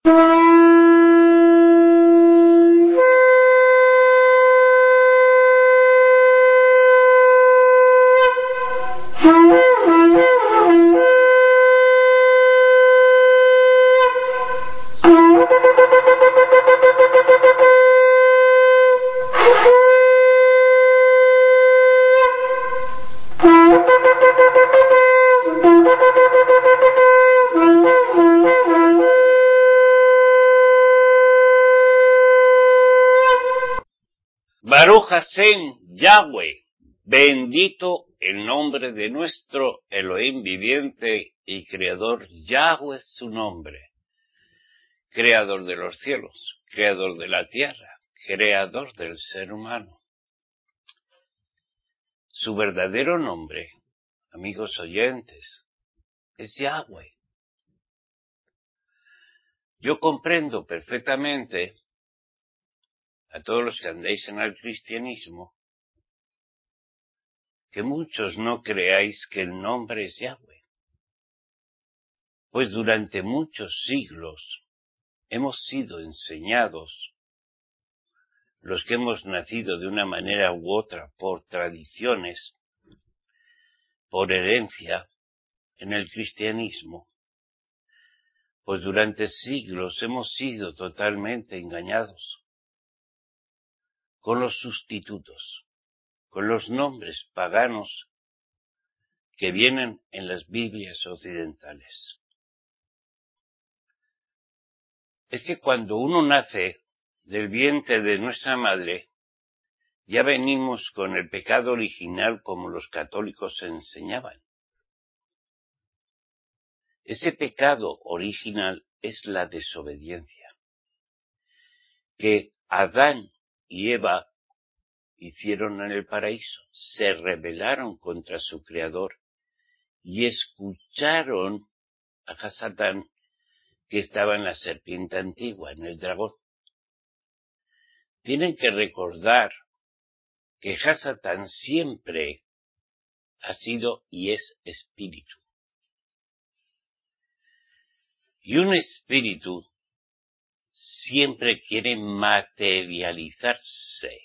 Baruch Hashem Yahweh, bendito el nombre de nuestro Elohim viviente y creador. Yahweh es su nombre, creador de los cielos, creador de la tierra, creador del ser humano. Su verdadero nombre, amigos oyentes, es Yahweh. Yo comprendo perfectamente a todos los que andéis en el cristianismo, que muchos no creáis que el nombre es Yahweh. Pues durante muchos siglos hemos sido enseñados, los que hemos nacido de una manera u otra por tradiciones, por herencia en el cristianismo, pues durante siglos hemos sido totalmente engañados con los sustitutos, con los nombres paganos que vienen en las Biblias occidentales. Es que cuando uno nace del vientre de nuestra madre, ya venimos con el pecado original como los católicos enseñaban. Ese pecado original es la desobediencia, que Adán y Eva hicieron en el paraíso. Se rebelaron contra su creador y escucharon a Satán, que estaba en la serpiente antigua, en el dragón. Tienen que recordar que Satán siempre ha sido y es espíritu. Y un espíritu siempre quiere materializarse.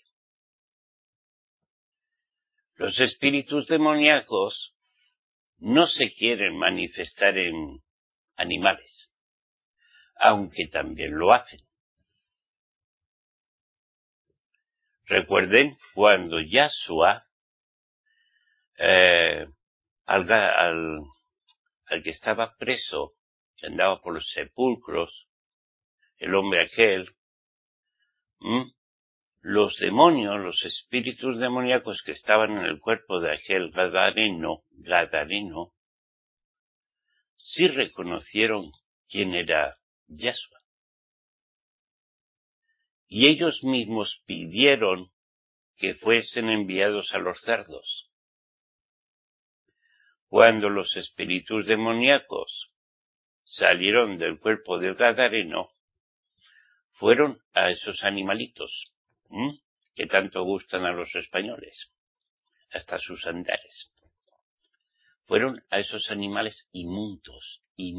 Los espíritus demoníacos no se quieren manifestar en animales, aunque también lo hacen. Recuerden cuando Yahshua, al que estaba preso, que andaba por los sepulcros, el hombre aquel, los demonios, los espíritus demoníacos que estaban en el cuerpo de aquel gadareno, sí reconocieron quién era Yahshua. Y ellos mismos pidieron que fuesen enviados a los cerdos. Cuando los espíritus demoníacos salieron del cuerpo del gadareno, fueron a esos animalitos, que tanto gustan a los españoles, hasta sus andares. Fueron a esos animales inmundos.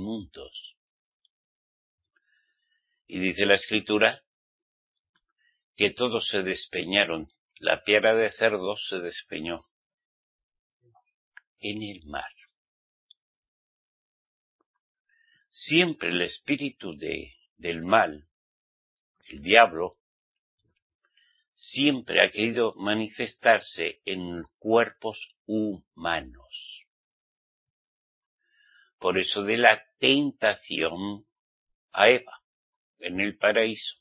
Y dice la Escritura que todos se despeñaron, la piara de cerdos se despeñó en el mar. Siempre el espíritu del mal, el diablo, siempre ha querido manifestarse en cuerpos humanos. Por eso de la tentación a Eva en el paraíso.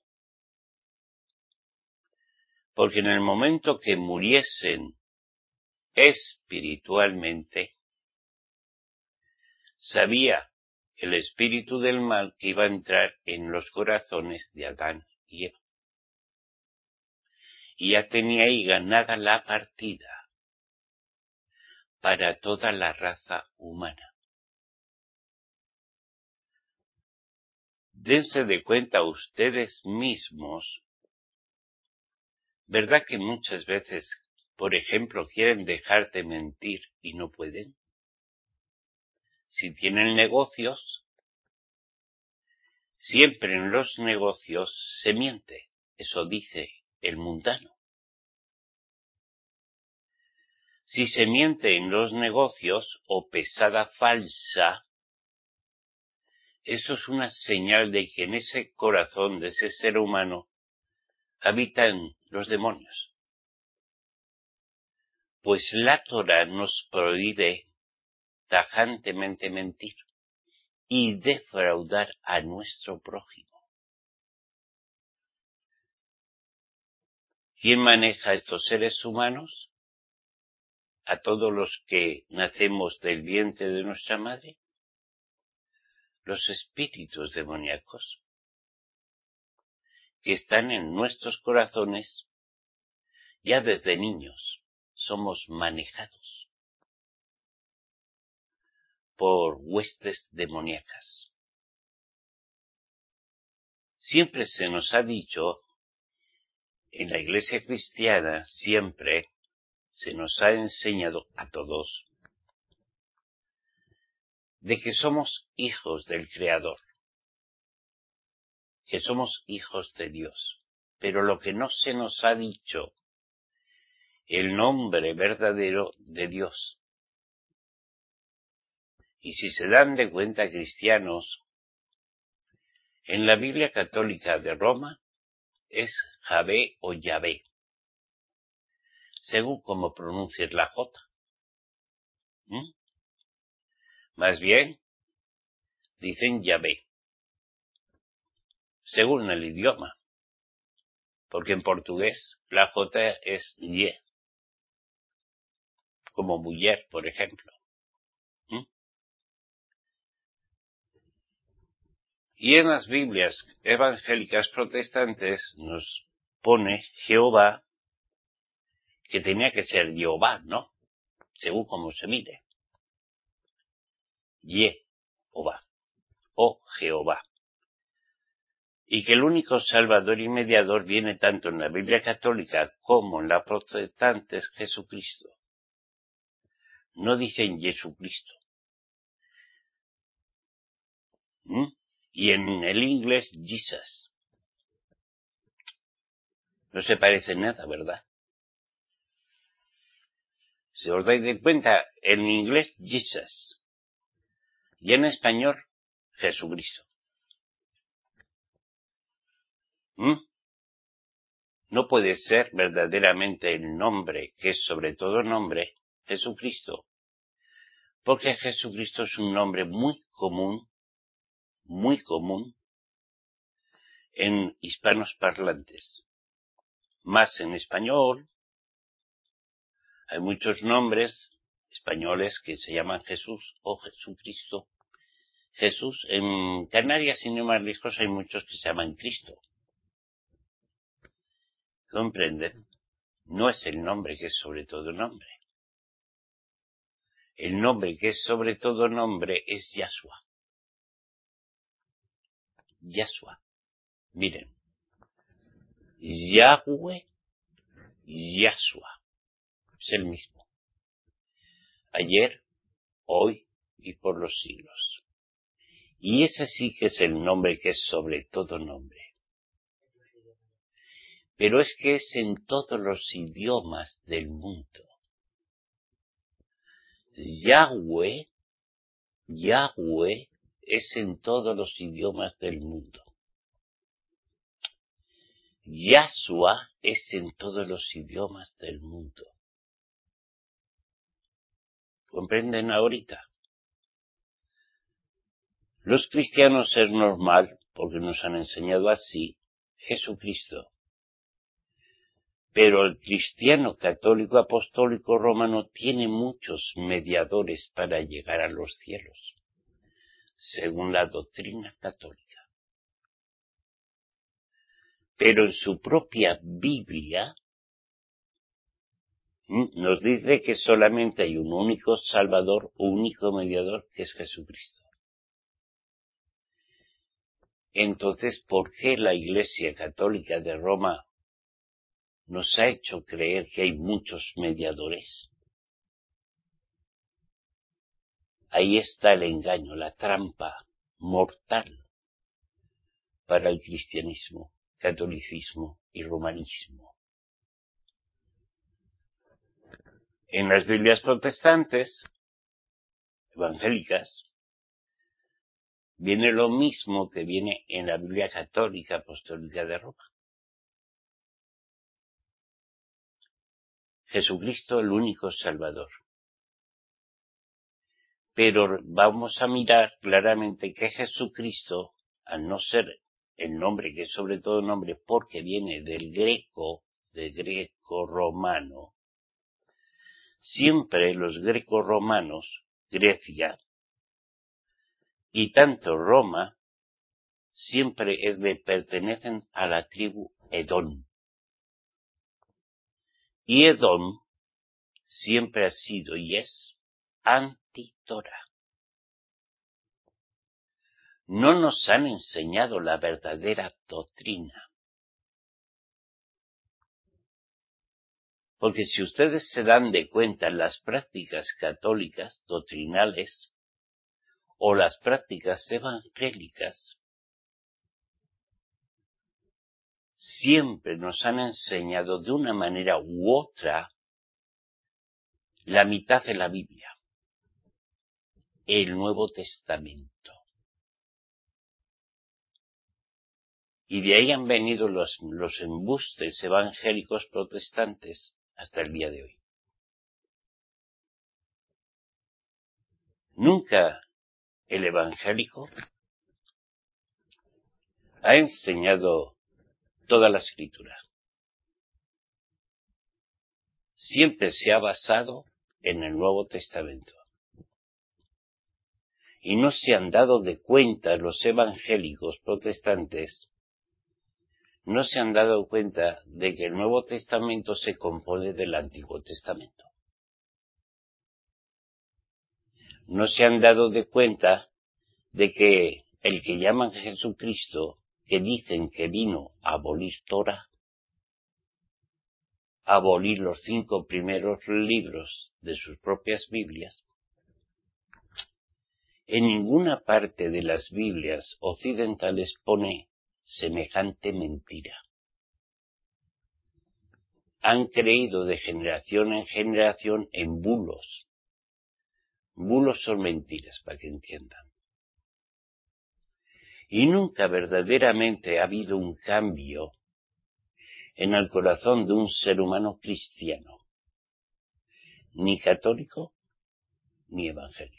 Porque en el momento que muriesen espiritualmente, sabía el espíritu del mal que iba a entrar en los corazones de Adán y Eva. Y ya tenía ahí ganada la partida para toda la raza humana. Dense de cuenta ustedes mismos, ¿verdad que muchas veces, por ejemplo, quieren dejar de mentir y no pueden? Si tienen negocios, Siempre en los negocios se miente, eso dice el mundano. Si se miente en los negocios o pesada falsa, eso es una señal de que en ese corazón de ese ser humano habitan los demonios. Pues la Torá nos prohíbe tajantemente mentir y defraudar a nuestro prójimo. ¿Quién maneja estos seres humanos? A todos los que nacemos del vientre de nuestra madre. Los espíritus demoníacos que están en nuestros corazones ya desde niños. Somos manejados por huestes demoníacas. Siempre se nos ha dicho, en la Iglesia cristiana, siempre se nos ha enseñado a todos, de que somos hijos del Creador, que somos hijos de Dios. Pero lo que no se nos ha dicho, el nombre verdadero de Dios. Y si se dan de cuenta cristianos, en la Biblia Católica de Roma es Javé o Yahvé, según como pronuncies la J. Más bien, dicen Yahvé, según el idioma, porque en portugués la J es Ye, como mujer, por ejemplo. Y en las Biblias evangélicas protestantes nos pone Jehová, que tenía que ser Jehová, ¿no? Según como se mire. Jehová o Jehová. Y que el único Salvador y mediador viene tanto en la Biblia católica como en la protestante es Jesucristo. No dicen Jesucristo. Y en el inglés, Jesus. No se parece nada, ¿verdad? Si os dais de cuenta, en inglés, Jesus. Y en español, Jesucristo. No puede ser verdaderamente el nombre, que es sobre todo nombre, Jesucristo. Porque Jesucristo es un nombre muy común en hispanos parlantes. Más en español, hay muchos nombres españoles que se llaman Jesús o Jesucristo. Jesús, en Canarias, sin ir más lejos, hay muchos que se llaman Cristo. ¿Comprenden? No es el nombre que es sobre todo nombre. El nombre que es sobre todo nombre es Yahshua. Yahshua. Miren. Yahweh, Yahshua. Es el mismo. Ayer, hoy y por los siglos. Y ese sí que es el nombre que es sobre todo nombre. Pero es que es en todos los idiomas del mundo. Yahweh es en todos los idiomas del mundo. Yahshua es en todos los idiomas del mundo. ¿Comprenden ahorita? Los cristianos es normal, porque nos han enseñado así, Jesucristo. Pero el cristiano católico apostólico romano tiene muchos mediadores para llegar a los cielos, según la doctrina católica. Pero en su propia Biblia nos dice que solamente hay un único Salvador, un único mediador, que es Jesucristo. Entonces, ¿por qué la Iglesia Católica de Roma nos ha hecho creer que hay muchos mediadores? Ahí está el engaño, la trampa mortal para el cristianismo, catolicismo y romanismo. En las Biblias protestantes, evangélicas, viene lo mismo que viene en la Biblia católica apostólica de Roma. Jesucristo el único Salvador. Pero vamos a mirar claramente que Jesucristo, al no ser el nombre que es sobre todo nombre porque viene del greco-romano, siempre los greco-romanos, Grecia, y tanto Roma, siempre pertenecen a la tribu Edom. Y Edom siempre ha sido y es anti-Torah. No nos han enseñado la verdadera doctrina. Porque si ustedes se dan de cuenta en las prácticas católicas doctrinales o las prácticas evangélicas, siempre nos han enseñado de una manera u otra la mitad de la Biblia, el Nuevo Testamento. Y de ahí han venido los embustes evangélicos protestantes hasta el día de hoy. Nunca el evangélico ha enseñado toda la Escritura. Siempre se ha basado en el Nuevo Testamento. Y no se han dado de cuenta los evangélicos protestantes, no se han dado cuenta de que el Nuevo Testamento se compone del Antiguo Testamento. No se han dado de cuenta de que el que llaman Jesucristo, que dicen que vino a abolir Torah, a abolir los 5 primeros libros de sus propias Biblias, en ninguna parte de las Biblias occidentales pone semejante mentira. Han creído de generación en generación en bulos. Bulos son mentiras, para que entiendan. Y nunca verdaderamente ha habido un cambio en el corazón de un ser humano cristiano, ni católico ni evangélico.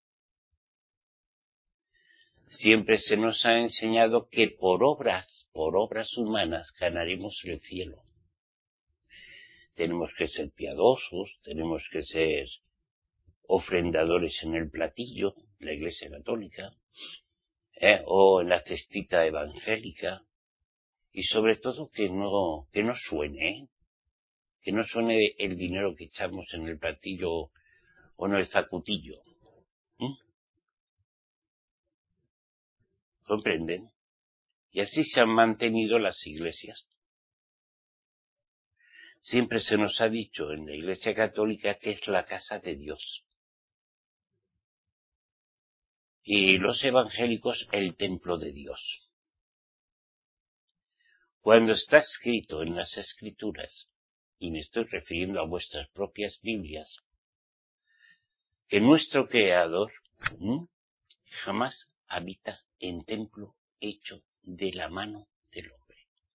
Siempre se nos ha enseñado que por obras humanas ganaremos el cielo. Tenemos que ser piadosos, tenemos que ser ofrendadores en el platillo, la Iglesia Católica, o en la cestita evangélica, y sobre todo que no suene el dinero que echamos en el platillo o en el zacutillo. ¿Comprenden? Y así se han mantenido las iglesias. Siempre se nos ha dicho en la Iglesia Católica que es la casa de Dios. Y los evangélicos, el templo de Dios. Cuando está escrito en las Escrituras, y me estoy refiriendo a vuestras propias Biblias, que nuestro Creador jamás habita en templo hecho de la mano del hombre.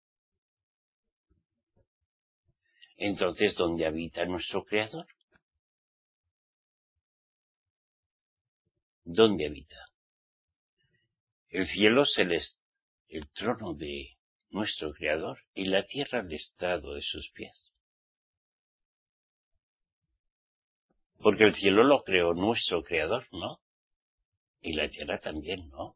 Entonces, ¿dónde habita nuestro Creador? ¿Dónde habita? El cielo celeste, el trono de nuestro Creador, y la tierra el estrado de sus pies. Porque el cielo lo creó nuestro Creador, ¿no? Y la tierra también, ¿no?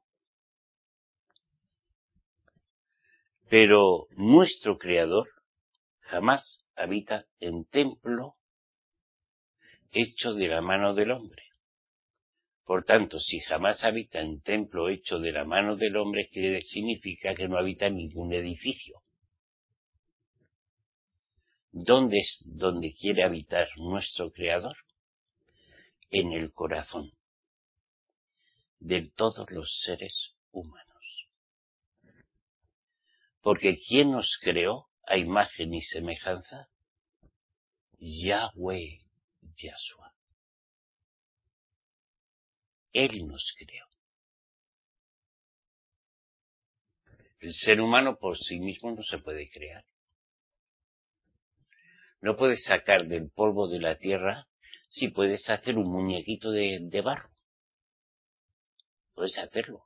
Pero nuestro Creador jamás habita en templo hecho de la mano del hombre. Por tanto, si jamás habita en templo hecho de la mano del hombre, significa que no habita en ningún edificio. ¿Dónde es donde quiere habitar nuestro Creador? En el corazón de todos los seres humanos. Porque ¿quién nos creó a imagen y semejanza? Yahweh, Yahshua. Él nos creó. El ser humano por sí mismo no se puede crear. No puedes sacar del polvo de la tierra, si puedes hacer un muñequito de barro. Puedes hacerlo.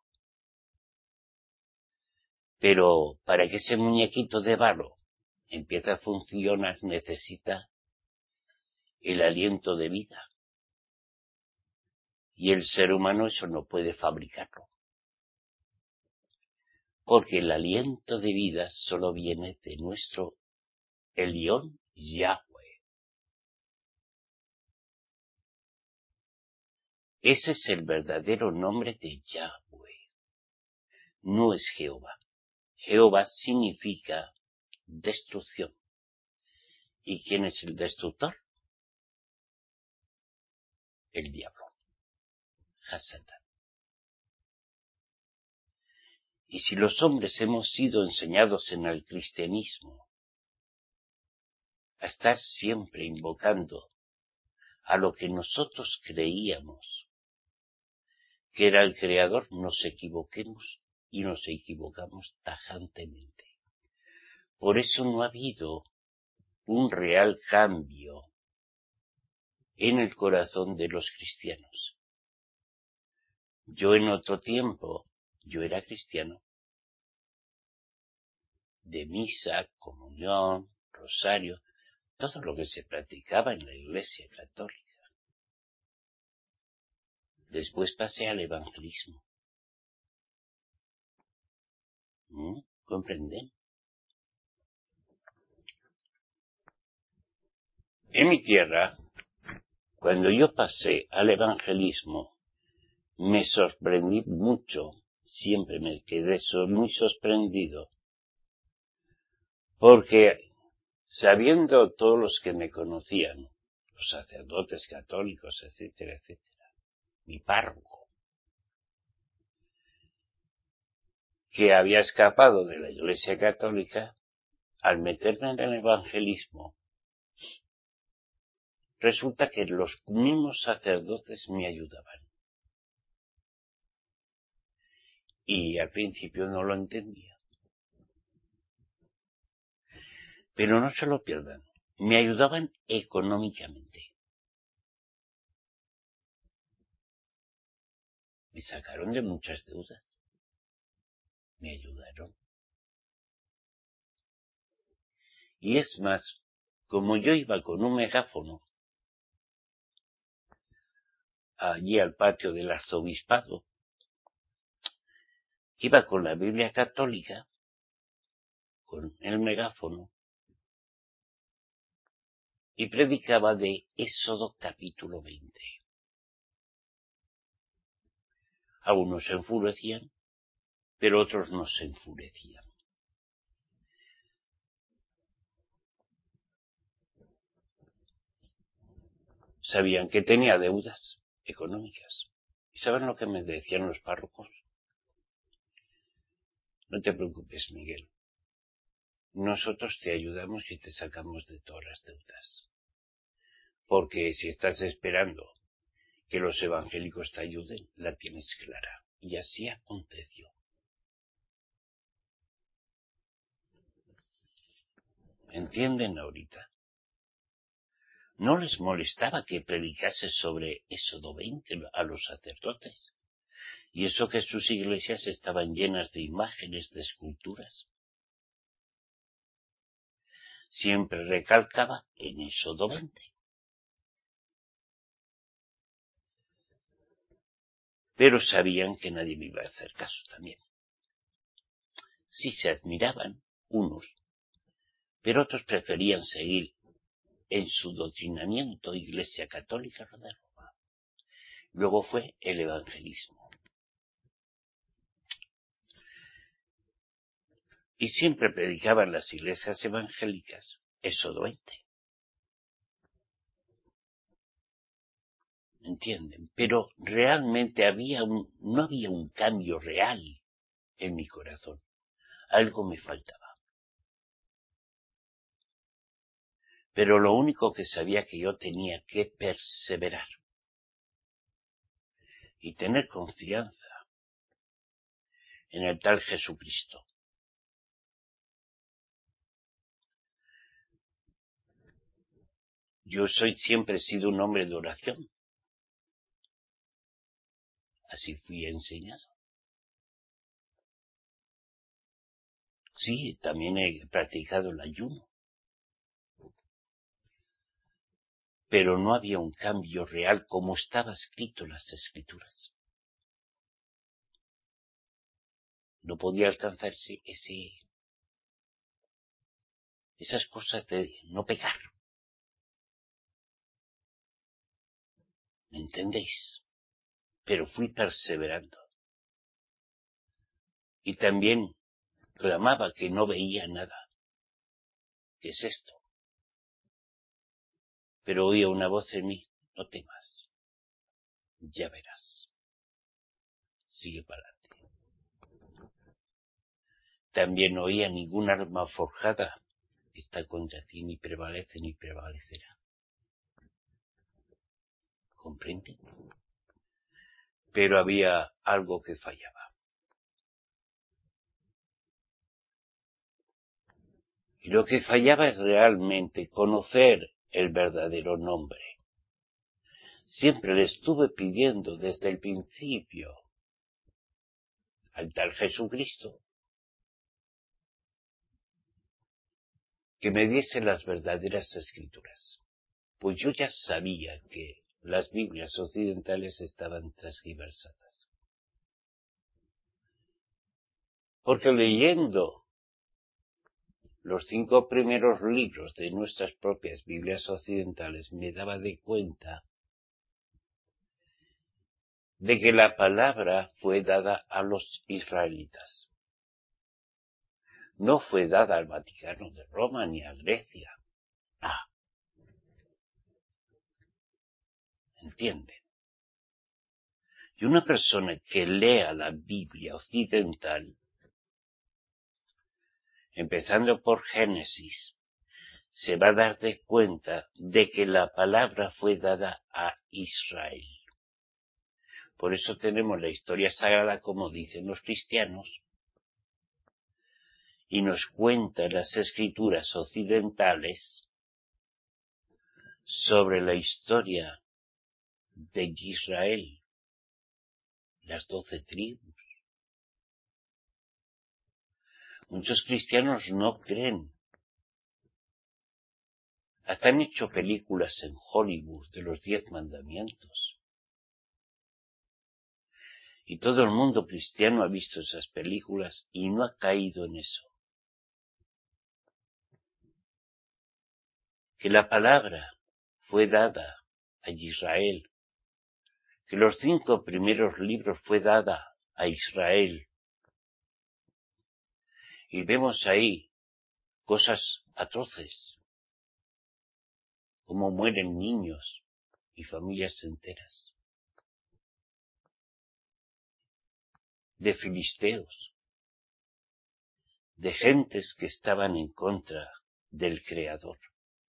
Pero para que ese muñequito de barro empiece a funcionar necesita el aliento de vida. Y el ser humano eso no puede fabricarlo. Porque el aliento de vida solo viene de nuestro Elión Yahweh. Ese es el verdadero nombre de Yahweh. No es Jehová. Jehová significa destrucción. ¿Y quién es el destructor? El diablo. Hasatán. Y si los hombres hemos sido enseñados en el cristianismo a estar siempre invocando a lo que nosotros creíamos que era el Creador, nos equivoquemos y nos equivocamos tajantemente. Por eso no ha habido un real cambio en el corazón de los cristianos. Yo en otro tiempo, yo era cristiano, de misa, comunión, rosario, todo lo que se practicaba en la Iglesia católica. Después pasé al evangelismo. ¿Comprenden? En mi tierra, cuando yo pasé al evangelismo, me sorprendí mucho, siempre me quedé muy sorprendido, porque sabiendo todos los que me conocían, los sacerdotes católicos, etcétera, etcétera, mi párroco, que había escapado de la Iglesia católica, al meterme en el evangelismo, resulta que los mismos sacerdotes me ayudaban. Y al principio no lo entendía. Pero no se lo pierdan, me ayudaban económicamente. Me sacaron de muchas deudas. Me ayudaron. Y es más, como yo iba con un megáfono allí al patio del arzobispado, iba con la Biblia católica, con el megáfono, y predicaba de Éxodo capítulo 20. Algunos se enfurecían, pero otros no se enfurecían. Sabían que tenía deudas económicas. ¿Y saben lo que me decían los párrocos? No te preocupes, Miguel. Nosotros te ayudamos y te sacamos de todas las deudas. Porque si estás esperando que los evangélicos te ayuden, la tienes clara. Y así aconteció. ¿Entienden ahorita? No les molestaba que predicase sobre Éxodo 20 a los sacerdotes. Y eso que sus iglesias estaban llenas de imágenes, de esculturas. Siempre recalcaba en Éxodo 20. Pero sabían que nadie me iba a hacer caso también. Sí se admiraban unos, pero otros preferían seguir en su doctrinamiento Iglesia Católica de Roma. Luego fue el evangelismo. Y siempre predicaban las iglesias evangélicas Éxodo 20. ¿Entienden? Pero realmente no había un cambio real en mi corazón. Algo me faltaba. Pero lo único que sabía que yo tenía que perseverar y tener confianza en el tal Jesucristo. Yo siempre he sido un hombre de oración. Así fui enseñado. Sí, también he practicado el ayuno. Pero no había un cambio real como estaba escrito en las Escrituras. No podía alcanzarse esas cosas de no pecar. ¿Me entendéis? Pero fui perseverando. Y también clamaba que no veía nada. ¿Qué es esto? Pero oía una voz en mí: no temas, ya verás. Sigue para adelante. También oía: ningún arma forjada está contra ti, ni prevalece ni prevalecerá. ¿Comprende? Pero había algo que fallaba. Y lo que fallaba es realmente conocer el verdadero nombre. Siempre le estuve pidiendo desde el principio al tal Jesucristo que me diese las verdaderas Escrituras. Pues yo ya sabía que las Biblias occidentales estaban transgiversadas. Porque leyendo los 5 primeros libros de nuestras propias Biblias occidentales me daba de cuenta de que la palabra fue dada a los israelitas. No fue dada al Vaticano de Roma ni a Grecia. ¿Entienden? Y una persona que lea la Biblia occidental, empezando por Génesis, se va a dar de cuenta de que la palabra fue dada a Israel. Por eso tenemos la historia sagrada, como dicen los cristianos, y nos cuentan las escrituras occidentales sobre la historia de Israel, las 12 tribus. Muchos cristianos no creen. Hasta han hecho películas en Hollywood de los 10 mandamientos. Y todo el mundo cristiano ha visto esas películas y no ha caído en eso. Que la palabra fue dada a Israel. Que los 5 primeros libros fue dada a Israel. Y vemos ahí cosas atroces, como mueren niños y familias enteras, de filisteos, de gentes que estaban en contra del Creador.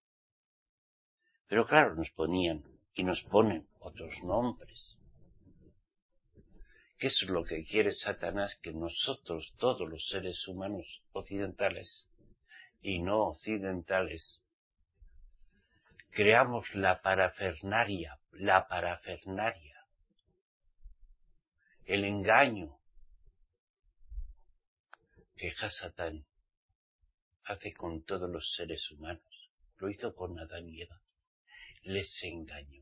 Pero claro, nos ponían y nos ponen otros nombres. ¿Qué es lo que quiere Satanás? Que nosotros, todos los seres humanos occidentales y no occidentales, creamos la parafernalia, el engaño que Satán hace con todos los seres humanos. Lo hizo con Adán y Eva. Les engañó.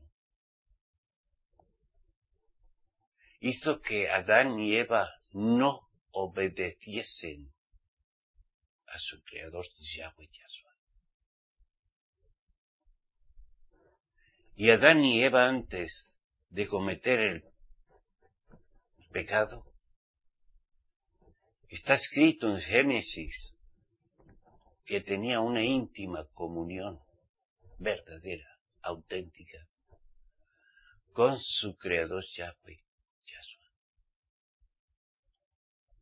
Hizo que Adán y Eva no obedeciesen a su creador Yahweh Yahshua. Y Adán y Eva, antes de cometer el pecado, está escrito en Génesis que tenía una íntima comunión verdadera, auténtica, con su creador Yahweh Yahshua.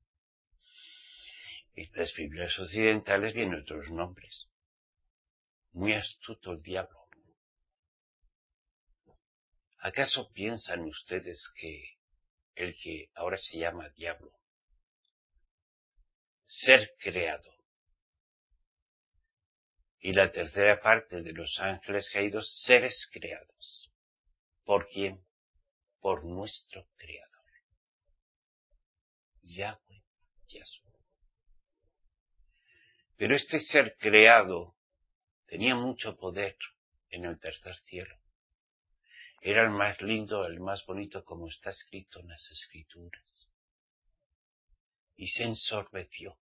Y las Biblias occidentales vienen otros nombres. Muy astuto el diablo. ¿Acaso piensan ustedes que el que ahora se llama diablo, ser creado, y la tercera parte de los ángeles caídos, seres creados? ¿Por quién? Por nuestro Creador, Yahweh Yahshua. Pero este ser creado tenía mucho poder en el tercer cielo. Era el más lindo, el más bonito, como está escrito en las Escrituras. Y se ensorbeció.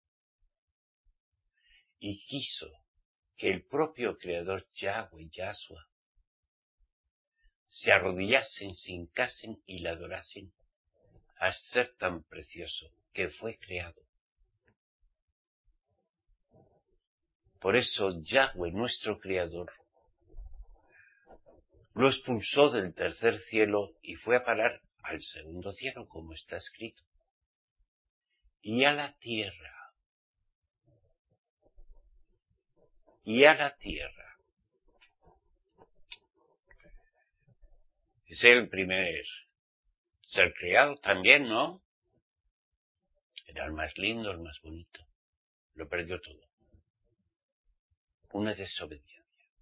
Y quiso que el propio Creador Yahweh Yahshua se arrodillasen, se hincasen y le adorasen al ser tan precioso que fue creado. Por eso Yahweh, nuestro Creador, lo expulsó del tercer cielo y fue a parar al segundo cielo, como está escrito, y a la tierra. Y a la tierra. Es el primer ser creado también, ¿no? Era el más lindo, el más bonito. Lo perdió todo. Una desobediencia.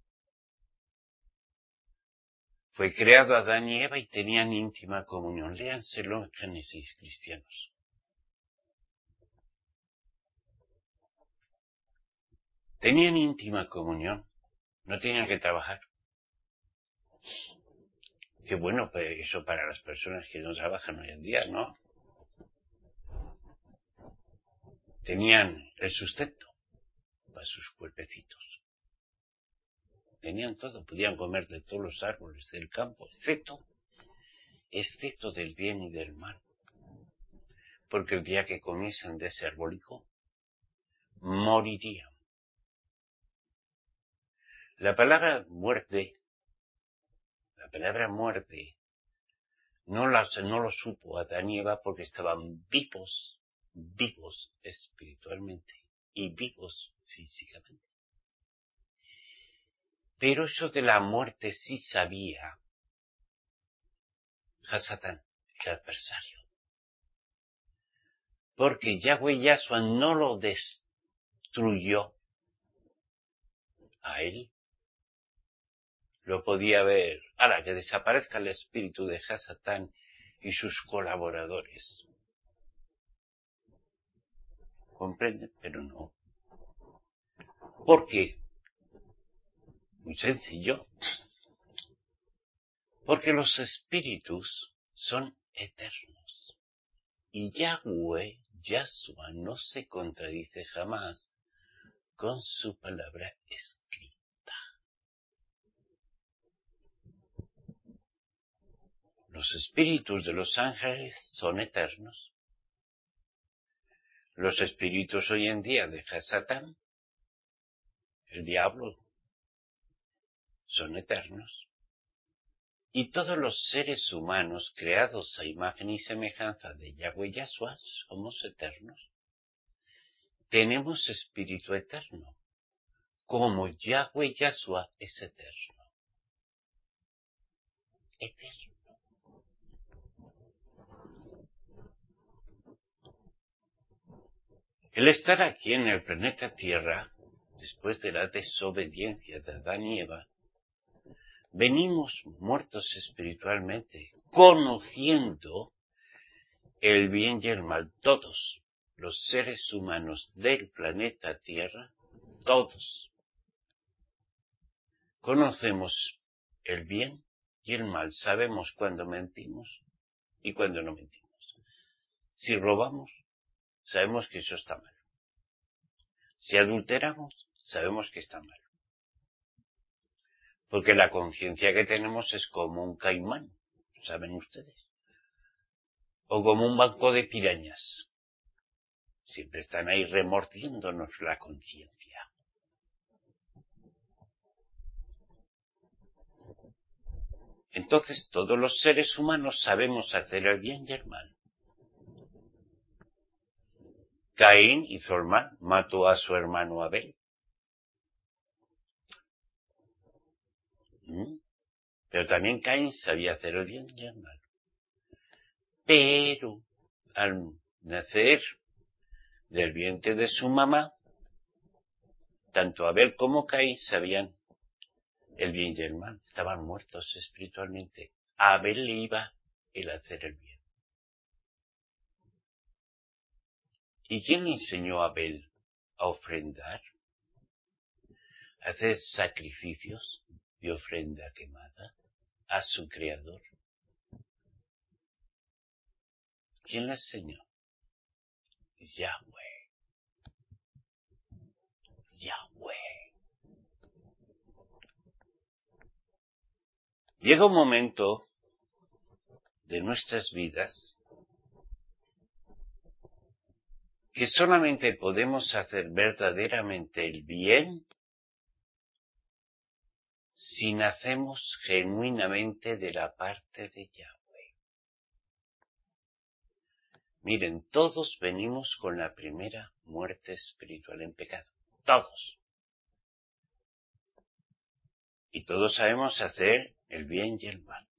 Fue creado Adán y Eva y tenían íntima comunión. Léanselo en Génesis, cristianos. Tenían íntima comunión. No tenían que trabajar. Qué bueno eso para las personas que no trabajan hoy en día, ¿no? Tenían el sustento para sus cuerpecitos. Tenían todo, podían comer de todos los árboles del campo, excepto del bien y del mal. Porque el día que comiesen de ese arbolico, morirían. La palabra muerte no lo supo Adán y Eva porque estaban vivos espiritualmente y vivos físicamente. Pero eso de la muerte sí sabía Hasatán, el adversario. Porque Yahweh Yahshua no lo destruyó a él. Lo podía ver. Ahora, que desaparezca el espíritu de Hasatán y sus colaboradores. ¿Comprenden? Pero no. ¿Por qué? Muy sencillo. Porque los espíritus son eternos. Y Yahweh Yahshua no se contradice jamás con su palabra escrita. Los espíritus de los ángeles son eternos. Los espíritus hoy en día de Hasatán, el diablo, son eternos. Y todos los seres humanos creados a imagen y semejanza de Yahweh Yahshua somos eternos. Tenemos espíritu eterno, como Yahweh Yahshua es eterno. Eterno. El estar aquí en el planeta Tierra, después de la desobediencia de Adán y Eva, venimos muertos espiritualmente, conociendo el bien y el mal. Todos los seres humanos del planeta Tierra, todos, conocemos el bien y el mal. Sabemos cuándo mentimos y cuándo no mentimos. Si robamos, sabemos que eso está mal. Si adulteramos, sabemos que está mal. Porque la conciencia que tenemos es como un caimán, ¿saben ustedes? O como un banco de pirañas. Siempre están ahí remordiéndonos la conciencia. Entonces todos los seres humanos sabemos hacer el bien y el mal. Caín hizo el mal, mató a su hermano Abel. Pero también Caín sabía hacer el bien y el mal. Pero al nacer del vientre de su mamá, tanto Abel como Caín sabían el bien y el mal. Estaban muertos espiritualmente. A Abel le iba el hacer el bien. ¿Y quién le enseñó a Abel a ofrendar? A hacer sacrificios de ofrenda quemada a su Creador. ¿Quién le enseñó? Yahweh. Yahweh. Llega un momento de nuestras vidas que solamente podemos hacer verdaderamente el bien si nacemos genuinamente de la parte de Yahweh. Miren, todos venimos con la primera muerte espiritual en pecado. Todos. Y todos sabemos hacer el bien y el mal.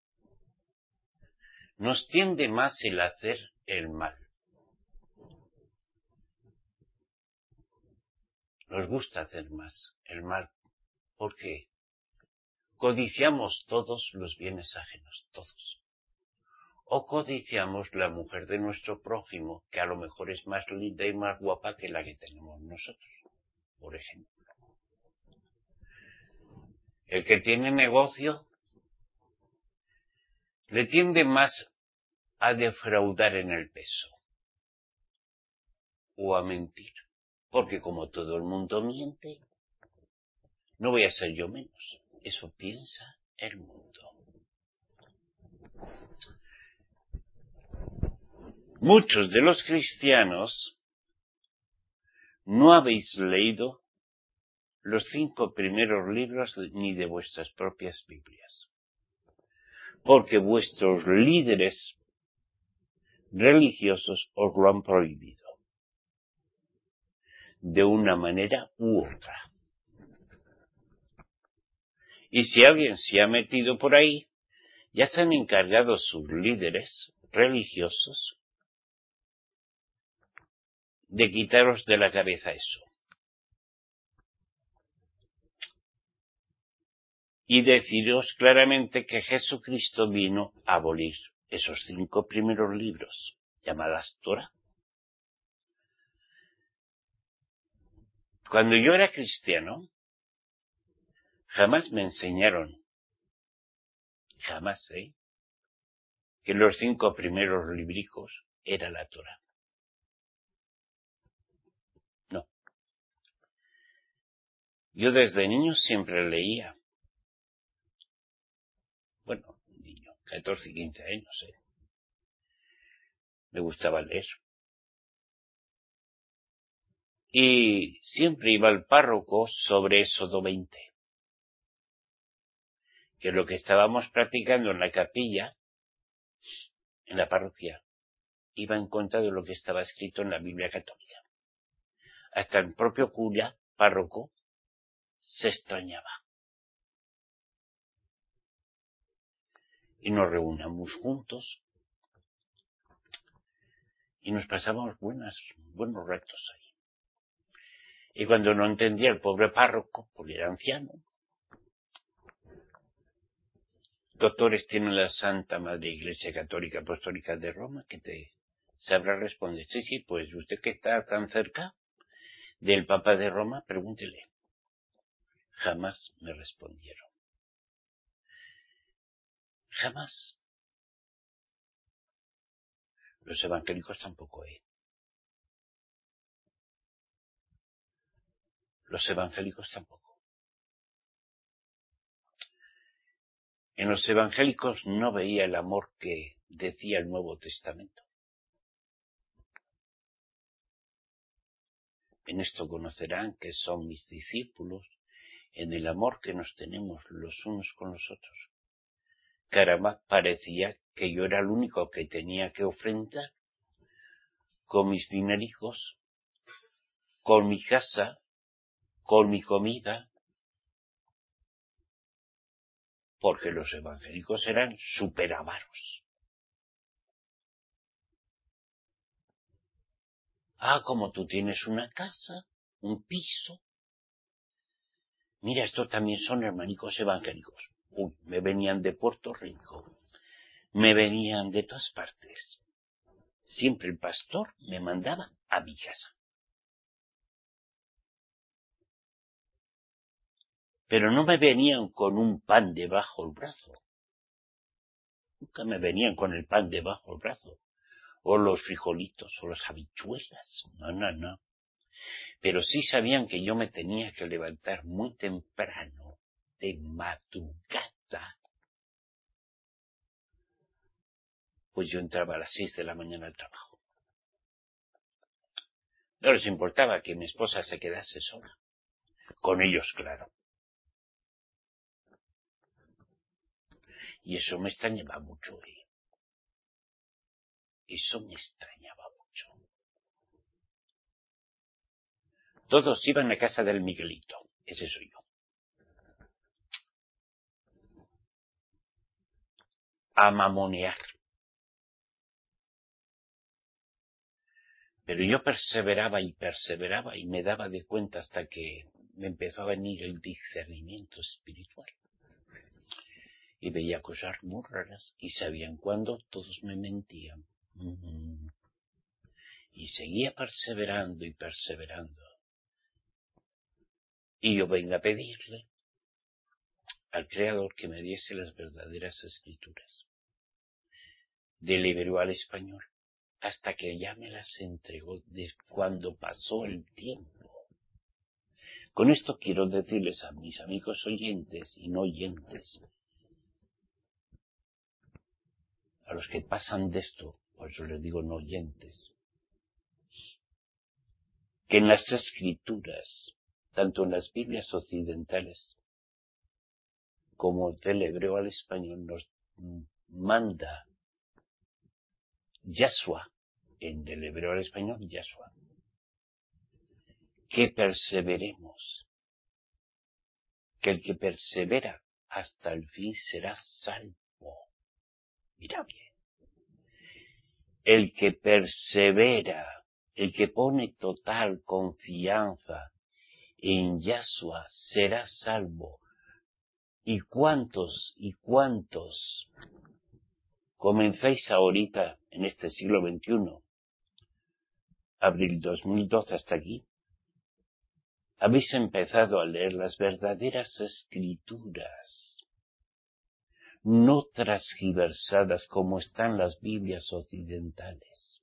Nos tiende más el hacer el mal. Nos gusta hacer más el mal. ¿Por qué? Codiciamos todos los bienes ajenos, todos. O codiciamos la mujer de nuestro prójimo, que a lo mejor es más linda y más guapa que la que tenemos nosotros, por ejemplo. El que tiene negocio le tiende más a defraudar en el peso o a mentir, porque como todo el mundo miente, no voy a ser yo menos. Eso piensa el mundo. Muchos de los cristianos no habéis leído los 5 primeros libros ni de vuestras propias Biblias, porque vuestros líderes religiosos os lo han prohibido, de una manera u otra. Y si alguien se ha metido por ahí, ya se han encargado sus líderes religiosos de quitaros de la cabeza eso. Y deciros claramente que Jesucristo vino a abolir esos 5 primeros libros, llamadas Torah. Cuando yo era cristiano, jamás me enseñaron, que los 5 primeros libricos era la Torah. No. Yo desde niño siempre leía. Bueno, niño, 14, 15 años, Me gustaba leer. Y siempre iba al párroco sobre Éxodo 20, que es lo que estábamos practicando en la capilla, en la parroquia, iba en contra de lo que estaba escrito en la Biblia católica. Hasta el propio cura, párroco, se extrañaba. Y nos reuníamos juntos y nos pasábamos buenos ratos ahí. Y cuando no entendía el pobre párroco, porque era anciano, doctores tienen la Santa Madre Iglesia Católica Apostólica de Roma, que te sabrá responder. Sí, pues usted que está tan cerca del Papa de Roma, pregúntele. Jamás me respondieron. Jamás. Los evangélicos tampoco, Los evangélicos tampoco. En los evangélicos no veía el amor que decía el Nuevo Testamento. En esto conocerán que son mis discípulos, en el amor que nos tenemos los unos con los otros. Caramba, parecía que yo era el único que tenía que ofrendar con mis dinericos, con mi casa, con mi comida, porque los evangélicos eran superavaros. Como tú tienes una casa, un piso. Mira, estos también son hermanicos evangélicos. Me venían de Puerto Rico. Me venían de todas partes. Siempre el pastor me mandaba a mi casa. Pero no me venían con un pan debajo del brazo. Nunca me venían con el pan debajo del brazo. O los frijolitos, o las habichuelas. No. Pero sí sabían que yo me tenía que levantar muy temprano, de madrugada. Pues yo entraba a las 6 de la mañana al trabajo. No les importaba que mi esposa se quedase sola. Con ellos, claro. Y eso me extrañaba mucho. Eso me extrañaba mucho. Todos iban a casa del Miguelito. Ese soy yo. A mamonear. Pero yo perseveraba y me daba de cuenta hasta que me empezó a venir el discernimiento espiritual. Y veía cosas muy raras y sabían cuándo todos me mentían. Y seguía perseverando. Y yo venga a pedirle al Creador que me diese las verdaderas escrituras del hebreo al español, hasta que ya me las entregó cuando pasó el tiempo. Con esto quiero decirles a mis amigos oyentes y no oyentes, a los que pasan de esto, por eso les digo no oyentes, que en las escrituras, tanto en las Biblias occidentales como del hebreo al español, nos manda Yahshua, del hebreo al español, Yahshua, que perseveremos, que el que persevera hasta el fin será salvo. Mira bien, el que persevera, el que pone total confianza en Yahshua será salvo. ¿Y cuántos comenzáis ahorita en este siglo XXI, abril 2012 hasta aquí, habéis empezado a leer las verdaderas escrituras, no transgiversadas como están las Biblias occidentales?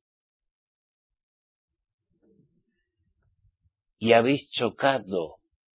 Y habéis chocado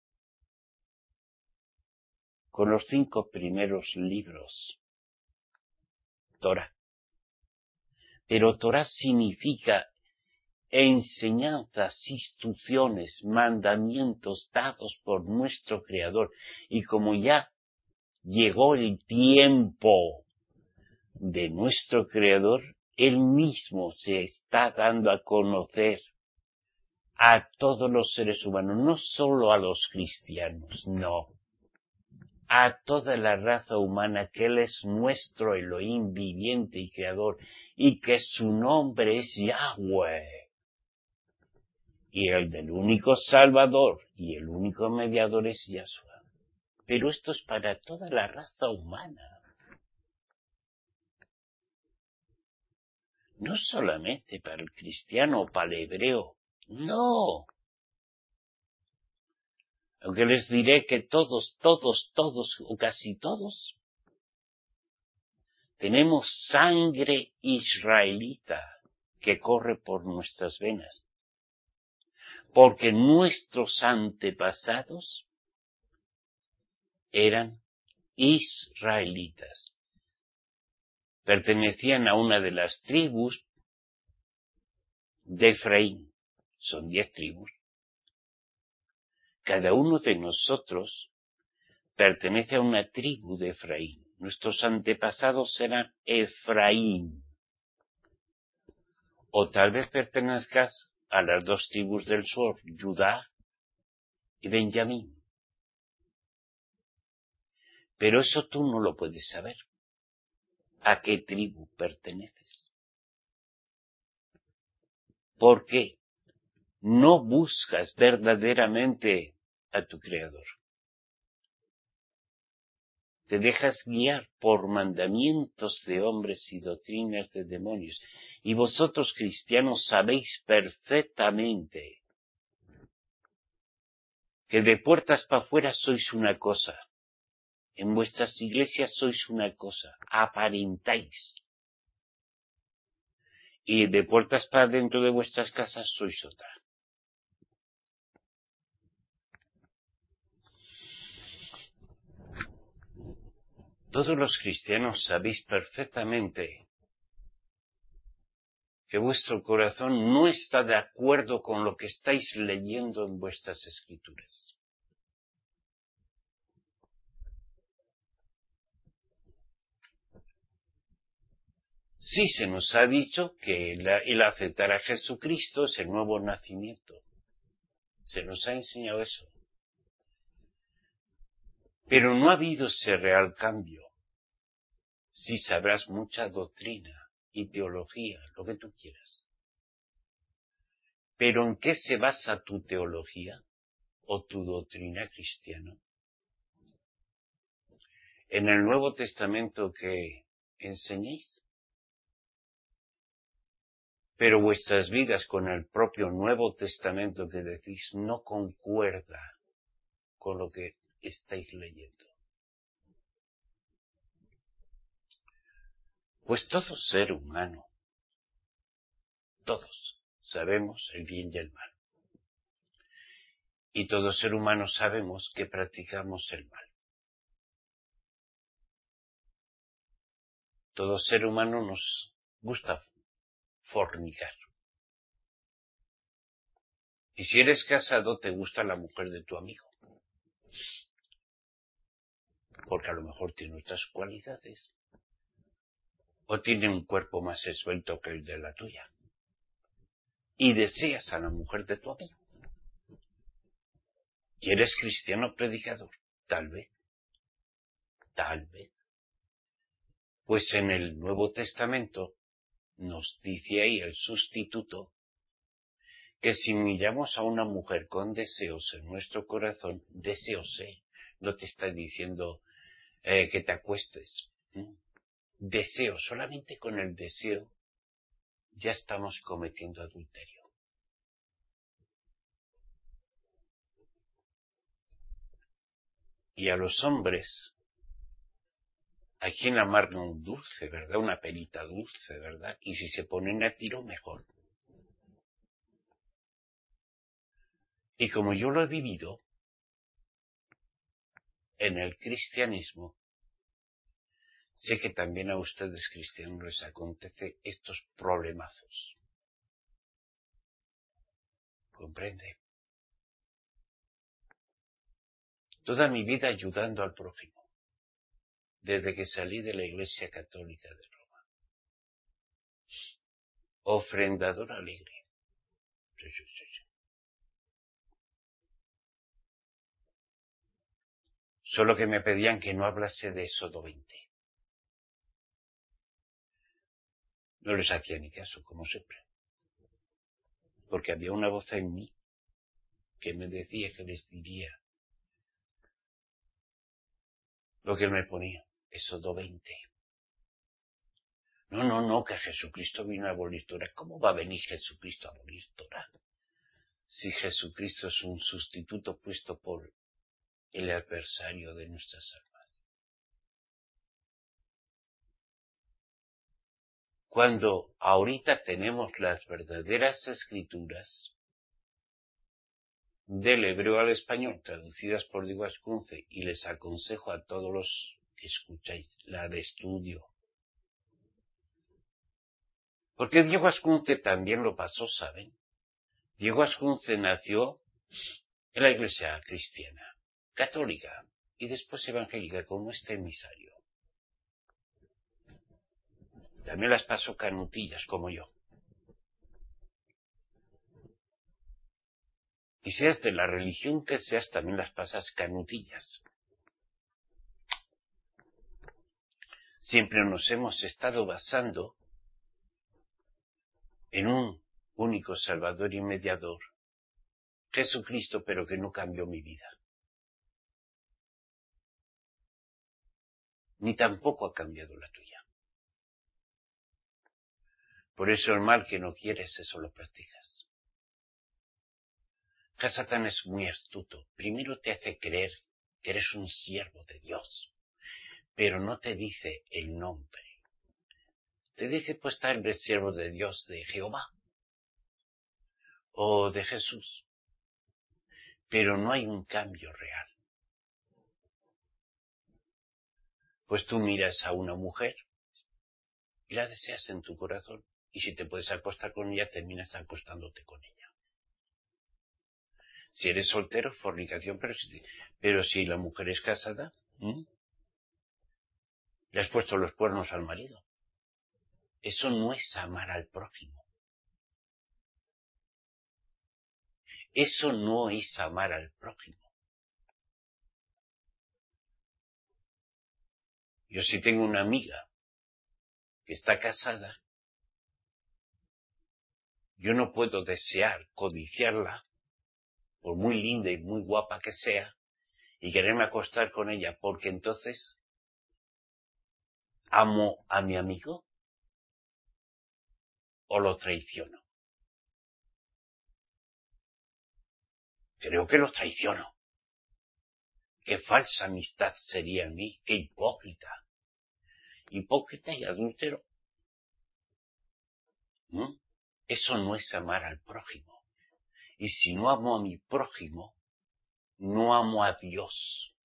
con los 5 primeros libros, Torah. Pero Torah significa enseñanzas, instrucciones, mandamientos dados por nuestro Creador. Y como ya llegó el tiempo de nuestro Creador, Él mismo se está dando a conocer a todos los seres humanos, no solo a los cristianos, no. A toda la raza humana, que Él es nuestro Elohim viviente y creador, y que su nombre es Yahweh. Y el del único Salvador y el único mediador es Yahshua. Pero esto es para toda la raza humana. No solamente para el cristiano o para el hebreo. No. Aunque les diré que todos, o casi todos, tenemos sangre israelita que corre por nuestras venas. Porque nuestros antepasados eran israelitas. Pertenecían a una de las tribus de Efraín. Son 10 tribus. Cada uno de nosotros pertenece a una tribu de Efraín. Nuestros antepasados eran Efraín. O tal vez pertenezcas a las 2 tribus del sur, Judá y Benjamín. Pero eso tú no lo puedes saber. ¿A qué tribu perteneces? Porque no buscas verdaderamente a tu Creador. Te dejas guiar por mandamientos de hombres y doctrinas de demonios. Y vosotros, cristianos, sabéis perfectamente que de puertas para afuera sois una cosa. En vuestras iglesias sois una cosa. Aparentáis. Y de puertas para dentro de vuestras casas sois otra. Todos los cristianos sabéis perfectamente que vuestro corazón no está de acuerdo con lo que estáis leyendo en vuestras escrituras. Sí se nos ha dicho que el aceptar a Jesucristo es el nuevo nacimiento. Se nos ha enseñado eso. Pero no ha habido ese real cambio. Sí sabrás mucha doctrina y teología, lo que tú quieras. Pero ¿en qué se basa tu teología o tu doctrina cristiana? ¿En el Nuevo Testamento que enseñéis? Pero vuestras vidas con el propio Nuevo Testamento que decís no concuerda con lo que estáis leyendo. Pues todo ser humano, todos sabemos el bien y el mal. Y todo ser humano sabemos que practicamos el mal. Todo ser humano nos gusta fornicar. Y si eres casado, te gusta la mujer de tu amigo. Porque a lo mejor tiene otras cualidades. O tiene un cuerpo más esbelto que el de la tuya. Y deseas a la mujer de tu amigo. ¿Y eres cristiano predicador? Tal vez. Tal vez. Pues en el Nuevo Testamento nos dice ahí el sustituto que si miramos a una mujer con deseos en nuestro corazón, deseos, no te está diciendo que te acuestes. Deseo, solamente con el deseo ya estamos cometiendo adulterio. Y a los hombres hay quien amarga un dulce, ¿verdad? Una perita dulce, ¿verdad? Y si se ponen a tiro, mejor. Y como yo lo he vivido en el cristianismo, sé que también a ustedes cristianos les acontece estos problemazos. ¿Comprende? Toda mi vida ayudando al prójimo, desde que salí de la Iglesia Católica de Roma. Ofrendador alegre. Solo que me pedían que no hablase de Éxodo 20. No les hacía ni caso, como siempre. Porque había una voz en mí que me decía que les diría lo que él me ponía. Éxodo 20. No, que Jesucristo vino a abolir Torah. ¿Cómo va a venir Jesucristo a abolir Torah? Si Jesucristo es un sustituto puesto por el adversario de nuestras almas. Cuando ahorita tenemos las verdaderas escrituras del hebreo al español, traducidas por Diego Ascunce, y les aconsejo a todos los que escucháis, la de estudio. Porque Diego Ascunce también lo pasó, ¿saben? Diego Ascunce nació en la iglesia cristiana, católica, y después evangélica, como este emisario. También las pasó canutillas, como yo. Y seas de la religión que seas, también las pasas canutillas. siempre nos hemos estado basando en un único Salvador y Mediador, Jesucristo, pero que no cambió mi vida. Ni tampoco ha cambiado la tuya. Por eso el mal que no quieres, eso lo practicas. Satán es muy astuto. Primero te hace creer que eres un siervo de Dios, pero no te dice el nombre. Te dice, pues tal vez siervo de Dios, de Jehová o de Jesús, pero no hay un cambio real. Pues tú miras a una mujer y la deseas en tu corazón, y si te puedes acostar con ella, terminas acostándote con ella. Si eres soltero, fornicación, pero si la mujer es casada, le has puesto los cuernos al marido. Eso no es amar al prójimo. Eso no es amar al prójimo. Yo si tengo una amiga que está casada, yo no puedo desear, codiciarla, por muy linda y muy guapa que sea, y quererme acostar con ella, porque entonces amo a mi amigo o lo traiciono. Creo que lo traiciono. Qué falsa amistad sería en mí, qué hipócrita. Hipócrita y adúltero. Eso no es amar al prójimo. Y si no amo a mi prójimo, no amo a Dios.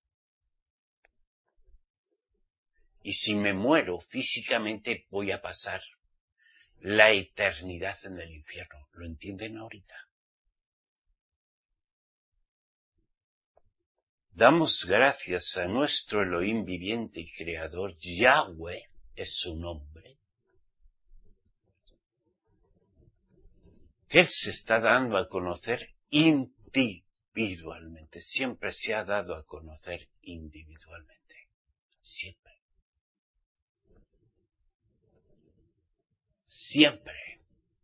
Y si me muero físicamente, voy a pasar la eternidad en el infierno. ¿Lo entienden ahorita? Damos gracias a nuestro Elohim viviente y creador, Yahweh es su nombre, que Él se está dando a conocer individualmente. Siempre se ha dado a conocer individualmente. Siempre. Siempre.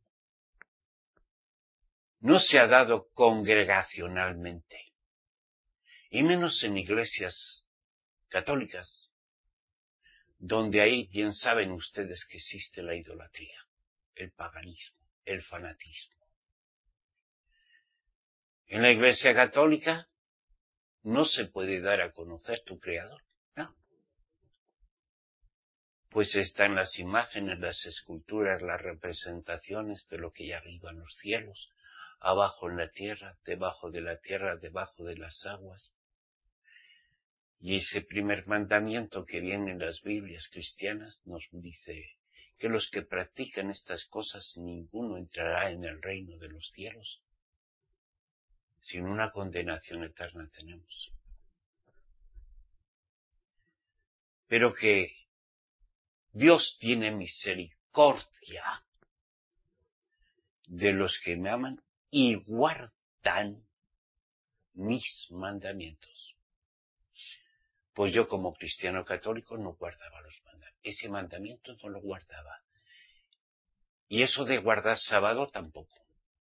No se ha dado congregacionalmente. Y menos en iglesias católicas, donde ahí bien saben ustedes que existe la idolatría, el paganismo, el fanatismo. En la Iglesia Católica no se puede dar a conocer tu Creador, ¿no? Pues están las imágenes, las esculturas, las representaciones de lo que hay arriba en los cielos, abajo en la tierra, debajo de la tierra, debajo de las aguas. Y ese primer mandamiento que viene en las Biblias cristianas nos dice que los que practican estas cosas ninguno entrará en el reino de los cielos, sino una condenación eterna tenemos. Pero que Dios tiene misericordia de los que me aman y guardan mis mandamientos. Pues yo como cristiano católico no guardaba los mandamientos. Ese mandamiento no lo guardaba. Y eso de guardar sábado tampoco.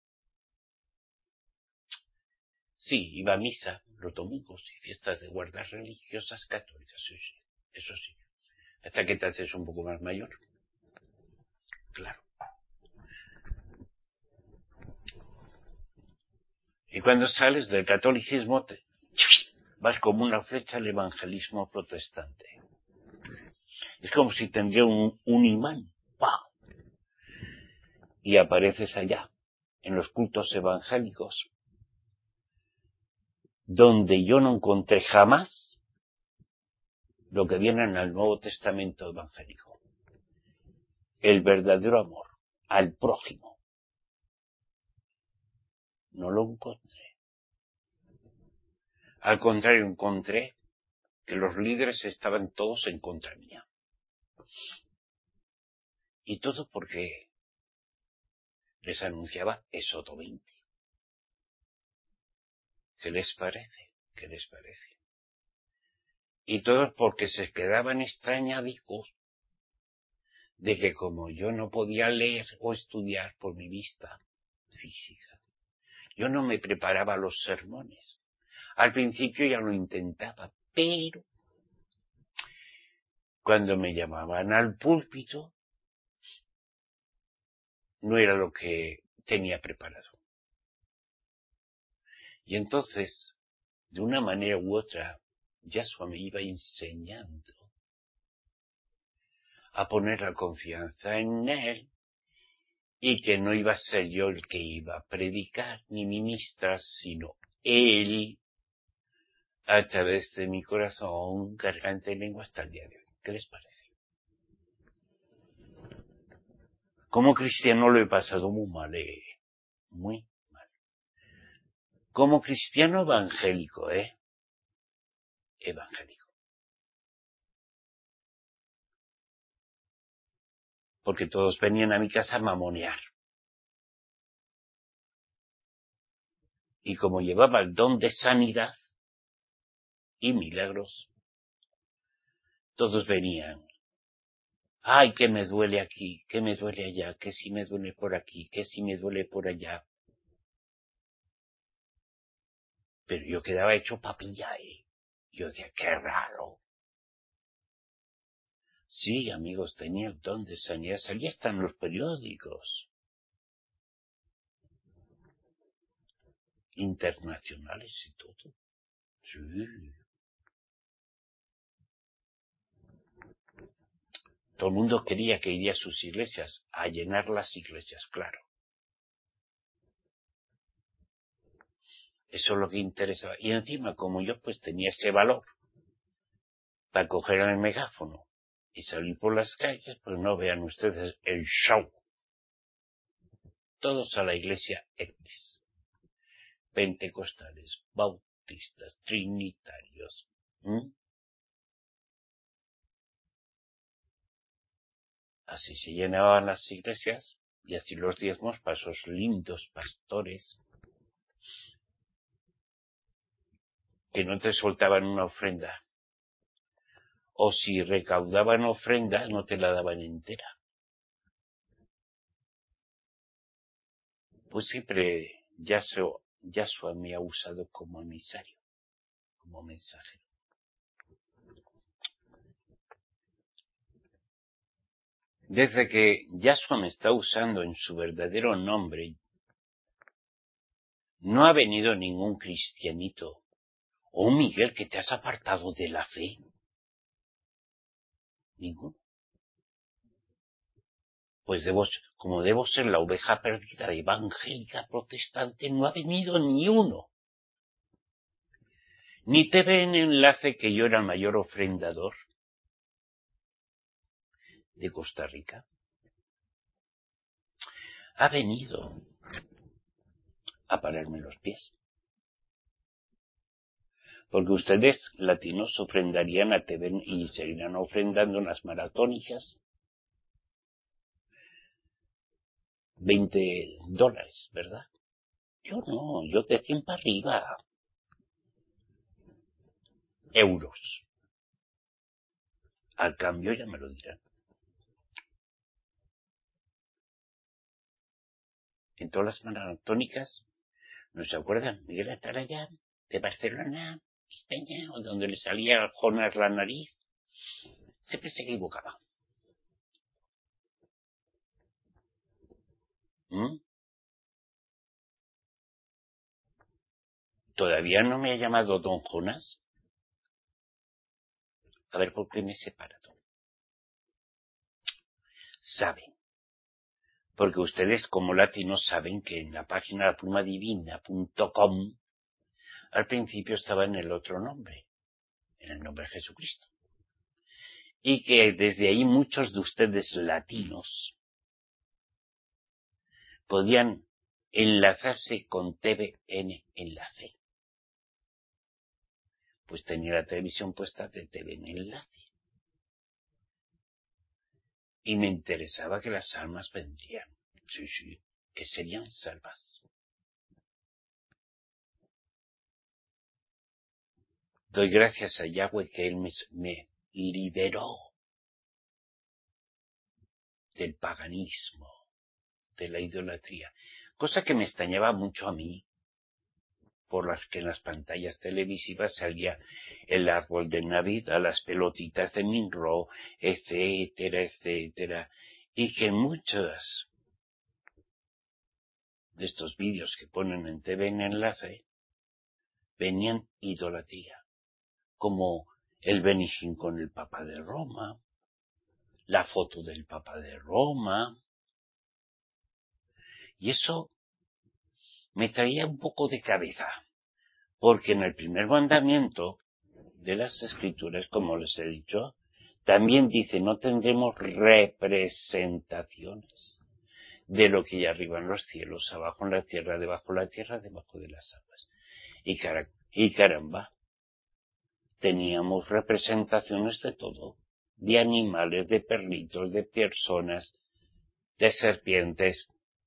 Sí, iba a misa los domingos y fiestas de guardar religiosas católicas, sí, eso sí. Hasta que te haces un poco más mayor. Claro. Y cuando sales del catolicismo vas como una flecha al evangelismo protestante. Es como si tendría un imán. ¡Pah! Y apareces allá, en los cultos evangélicos, donde yo no encontré jamás lo que viene en el Nuevo Testamento evangélico. El verdadero amor al prójimo. No lo encontré. Al contrario, encontré que los líderes estaban todos en contra mía. Y todo porque les anunciaba Éxodo 20. ¿Qué les parece? ¿Qué les parece? Y todos porque se quedaban extrañadicos de que como yo no podía leer o estudiar por mi vista física, yo no me preparaba los sermones. Al principio ya lo intentaba, pero cuando me llamaban al púlpito, no era lo que tenía preparado. Y entonces, de una manera u otra, Yahshua me iba enseñando a poner la confianza en Él y que no iba a ser yo el que iba a predicar ni ministrar, sino Él a través de mi corazón, garganta y lengua hasta el día de hoy. ¿Qué les parece? Como cristiano lo he pasado muy mal, muy mal. Como cristiano evangélico, evangélico. Porque todos venían a mi casa a mamonear. Y como llevaba el don de sanidad y milagros, todos venían. Ay, que me duele aquí, que me duele allá, que si me duele por aquí, que si me duele por allá. Pero yo quedaba hecho papilla, Yo decía, qué raro. Sí, amigos, tenía el don de sanidad, salía hasta en los periódicos internacionales y todo. Sí. Todo el mundo quería que iría a sus iglesias, a llenar las iglesias, claro. Eso es lo que interesaba. Y encima, como yo pues tenía ese valor para coger el megáfono y salir por las calles, pues no vean ustedes el show. Todos a la iglesia X. Pentecostales, bautistas, trinitarios. Así se llenaban las iglesias y así los diezmos para esos lindos pastores que no te soltaban una ofrenda. O si recaudaban ofrenda, no te la daban entera. Pues siempre Yahshua me ha usado como emisario, como mensajero. Desde que Yahshua me está usando en su verdadero nombre, no ha venido ningún cristianito o Miguel que te has apartado de la fe. Ninguno. Pues como debo ser la oveja perdida evangélica protestante, no ha venido ni uno. Ni TV en enlace que yo era el mayor ofrendador de Costa Rica. Ha venido a pararme los pies. Porque ustedes, latinos, ofrendarían a TV y seguirán ofrendando en las maratónicas $20, ¿verdad? Yo no, yo de 100 para arriba. Euros. Al cambio ya me lo dirán. En todas las maratónicas, ¿no se acuerdan? Miguel Ataraya, de Barcelona, España, o donde le salía a Jonas la nariz, siempre se equivocaba. Todavía no me ha llamado don Jonas. A ver por qué me he separado. Saben. Porque ustedes como latinos saben que en la página plumadivina.com al principio estaba en el otro nombre, en el nombre de Jesucristo. Y que desde ahí muchos de ustedes latinos podían enlazarse con TVN Enlace. Pues tenía la televisión puesta de TVN Enlace. Y me interesaba que las almas vendrían. Sí, que serían salvas. Doy gracias a Yahweh que Él me liberó del paganismo, de la idolatría, cosa que me extrañaba mucho a mí, por las que en las pantallas televisivas salía el árbol de Navidad, las pelotitas de Minro, etcétera, etcétera, y que muchos de estos vídeos que ponen en TV en Enlace venían idolatría, como el Benigín con el Papa de Roma, la foto del Papa de Roma, y eso me traía un poco de cabeza, porque en el primer mandamiento de las Escrituras, como les he dicho, también dice, no tendremos representaciones de lo que hay arriba en los cielos, abajo en la tierra, debajo de las aguas. Y caramba, teníamos representaciones de todo, de animales, de perritos, de personas, de serpientes,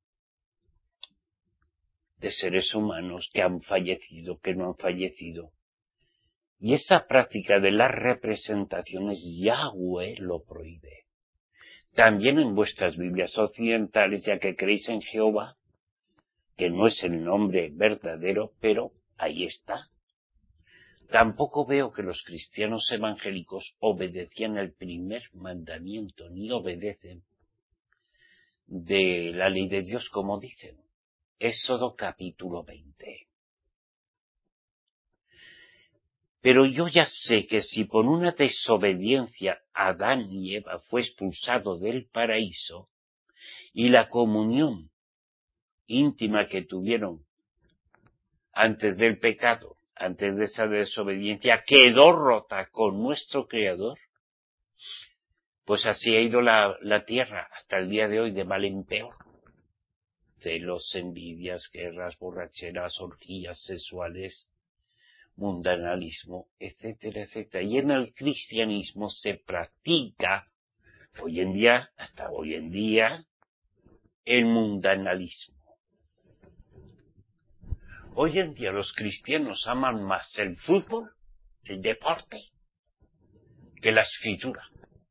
de seres humanos que han fallecido, que no han fallecido. Y esa práctica de las representaciones Yahweh lo prohíbe. También en vuestras Biblias occidentales, ya que creéis en Jehová, que no es el nombre verdadero, pero ahí está. Tampoco veo que los cristianos evangélicos obedecían el primer mandamiento, ni obedecen de la ley de Dios como dicen. Éxodo capítulo 20. Pero yo ya sé que si por una desobediencia Adán y Eva fue expulsado del paraíso y la comunión íntima que tuvieron antes del pecado, antes de esa desobediencia, quedó rota con nuestro Creador, pues así ha ido la tierra hasta el día de hoy de mal en peor. Celos, envidias, guerras, borracheras, orgías sexuales, mundanalismo, etcétera, etcétera. Y en el cristianismo se practica hoy en día, hasta hoy en día, el mundanalismo. Hoy en día los cristianos aman más el fútbol, el deporte, que la escritura.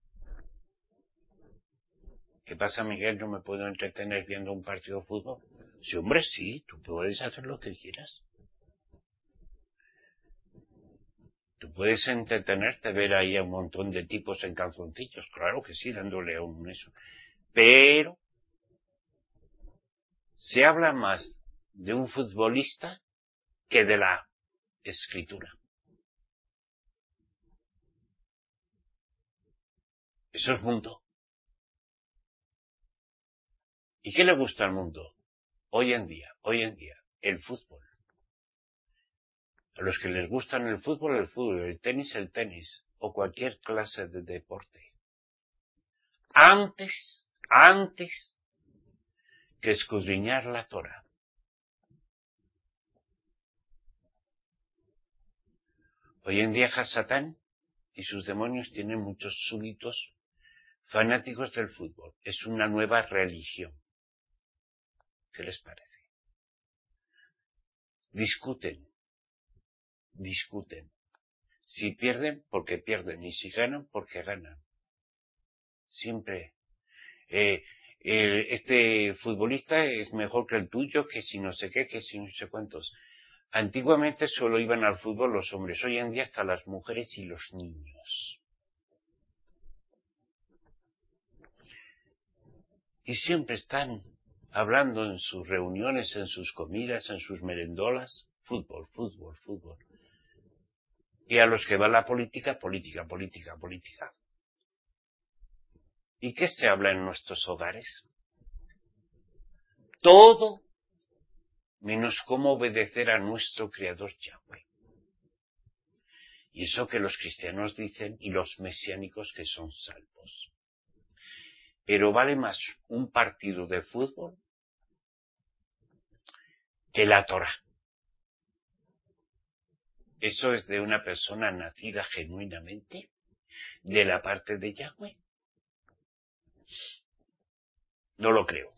¿Qué pasa, Miguel? ¿No me puedo entretener viendo un partido de fútbol? Sí, hombre, sí, tú puedes hacer lo que quieras. Tú puedes entretenerte, ver ahí a un montón de tipos en calzoncillos, claro que sí, dándole a un eso. Pero se habla más de un futbolista que de la escritura. Eso es mundo. ¿Y qué le gusta al mundo? Hoy en día, el fútbol. A los que les gustan el fútbol, el tenis, o cualquier clase de deporte. Antes que escudriñar la Torá. Hoy en día Hasatán y sus demonios tienen muchos súbditos fanáticos del fútbol. Es una nueva religión. ¿Qué les parece? Discuten. Si pierden, porque pierden. Y si ganan, porque ganan. Siempre. Este futbolista es mejor que el tuyo, que si no sé qué, que si no sé cuántos. Antiguamente solo iban al fútbol los hombres. Hoy en día hasta las mujeres y los niños. Y siempre están hablando en sus reuniones, en sus comidas, en sus merendolas, fútbol. Y a los que va la política. ¿Y qué se habla en nuestros hogares? Todo menos cómo obedecer a nuestro Creador Yahweh. Y eso que los cristianos dicen y los mesiánicos que son salvos. Pero vale más un partido de fútbol que la Torá. Eso es de una persona nacida genuinamente de la parte de Yahweh. No lo creo.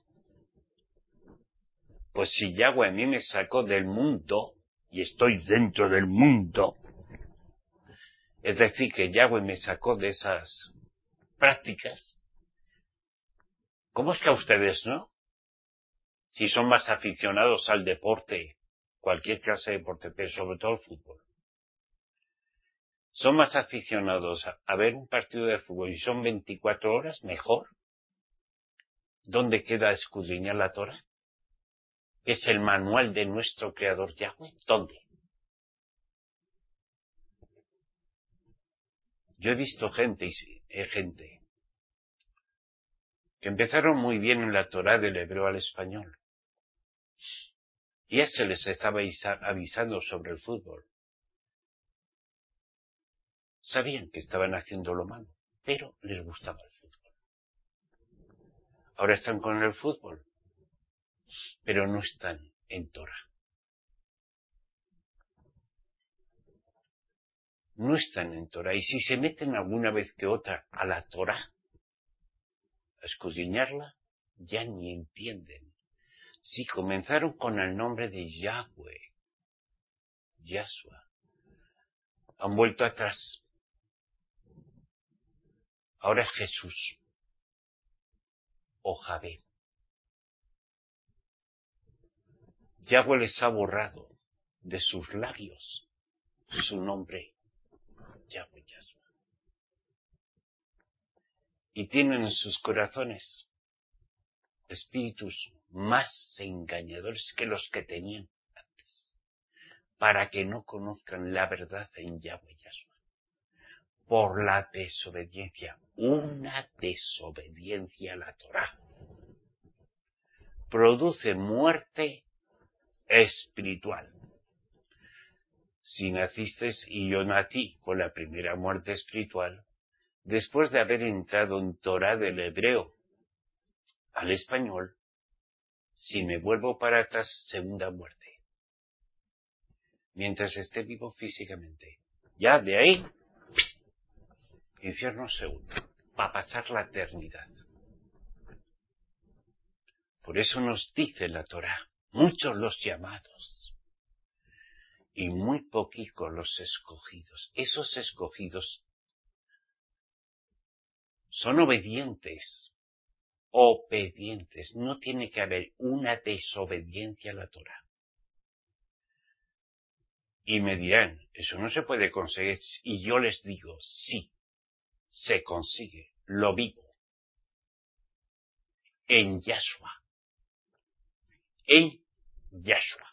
Pues si Yahweh a mí me sacó del mundo y estoy dentro del mundo, es decir, que Yahweh me sacó de esas prácticas, ¿Cómo es que a ustedes no? Si son más aficionados al deporte, cualquier clase de deporte, pero sobre todo el fútbol. Son más aficionados a ver un partido de fútbol y son 24 horas, mejor. ¿Dónde queda escudriñar la Torá? ¿Es el manual de nuestro Creador Yahweh? ¿Dónde? Yo he visto gente que empezaron muy bien en la Torá del hebreo al español. Y ya se les estaba avisando sobre el fútbol. Sabían que estaban haciendo lo malo, pero les gustaba el fútbol. Ahora están con el fútbol, pero no están en Torá. No están en Torá. Y si se meten alguna vez que otra a la Torá, a escudriñarla, ya ni entienden. Si comenzaron con el nombre de Yahweh, Yahshua, han vuelto atrás. Ahora es Jesús o Javé. Yahweh les ha borrado de sus labios su nombre, Yahweh, Yahshua. Y tienen en sus corazones espíritus más engañadores que los que tenían antes, para que no conozcan la verdad en Yahweh, Yahshua. Por la desobediencia, una desobediencia a la Torá, produce muerte espiritual. Si naciste y yo nací con la primera muerte espiritual, después de haber entrado en Torá del hebreo al español, si me vuelvo para atrás, segunda muerte. Mientras esté vivo físicamente. Ya de ahí, infierno segundo, para pasar la eternidad. Por eso nos dice la Torá, muchos los llamados y muy poquitos los escogidos. Esos escogidos son obedientes, no tiene que haber una desobediencia a la Torá. Y me dirán, eso no se puede conseguir, y yo les digo, sí, se consigue, lo vivo, en Yahshua, en Yahshua.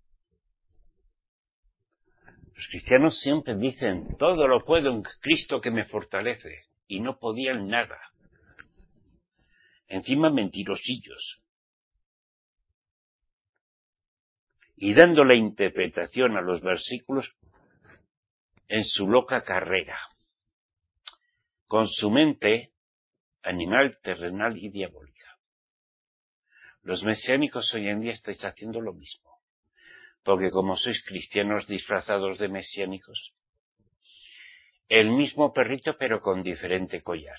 Los cristianos siempre dicen, todo lo puedo en Cristo que me fortalece, y no podían nada. Encima mentirosillos. Y dando la interpretación a los versículos en su loca carrera, con su mente animal, terrenal y diabólica. Los mesiánicos hoy en día estáis haciendo lo mismo, porque como sois cristianos disfrazados de mesiánicos, el mismo perrito pero con diferente collar.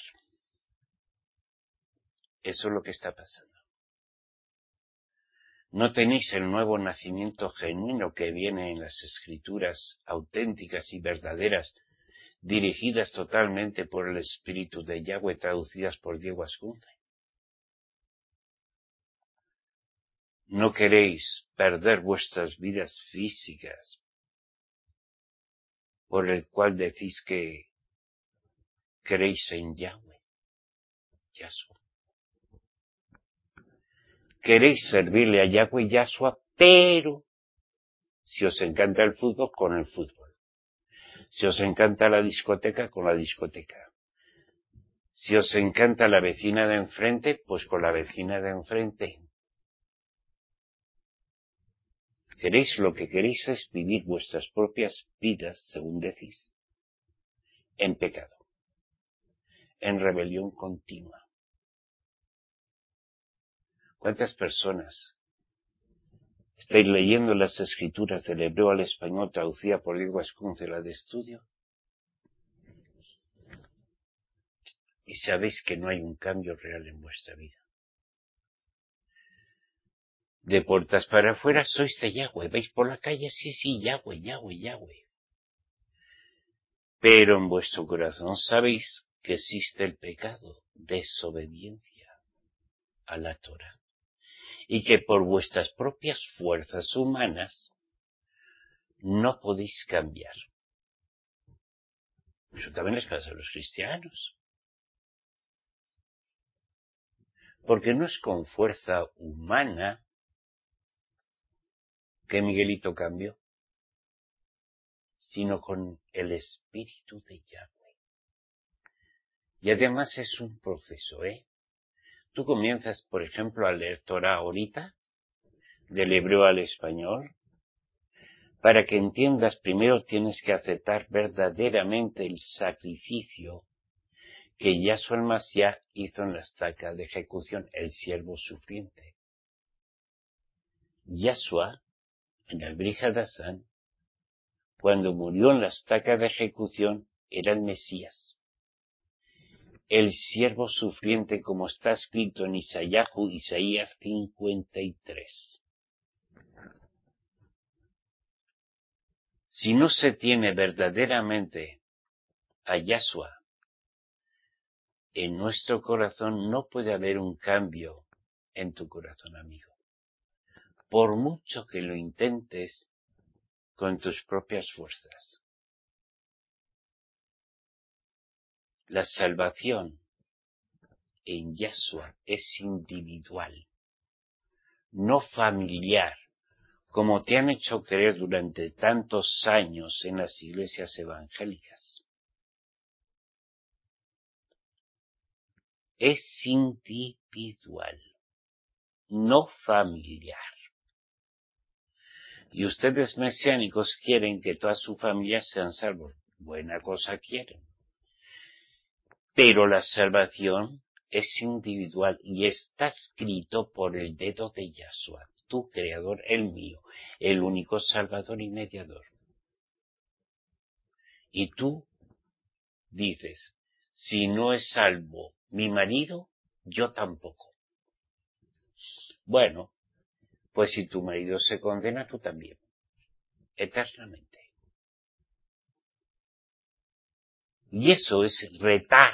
Eso es lo que está pasando. No tenéis el nuevo nacimiento genuino que viene en las escrituras auténticas y verdaderas, dirigidas totalmente por el Espíritu de Yahweh, traducidas por Diego Ascunce. No queréis perder vuestras vidas físicas, por el cual decís que creéis en Yahweh, Yahshua. Queréis servirle a Yahweh y Yahshua, pero si os encanta el fútbol, con el fútbol. Si os encanta la discoteca, con la discoteca. Si os encanta la vecina de enfrente, pues con la vecina de enfrente. Queréis lo que queréis es vivir vuestras propias vidas, según decís, en pecado, en rebelión continua. ¿Cuántas personas estáis leyendo las escrituras del hebreo al español traducida por Diego Ascunce, la de estudio? Y sabéis que no hay un cambio real en vuestra vida. De puertas para afuera sois de Yahweh. ¿Veis por la calle? Sí, Yahweh, Yahweh, Yahweh. Pero en vuestro corazón sabéis que existe el pecado, desobediencia. a la Torá y que por vuestras propias fuerzas humanas no podéis cambiar. Eso también les pasa a los cristianos. Porque no es con fuerza humana que Miguelito cambió, sino con el Espíritu de Yahweh. Y además es un proceso, Tú comienzas, por ejemplo, a leer Torah ahorita, del hebreo al español. Para que entiendas, primero tienes que aceptar verdaderamente el sacrificio que Yahshua el Mashiach hizo en la estaca de ejecución, el siervo sufriente. Yahshua, en el Brit Hadashah, cuando murió en la estaca de ejecución, era el Mesías. El siervo sufriente, como está escrito en Isaías 53. Si no se tiene verdaderamente a Yahshua en nuestro corazón, no puede haber un cambio en tu corazón, amigo. Por mucho que lo intentes con tus propias fuerzas. La salvación en Yahshua es individual, no familiar, como te han hecho creer durante tantos años en las iglesias evangélicas. Es individual, no familiar. Y ustedes mesiánicos quieren que todas sus familias sean salvos. Buena cosa quieren. Pero la salvación es individual y está escrito por el dedo de Yahshua, tu creador, el mío, el único salvador y mediador. Y tú dices, si no es salvo mi marido, yo tampoco. Bueno, pues si tu marido se condena, tú también, eternamente. Y eso es retar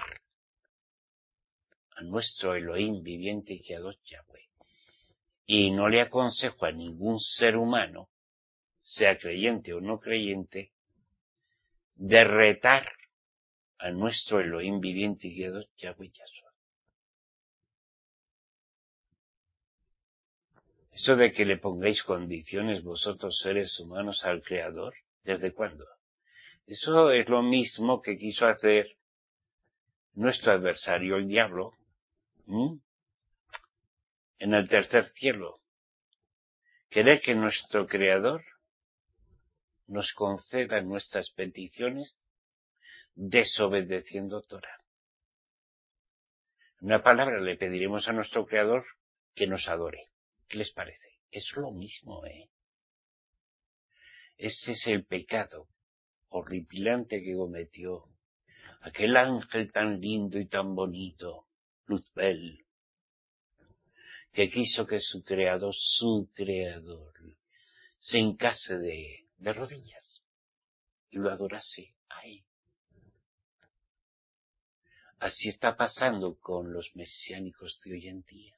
a nuestro Elohim viviente y creador Yahweh. Y no le aconsejo a ningún ser humano, sea creyente o no creyente, de retar a nuestro Elohim viviente y creador Yahweh Yahshua. Eso de que le pongáis condiciones vosotros seres humanos al Creador, ¿desde cuándo? Eso es lo mismo que quiso hacer nuestro adversario el diablo, en el tercer cielo. Querer que nuestro Creador nos conceda nuestras peticiones desobedeciendo Torah. En una palabra, le pediremos a nuestro Creador que nos adore. ¿Qué les parece? Es lo mismo, Ese es el pecado horripilante que cometió aquel ángel tan lindo y tan bonito, Luzbel, que quiso que su creador, se hincase de rodillas y lo adorase. ¡Ay! Así está pasando con los mesiánicos de hoy en día.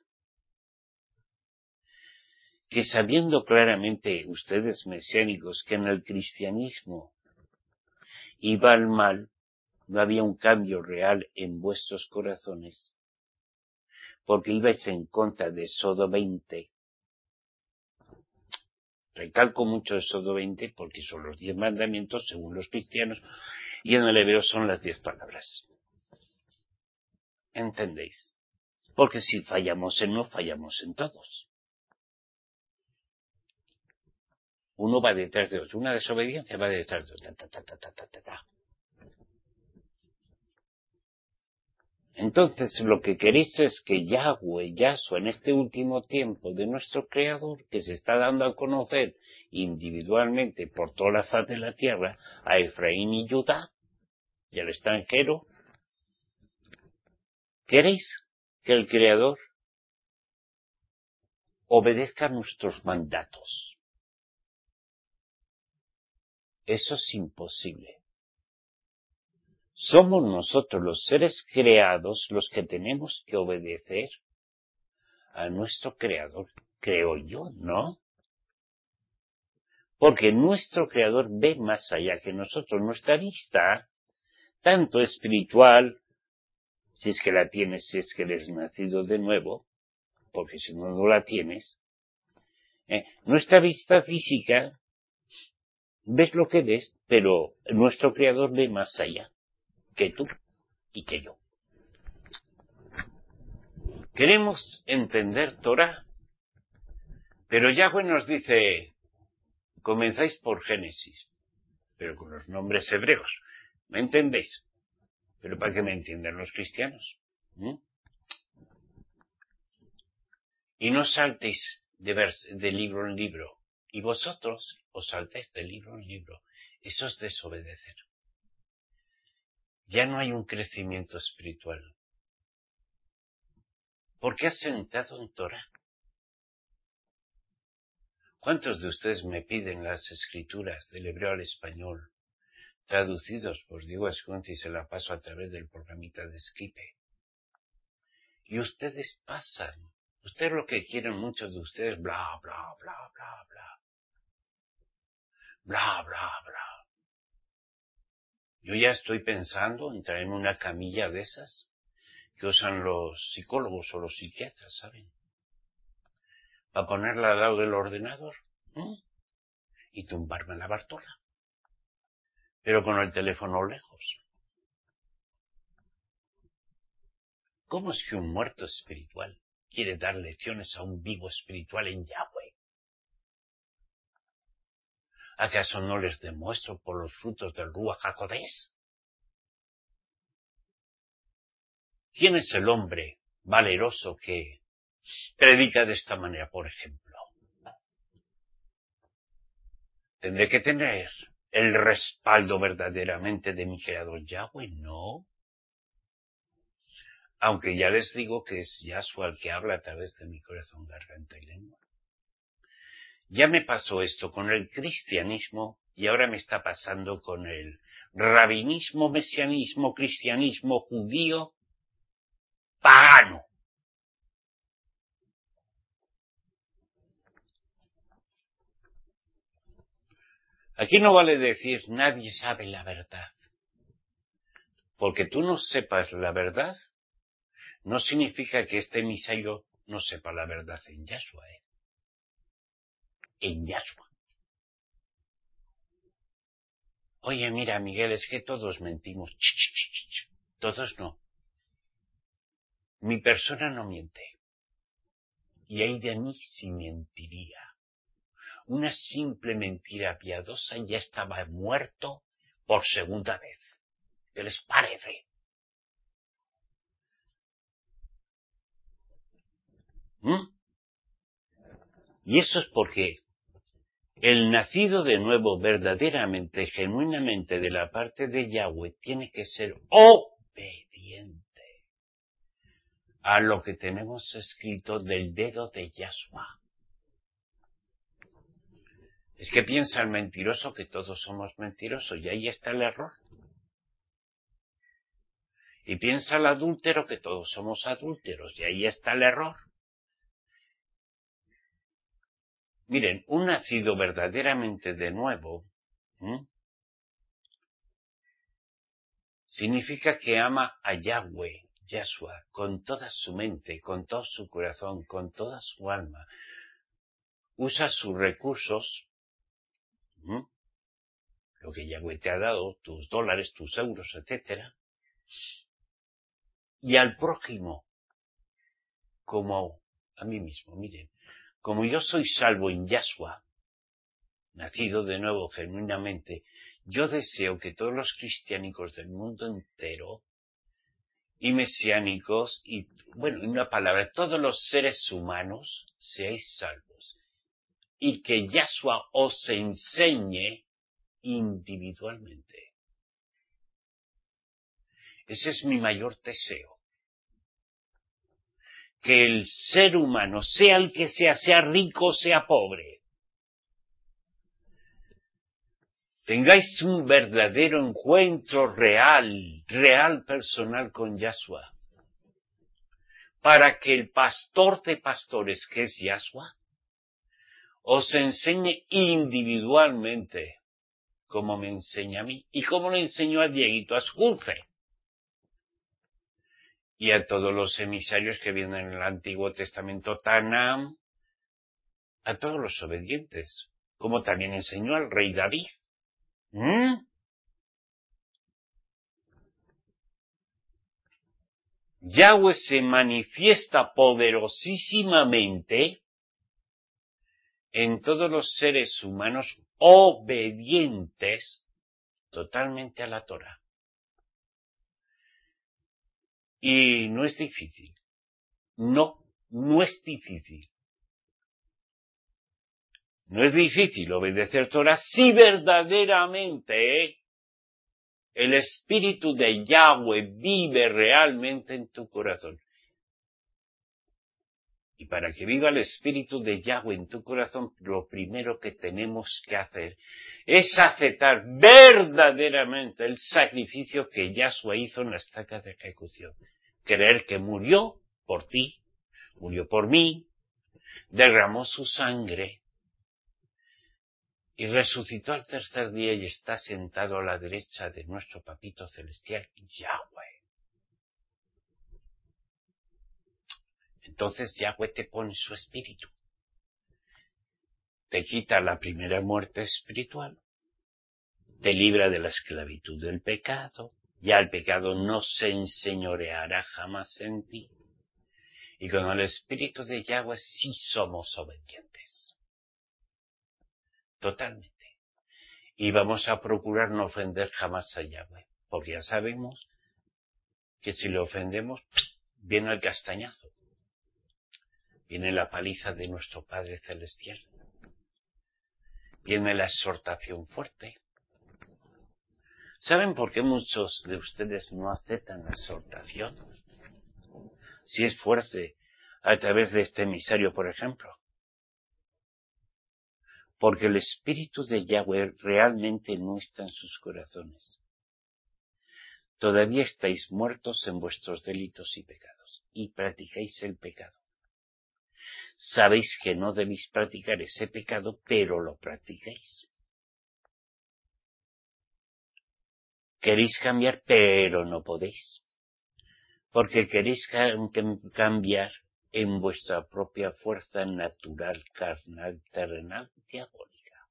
Que sabiendo claramente ustedes mesiánicos que en el cristianismo iba al mal, no había un cambio real en vuestros corazones, porque ibais en contra de Éxodo 20. Recalco mucho Éxodo 20 porque son los 10 mandamientos según los cristianos y en el hebreo son las 10 palabras. ¿Entendéis? Porque si fallamos en uno, fallamos en todos. Uno va detrás de otro. Una desobediencia va detrás de otra. Entonces, lo que queréis es que Yahweh, Yahshua, en este último tiempo de nuestro Creador, que se está dando a conocer individualmente por toda la faz de la tierra, a Efraín y Judá, y al extranjero, ¿queréis que el Creador obedezca nuestros mandatos? Eso es imposible. Somos nosotros los seres creados los que tenemos que obedecer a nuestro Creador, creo yo, ¿no? Porque nuestro Creador ve más allá que nosotros. Nuestra vista, tanto espiritual, si es que la tienes, si es que eres nacido de nuevo, porque si no, no la tienes, nuestra vista física, ves lo que ves, pero nuestro Creador ve más allá que tú y que yo. Queremos entender Torah, pero Yahweh nos dice, comenzáis por Génesis, pero con los nombres hebreos. ¿Me entendéis? ¿Pero para qué me entienden los cristianos? Y no saltéis de libro en libro. Y vosotros os saltáis de libro en libro. Eso es desobedecer. Ya no hay un crecimiento espiritual. Porque has sentado en Torah. ¿Cuántos de ustedes me piden las escrituras del hebreo al español, traducidos por Diego Esconti, y se la paso a través del programita de Skype? Y ustedes pasan. Ustedes lo que quieren, muchos de ustedes, bla, bla, bla, bla, bla. Bla, bla, bla. Yo ya estoy pensando en traerme una camilla de esas que usan los psicólogos o los psiquiatras, ¿saben? Para ponerla al lado del ordenador, y tumbarme en la bartola. Pero con el teléfono lejos. ¿Cómo es que un muerto espiritual quiere dar lecciones a un vivo espiritual en Yahweh? ¿Acaso no les demuestro por los frutos del Ruach HaKodesh? ¿Quién es el hombre valeroso que predica de esta manera, por ejemplo? ¿Tendré que tener el respaldo verdaderamente de mi Creador Yahweh? No. Aunque ya les digo que es Yahshua el que habla a través de mi corazón, garganta y lengua. Ya me pasó esto con el cristianismo y ahora me está pasando con el rabinismo, mesianismo, cristianismo judío pagano. Aquí no vale decir nadie sabe la verdad. Porque tú no sepas la verdad, no significa que este emisario no sepa la verdad en Yahshua, en Yahshua. Oye, mira, Miguel, es que todos mentimos. Todos no. Mi persona no miente. Y ay de mí si mentiría. Una simple mentira piadosa y ya estaba muerto por segunda vez. ¿Qué les parece? Y eso es porque el nacido de nuevo verdaderamente, genuinamente de la parte de Yahweh tiene que ser obediente a lo que tenemos escrito del dedo de Yahshua. Es que piensa el mentiroso que todos somos mentirosos y ahí está el error. Y piensa el adúltero que todos somos adúlteros y ahí está el error. Miren, un nacido verdaderamente de nuevo significa que ama a Yahweh, Yahshua, con toda su mente, con todo su corazón, con toda su alma. Usa sus recursos, lo que Yahweh te ha dado, tus dólares, tus euros, etcétera, y al prójimo como a mí mismo. Miren, como yo soy salvo en Yahshua, nacido de nuevo genuinamente, yo deseo que todos los cristiánicos del mundo entero y mesiánicos y, bueno, en una palabra, todos los seres humanos seáis salvos y que Yahshua os enseñe individualmente. Ese es mi mayor deseo. Que el ser humano, sea el que sea rico, sea pobre, tengáis un verdadero encuentro real personal con Yahshua. para que el pastor de pastores, que es Yahshua, os enseñe individualmente como me enseña a mí y como le enseñó a Dieguito Asculce y a todos los emisarios que vienen en el Antiguo Testamento, Tanam, a todos los obedientes, como también enseñó al rey David. Yahweh se manifiesta poderosísimamente en todos los seres humanos obedientes totalmente a la Torah. Y no es difícil. No es difícil. No es difícil obedecer Torah si verdaderamente el Espíritu de Yahweh vive realmente en tu corazón. Y para que viva el Espíritu de Yahweh en tu corazón, lo primero que tenemos que hacer es aceptar verdaderamente el sacrificio que Yahshua hizo en la estaca de ejecución. Creer que murió por ti, murió por mí, derramó su sangre y resucitó al tercer día y está sentado a la derecha de nuestro Papito Celestial, Yahweh. Entonces Yahweh te pone su espíritu. Te quita la primera muerte espiritual, te libra de la esclavitud del pecado, ya el pecado no se enseñoreará jamás en ti, y con el Espíritu de Yahweh sí somos obedientes, totalmente, y vamos a procurar no ofender jamás a Yahweh, porque ya sabemos que si le ofendemos, viene el castañazo, viene la paliza de nuestro Padre Celestial, viene la exhortación fuerte. ¿Saben por qué muchos de ustedes no aceptan la exhortación? Si es fuerte, a través de este emisario, por ejemplo. Porque el Espíritu de Yahweh realmente no está en sus corazones. Todavía estáis muertos en vuestros delitos y pecados, y practicáis el pecado. Sabéis que no debéis practicar ese pecado, pero lo practicáis. Queréis cambiar, pero no podéis. Porque queréis cambiar en vuestra propia fuerza natural, carnal, terrenal, diabólica.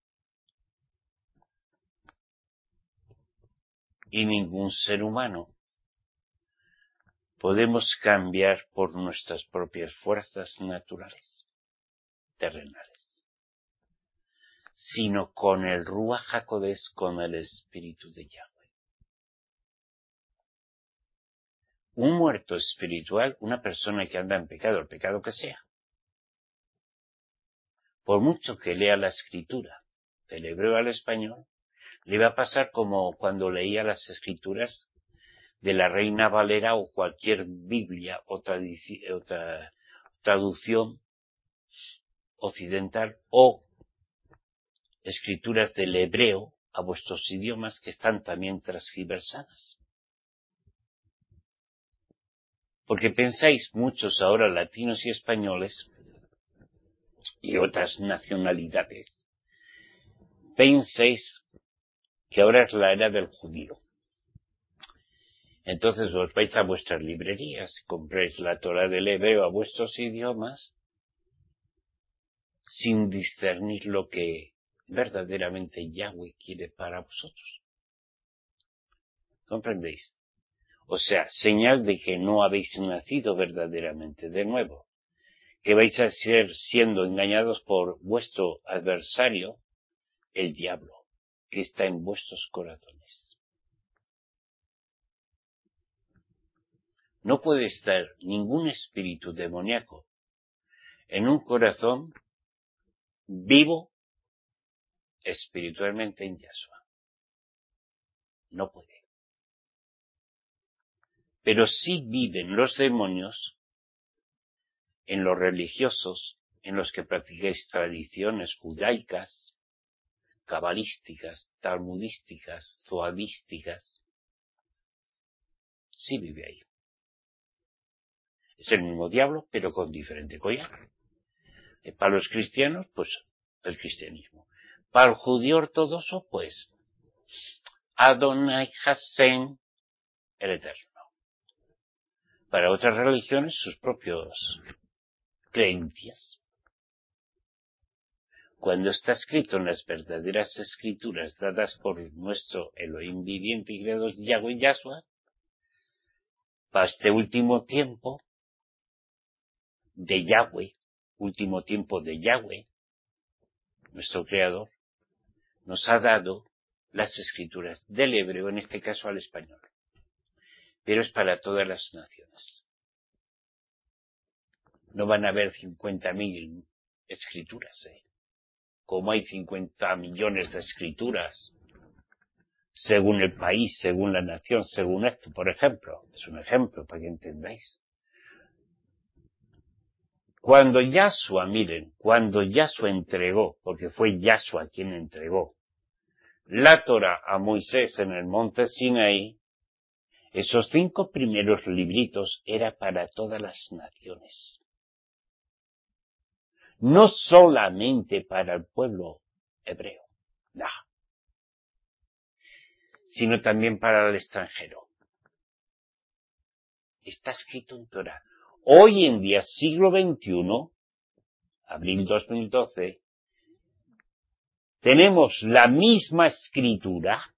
Y ningún ser humano podemos cambiar por nuestras propias fuerzas naturales, terrenales, sino con el Ruach HaKodesh, con el Espíritu de Yahweh. Un muerto espiritual, una persona que anda en pecado, el pecado que sea, por mucho que lea la Escritura, del hebreo al español, le va a pasar como cuando leía las Escrituras de la Reina Valera o cualquier Biblia o traducción occidental o escrituras del hebreo a vuestros idiomas que están también transgiversadas. Porque pensáis muchos ahora latinos y españoles y otras nacionalidades, pensáis que ahora es la era del judío. Entonces os vais a vuestras librerías, compréis la Torah del hebreo a vuestros idiomas sin discernir lo que verdaderamente Yahweh quiere para vosotros. ¿Comprendéis? O sea, señal de que no habéis nacido verdaderamente de nuevo, que vais a ser siendo engañados por vuestro adversario, el diablo, que está en vuestros corazones. No puede estar ningún espíritu demoníaco en un corazón vivo espiritualmente en Yahshua. No puede. Pero sí viven los demonios en los religiosos, en los que practicáis tradiciones judaicas, cabalísticas, talmudísticas, zoadísticas. Sí vive ahí. Es el mismo diablo, pero con diferente collar. Para los cristianos, pues, el cristianismo. Para el judío ortodoxo, pues, Adonai Hashem, el Eterno. Para otras religiones, sus propios creencias. Cuando está escrito en las verdaderas escrituras dadas por nuestro Elohim viviente y creador Yahweh Yahshua, para este último tiempo de Yahweh, último tiempo de Yahweh, nuestro creador, nos ha dado las escrituras del hebreo, en este caso al español. Pero es para todas las naciones. No van a haber 50.000 escrituras, como hay 50 millones de escrituras, según el país, según la nación, según esto, por ejemplo. Es un ejemplo para que entendáis. Cuando Yahshua, miren, cuando Yahshua entregó, porque fue Yahshua quien entregó la Torá a Moisés en el monte Sinaí, esos 5 primeros libritos era para todas las naciones. No solamente para el pueblo hebreo, no, sino también para el extranjero. Está escrito en Torá. Hoy en día, siglo XXI, abril 2012, tenemos la misma escritura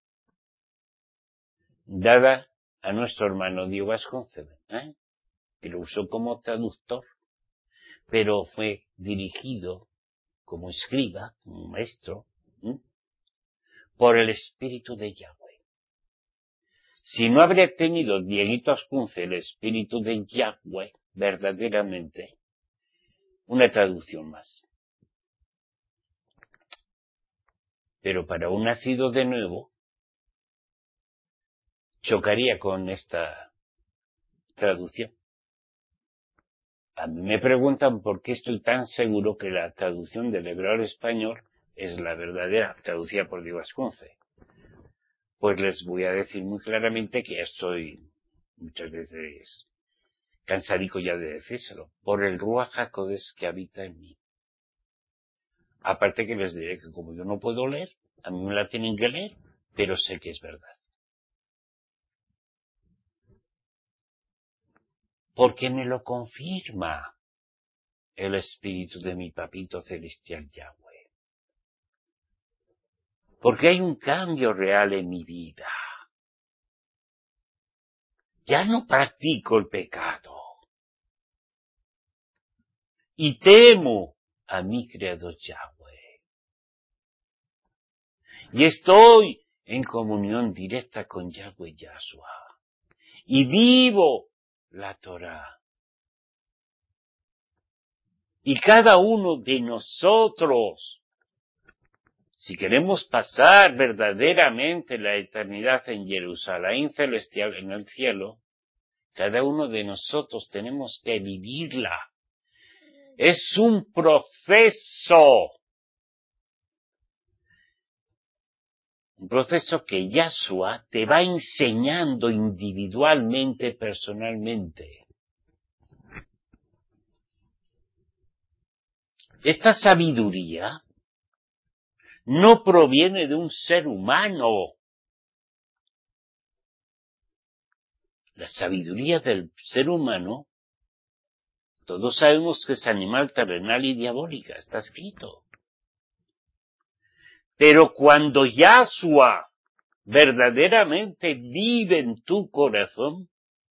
dada a nuestro hermano Diego Vasconcelos, que lo usó como traductor, pero fue dirigido como escriba, como maestro, por el Espíritu de Yahweh. Si no habría tenido Dieguito Ascunce el Espíritu de Yahweh, verdaderamente, una traducción más. Pero para un nacido de nuevo, chocaría con esta traducción. A mí me preguntan por qué estoy tan seguro que la traducción del hebreo al español es la verdadera, traducida por Diego Ascunce. Pues les voy a decir muy claramente que ya estoy muchas veces cansadico ya de decírselo, por el Ruach HaKodesh que habita en mí. Aparte que les diré que como yo no puedo leer, a mí me la tienen que leer, pero sé que es verdad. Porque me lo confirma el Espíritu de mi Papito Celestial Yahweh. Porque hay un cambio real en mi vida. Ya no practico el pecado. Y temo a mi Creador Yahweh. Y estoy en comunión directa con Yahweh Yahshua. Y vivo la Torá. Y cada uno de nosotros, si queremos pasar verdaderamente la eternidad en Jerusalén celestial, en el cielo, cada uno de nosotros tenemos que vivirla. Es un proceso. Un proceso que Yahshua te va enseñando individualmente, personalmente. Esta sabiduría no proviene de un ser humano. La sabiduría del ser humano, todos sabemos que es animal terrenal y diabólica, está escrito. Pero cuando Yahshua verdaderamente vive en tu corazón,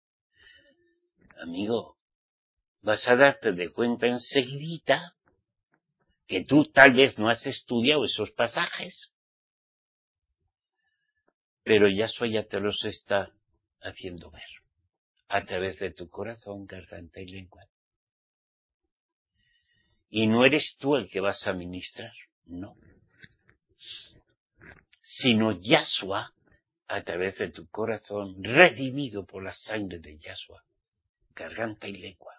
amigo, vas a darte de cuenta enseguida que tú tal vez no has estudiado esos pasajes, pero Yahshua ya te los está haciendo ver a través de tu corazón, garganta y lengua. Y no eres tú el que vas a ministrar, no, sino Yahshua a través de tu corazón, redimido por la sangre de Yahshua, garganta y lengua.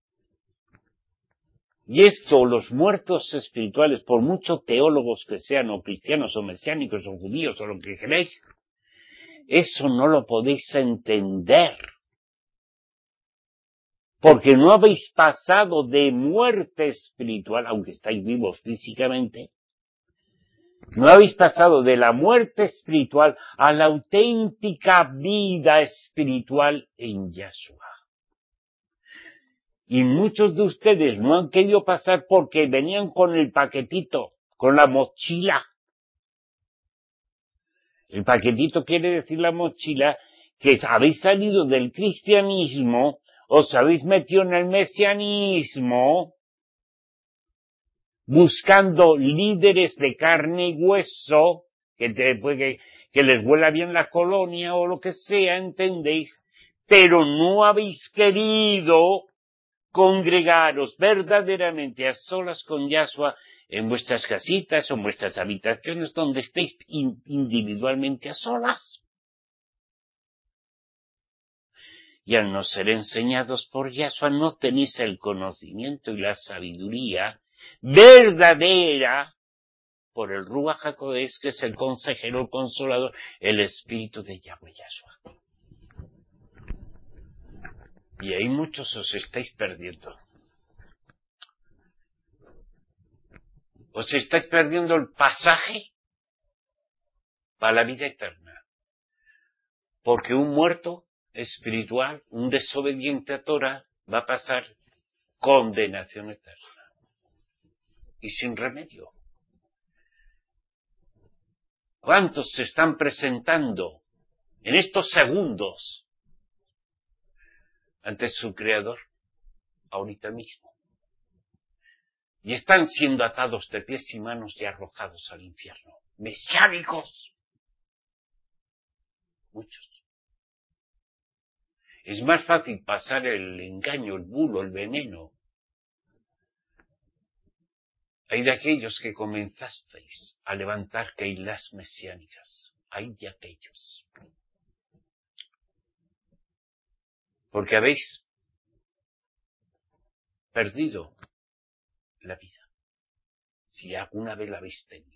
Y esto, los muertos espirituales, por muchos teólogos que sean, o cristianos, o mesiánicos, o judíos, o lo que queréis, eso no lo podéis entender. porque no habéis pasado de muerte espiritual, aunque estáis vivos físicamente, no habéis pasado de la muerte espiritual a la auténtica vida espiritual en Yahshua. Y muchos de ustedes no han querido pasar porque venían con el paquetito, con la mochila. El paquetito quiere decir la mochila, que habéis salido del cristianismo, os habéis metido en el mesianismo, buscando líderes de carne y hueso, que les huela bien la colonia o lo que sea, ¿entendéis? Pero no habéis querido congregaros verdaderamente a solas con Yahshua en vuestras casitas o en vuestras habitaciones donde estéis individualmente a solas. Y al no ser enseñados por Yahshua no tenéis el conocimiento y la sabiduría verdadera por el Ruach HaKodesh, que es el consejero, el consolador, el Espíritu de Yahweh Yahshua. Y ahí muchos os estáis perdiendo. Os estáis perdiendo el pasaje para la vida eterna. Porque un muerto espiritual, un desobediente a Torah, va a pasar condenación eterna. Y sin remedio. ¿Cuántos se están presentando en estos segundos ante su Creador? Ahorita mismo. Y están siendo atados de pies y manos y arrojados al infierno. Mesiánicos. Muchos. Es más fácil pasar el engaño, el bulo, el veneno. Hay de aquellos que comenzasteis a levantar keilas mesiánicas. Hay de aquellos. Porque habéis perdido la vida. Si alguna vez la habéis tenido.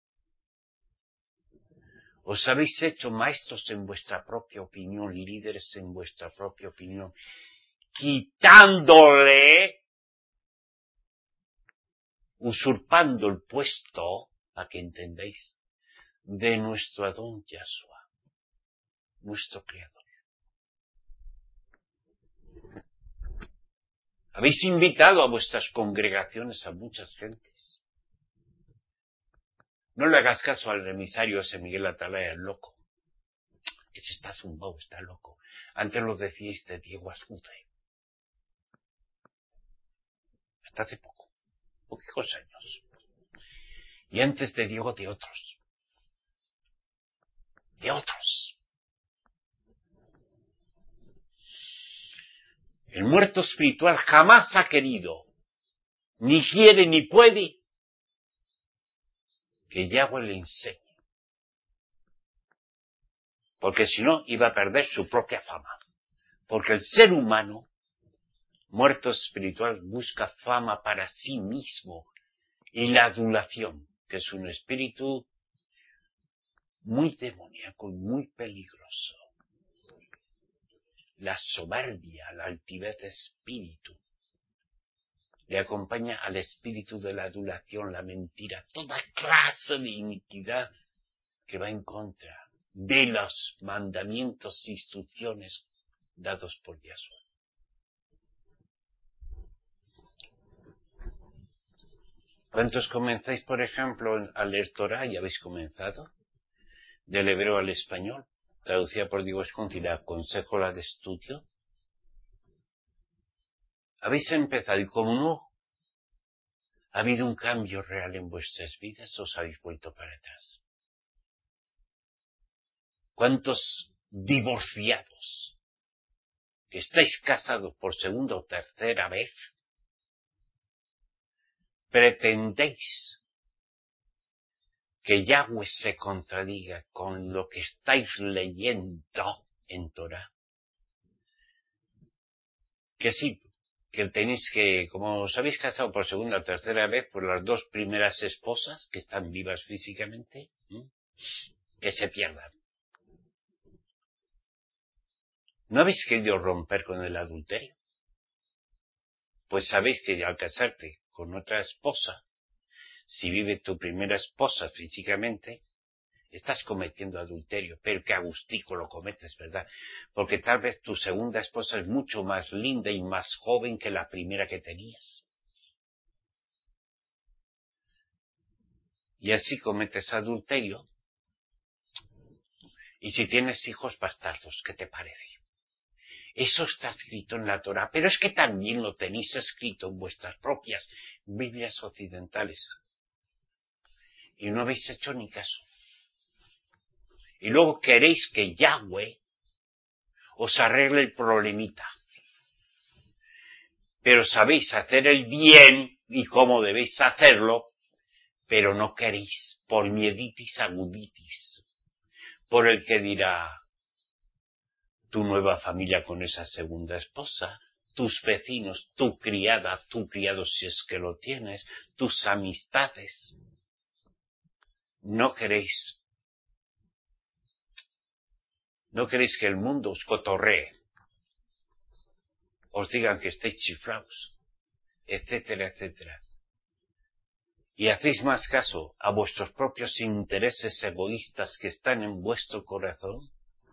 Os habéis hecho maestros en vuestra propia opinión, líderes en vuestra propia opinión, quitándole, usurpando el puesto, a que entendéis, de nuestro Adón Yahshua, nuestro Creador. Habéis invitado a vuestras congregaciones a muchas gentes. No le hagas caso al emisario ese Miguel Atalaya, el loco. Ese está zumbado, está loco. Antes lo decíais de Diego Ascuce. Hasta hace poquitos años. Y antes de Diego, de otros. De otros. El muerto espiritual jamás ha querido, ni quiere, ni puede, que Yahweh le enseñe. Porque si no, iba a perder su propia fama. Porque el ser humano, muerto espiritual, busca fama para sí mismo. Y la adulación, que es un espíritu muy demoníaco y muy peligroso. La soberbia, la altivez de espíritu. Le acompaña al espíritu de la adulación, la mentira, toda clase de iniquidad que va en contra de los mandamientos e instrucciones dados por Yahshua. ¿Cuántos comenzáis, por ejemplo, a leer Torah? ¿Ya habéis comenzado? Del hebreo al español, traducida por Diego Esconti, y le aconsejo la de estudio. ¿Habéis empezado y como no ha habido un cambio real en vuestras vidas, os habéis vuelto para atrás? ¿Cuántos divorciados que estáis casados por segunda o tercera vez pretendéis que Yahweh se contradiga con lo que estáis leyendo en Torah? Que sí, que tenéis que, como os habéis casado por segunda o tercera vez, por las dos primeras esposas que están vivas físicamente, que se pierdan. ¿No habéis querido romper con el adulterio? Pues sabéis que al casarte con otra esposa, si vive tu primera esposa físicamente, estás cometiendo adulterio, pero que a gustico lo cometes, ¿verdad? Porque tal vez tu segunda esposa es mucho más linda y más joven que la primera que tenías. Y así cometes adulterio. Y si tienes hijos bastardos, ¿qué te parece? Eso está escrito en la Torá, pero es que también lo tenéis escrito en vuestras propias Biblias occidentales. Y no habéis hecho ni caso. Y luego queréis que Yahweh os arregle el problemita. Pero sabéis hacer el bien y cómo debéis hacerlo, pero no queréis, por mieditis aguditis, por el que dirá tu nueva familia con esa segunda esposa, tus vecinos, tu criado si es que lo tienes, tus amistades. No queréis que el mundo os cotorree, os digan que estéis chiflados, etcétera, etcétera. Y hacéis más caso a vuestros propios intereses egoístas que están en vuestro corazón,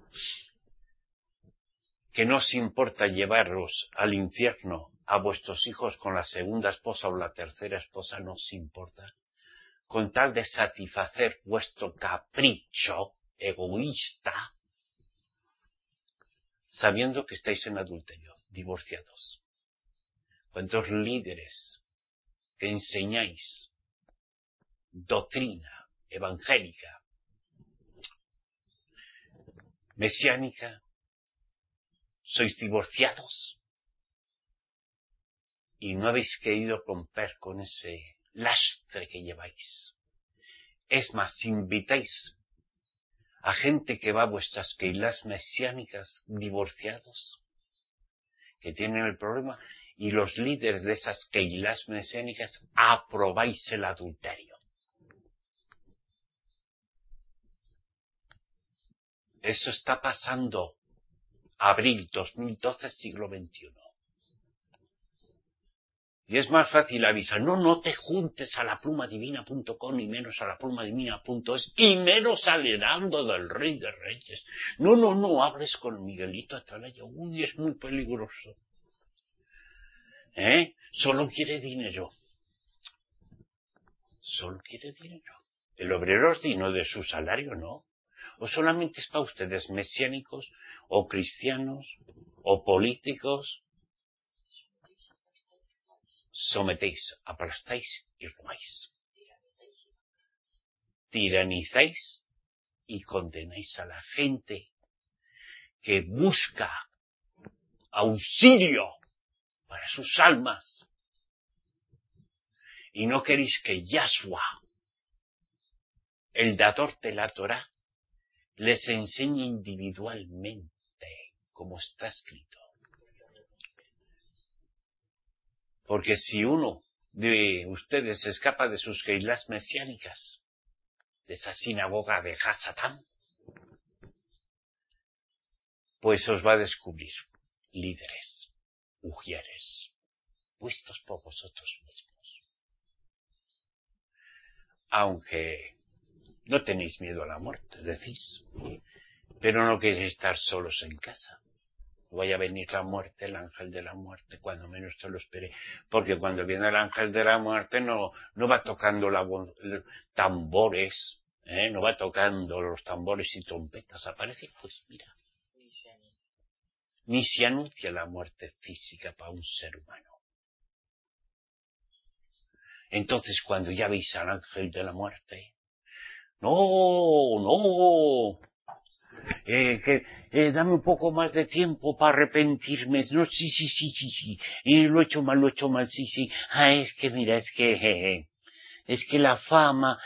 que no os importa llevaros al infierno a vuestros hijos con la segunda esposa o la tercera esposa, no os importa, con tal de satisfacer vuestro capricho egoísta, sabiendo que estáis en adulterio, divorciados. ¿Cuántos líderes que enseñáis doctrina evangélica, mesiánica, sois divorciados y no habéis querido romper con ese lastre que lleváis? Es más, invitáis a gente que va a vuestras keilas mesiánicas divorciados, que tienen el problema, y los líderes de esas keilas mesiánicas aprobáis el adulterio. Eso está pasando. Abril 2012, siglo XXI. Y es más fácil avisar, no te juntes a laplumadivina.com y menos a laplumadivina.es y menos al Heraldo del Rey de Reyes. No hables con Miguelito Atalaya. Uy, es muy peligroso. Solo quiere dinero. Solo quiere dinero. El obrero es digno de su salario, ¿no? O solamente es para ustedes mesiánicos, o cristianos, o políticos. Sometéis, aplastáis y robáis. Tiranizáis y condenáis a la gente que busca auxilio para sus almas. Y no queréis que Yahshua, el dador de la Torá, les enseñe individualmente, como está escrito. Porque si uno de ustedes escapa de sus keilas mesiánicas, de esa sinagoga de Hasatán, pues os va a descubrir líderes, ujieres, puestos por vosotros mismos. Aunque no tenéis miedo a la muerte, decís, pero no queréis estar solos en casa. Vaya a venir la muerte, el ángel de la muerte, cuando menos te lo espere, porque cuando viene el ángel de la muerte no va tocando tambores, no va tocando los tambores y trompetas, aparece, pues mira, ni se anuncia la muerte física para un ser humano. Entonces cuando ya veis al ángel de la muerte, dame un poco más de tiempo para arrepentirme. No, sí. Lo he hecho mal, sí. Es que mira, es que la fama,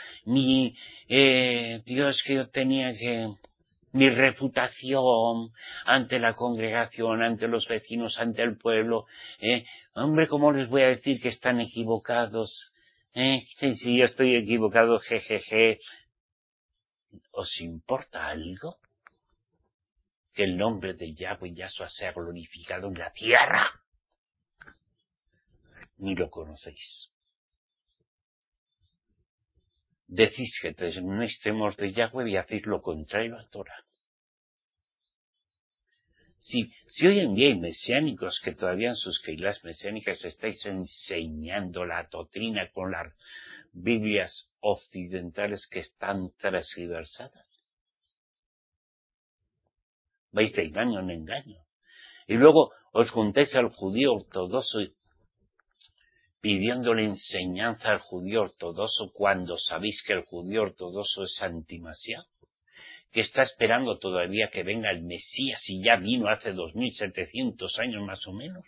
Dios, que yo tenía mi reputación ante la congregación, ante los vecinos, ante el pueblo, hombre, ¿cómo les voy a decir que están equivocados? Sí, yo estoy equivocado, jejeje. ¿Os importa algo? Que el nombre de Yahweh Yahshua sea glorificado en la tierra. ni lo conocéis. Decís que tenéis temor de Yahweh y hacéis lo contrario a Torah. Si hoy en día hay mesiánicos que todavía en sus keilas mesiánicas estáis enseñando la doctrina con las Biblias occidentales que están transgiversadas, vais de engaño en engaño. Y luego os juntáis al judío ortodoxo pidiéndole enseñanza al judío ortodoxo cuando sabéis que el judío ortodoxo es antimasiá, que está esperando todavía que venga el Mesías y ya vino hace 2700 años más o menos.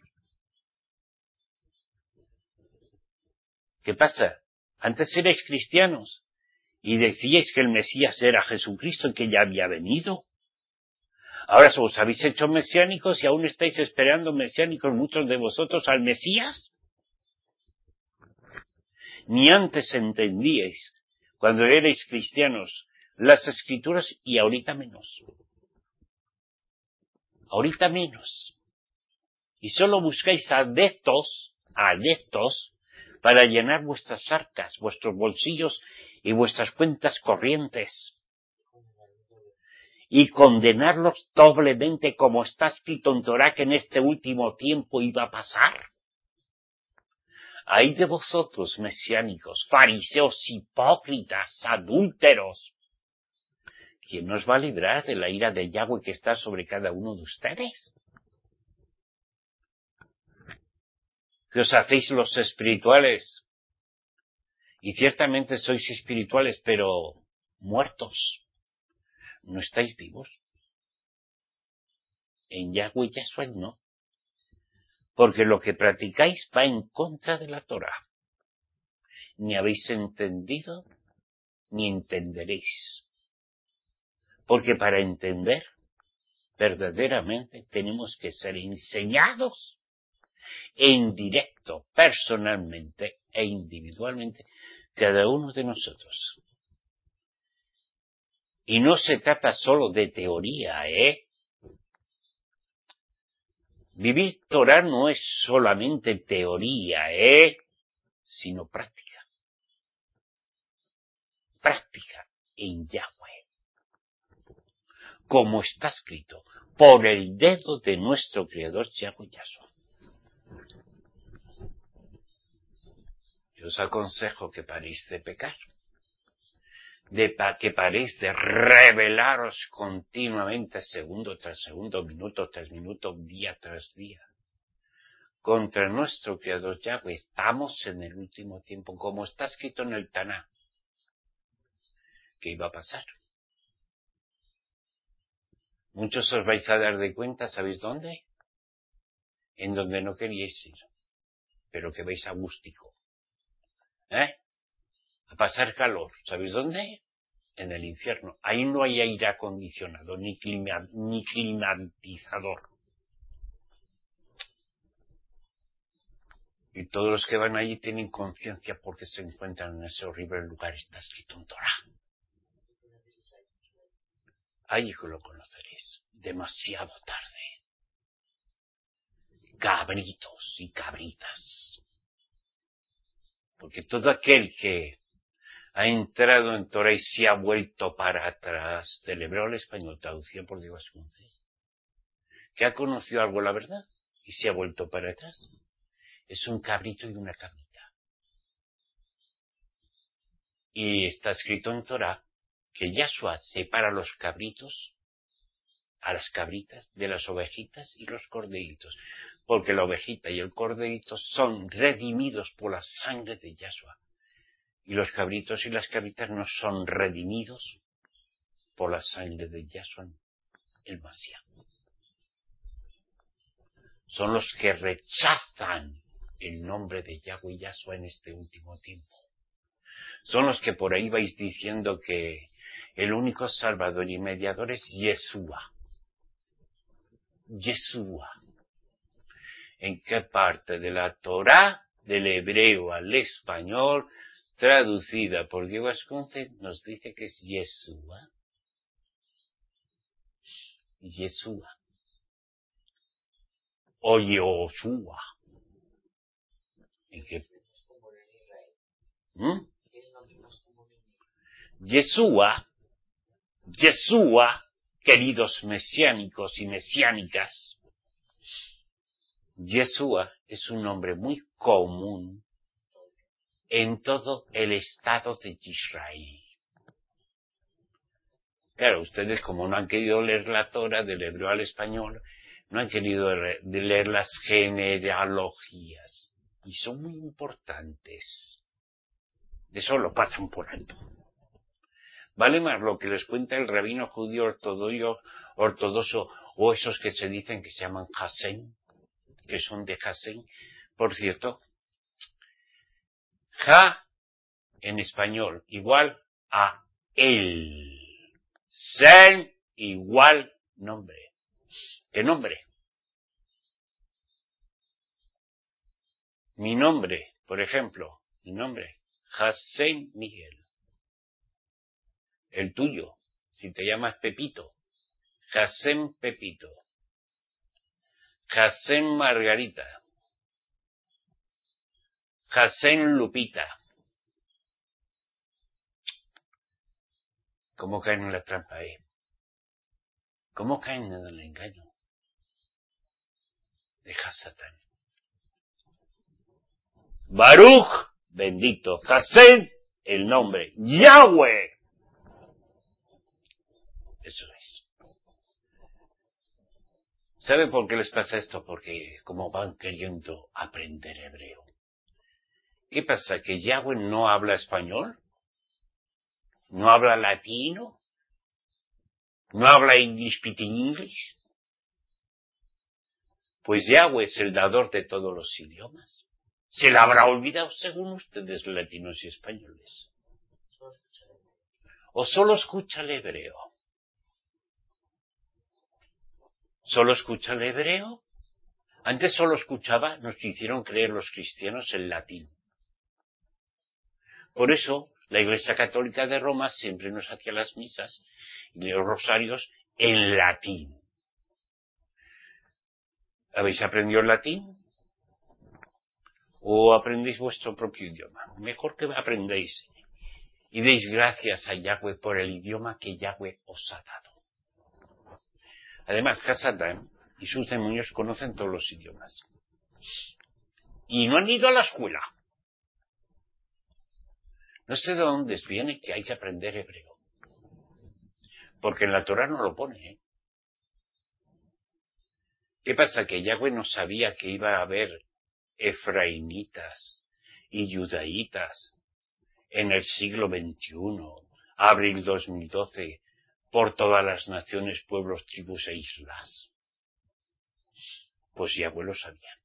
¿Qué pasa? Antes erais cristianos y decíais que el Mesías era Jesucristo y que ya había venido. Ahora os habéis hecho mesiánicos y aún estáis esperando mesiánicos muchos de vosotros al Mesías. Ni antes entendíais, cuando erais cristianos, las Escrituras y ahorita menos. Ahorita menos. Y solo buscáis adeptos, para llenar vuestras arcas, vuestros bolsillos y vuestras cuentas corrientes. Y condenarlos doblemente como está escrito en Torá que en este último tiempo iba a pasar. Ay de vosotros, mesiánicos, fariseos, hipócritas, adúlteros. ¿Quién nos va a librar de la ira de Yahweh que está sobre cada uno de ustedes? Que os hacéis los espirituales. Y ciertamente sois espirituales, pero muertos. No estáis vivos. En Yahweh Yahshua no. Porque lo que practicáis va en contra de la Torah. Ni habéis entendido, ni entenderéis. Porque para entender, verdaderamente, tenemos que ser enseñados en directo, personalmente e individualmente, cada uno de nosotros. Y no se trata solo de teoría, Vivir Torah no es solamente teoría, sino práctica. Práctica en Yahweh. Como está escrito, por el dedo de nuestro Creador Yahweh Yahshua. Yo os aconsejo que paréis de pecar. Que paréis de rebelaros continuamente, segundo tras segundo, minuto tras minuto, día tras día. Contra nuestro Creador Yahweh, estamos en el último tiempo, como está escrito en el Taná. ¿Qué iba a pasar? Muchos os vais a dar de cuenta, ¿sabéis dónde? En donde no queríais ir, pero que vais a gústico. A pasar calor, ¿sabéis dónde? En el infierno. Ahí no hay aire acondicionado, ni climatizador. Y todos los que van allí tienen conciencia porque se encuentran en ese horrible lugar. Está escrito en Torah. Ahí que lo conoceréis. Demasiado tarde. Cabritos y cabritas. Porque todo aquel que ha entrado en Torah y se ha vuelto para atrás, del hebreo al español, traducido por Diego Ascunce, que ha conocido algo la verdad y se ha vuelto para atrás, es un cabrito y una cabrita. Y está escrito en Torah que Yahshua separa a los cabritos, a las cabritas, de las ovejitas y los corderitos, porque la ovejita y el corderito son redimidos por la sangre de Yahshua. Y los cabritos y las cabritas no son redimidos por la sangre de Yahshua, el Mashiach. Son los que rechazan el nombre de Yahweh Yahshua en este último tiempo. Son los que por ahí vais diciendo que el único salvador y mediador es Yeshua. Yeshua. ¿En qué parte de la Torá, del hebreo al español, traducida por Diego Ascunce, nos dice que es Yeshua? Yeshua. O Yoshua. ¿En qué? Yeshua, queridos mesiánicos y mesiánicas, Yeshua es un nombre muy común en todo el estado de Israel. Claro, ustedes como no han querido leer la Torah del hebreo al español, no han querido leer las genealogías. Y son muy importantes. De eso lo pasan por alto. Vale más lo que les cuenta el rabino judío ortodoxo o esos que se dicen que se llaman Hasen, que son de Hasen. Por cierto, Ja en español igual a él. Sen igual nombre. ¿Qué nombre? Mi nombre, por ejemplo, mi nombre, Hasen Miguel. El tuyo, si te llamas Pepito, Hasen Pepito. Hasen Margarita. Hasen Lupita. ¿Cómo caen en la trampa ahí? ¿Cómo caen en el engaño de Hasatán? Baruch, bendito, Hasen, el nombre, Yahweh. Eso es. ¿Saben por qué les pasa esto? Porque como van queriendo aprender hebreo. ¿Qué pasa? ¿Que Yahweh no habla español? ¿No habla latino? ¿No habla English speaking English? Pues Yahweh es el dador de todos los idiomas. ¿Se le habrá olvidado según ustedes latinos y españoles? ¿O solo escucha el hebreo? ¿Solo escucha el hebreo? Antes solo escuchaba, nos hicieron creer los cristianos el latín. Por eso, la Iglesia Católica de Roma siempre nos hacía las misas y los rosarios en latín. ¿Habéis aprendido el latín? ¿O aprendéis vuestro propio idioma? Mejor que aprendáis y deis gracias a Yahweh por el idioma que Yahweh os ha dado. Además, Hasatán y sus demonios conocen todos los idiomas. Y no han ido a la escuela. No sé de dónde viene que hay que aprender hebreo. Porque en la Torah no lo pone, ¿eh? ¿Qué pasa? Que Yahweh no sabía que iba a haber efraimitas y judaítas en el siglo XXI, abril 2012, por todas las naciones, pueblos, tribus e islas. Pues Yahweh lo sabía.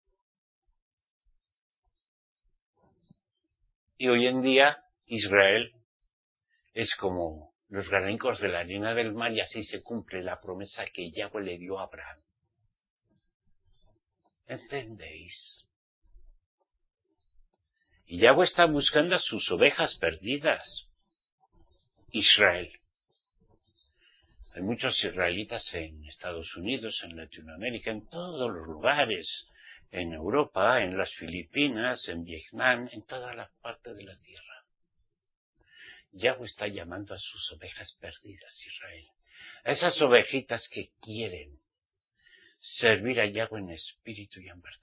Y hoy en día Israel es como los granicos de la arena del mar y así se cumple la promesa que Yahweh le dio a Abraham. ¿Entendéis? Y Yahweh está buscando a sus ovejas perdidas. Israel. Hay muchos israelitas en Estados Unidos, en Latinoamérica, en todos los lugares, en Europa, en las Filipinas, en Vietnam, en toda la parte de la tierra. Yahweh está llamando a sus ovejas perdidas, Israel. A esas ovejitas que quieren servir a Yahweh en espíritu y en verdad.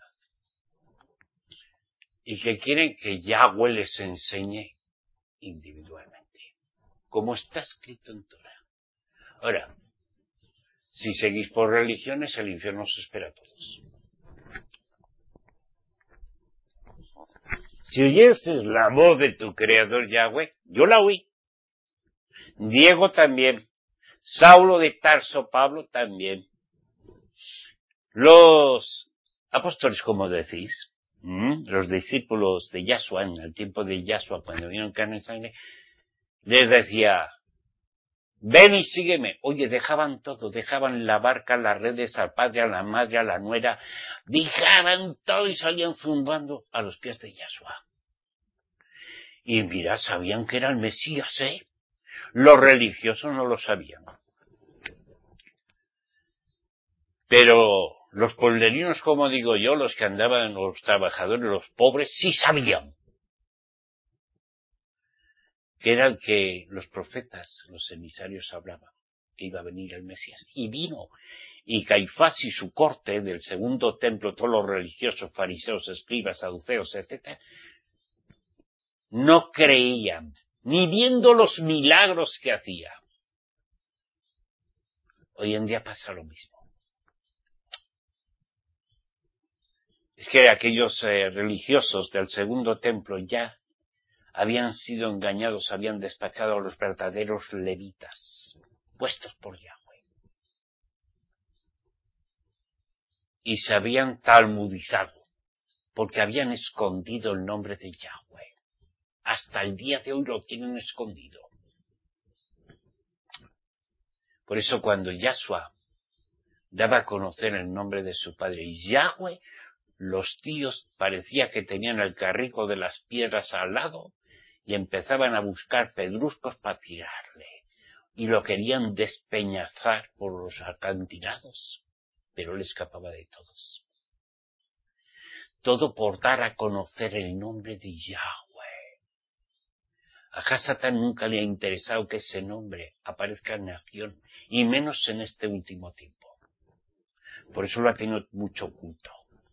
Y que quieren que Yahweh les enseñe individualmente, como está escrito en Torah. Ahora, si seguís por religiones, el infierno os espera a todos. Si oyeses la voz de tu Creador Yahweh, yo la oí. Diego también. Saulo de Tarso, Pablo también. Los apóstoles, como decís, los discípulos de Yahshua, en el tiempo de Yahshua, cuando vieron carne y sangre, les decía, ven y sígueme. Oye, dejaban todo, dejaban la barca, las redes, al padre, a la madre, a la nuera, dejaban todo y salían zumbando a los pies de Yahshua. Y mira, sabían que era el Mesías, ¿eh? Los religiosos no lo sabían. Pero Los polderinos, como digo yo, los que andaban, los trabajadores, los pobres, sí sabían que era el que los profetas, los emisarios hablaban, que iba a venir el Mesías. Y vino. Y Caifás y su corte del segundo templo, todos los religiosos, fariseos, escribas, saduceos, etc., no creían, ni viendo los milagros que hacía. Hoy en día pasa lo mismo. Es que aquellos religiosos del segundo templo ya habían sido engañados, habían despachado a los verdaderos levitas, puestos por Yahweh. Y se habían talmudizado, porque habían escondido el nombre de Yahweh. Hasta el día de hoy lo tienen escondido. Por eso cuando Yahshua daba a conocer el nombre de su padre Yahweh, los tíos parecía que tenían el carrico de las piedras al lado y empezaban a buscar pedruscos para tirarle. Y lo querían despeñazar por los acantilados, pero él escapaba de todos. Todo por dar a conocer el nombre de Yahweh. A Hasatán nunca le ha interesado que ese nombre aparezca en acción, y menos en este último tiempo. Por eso lo ha tenido mucho culto.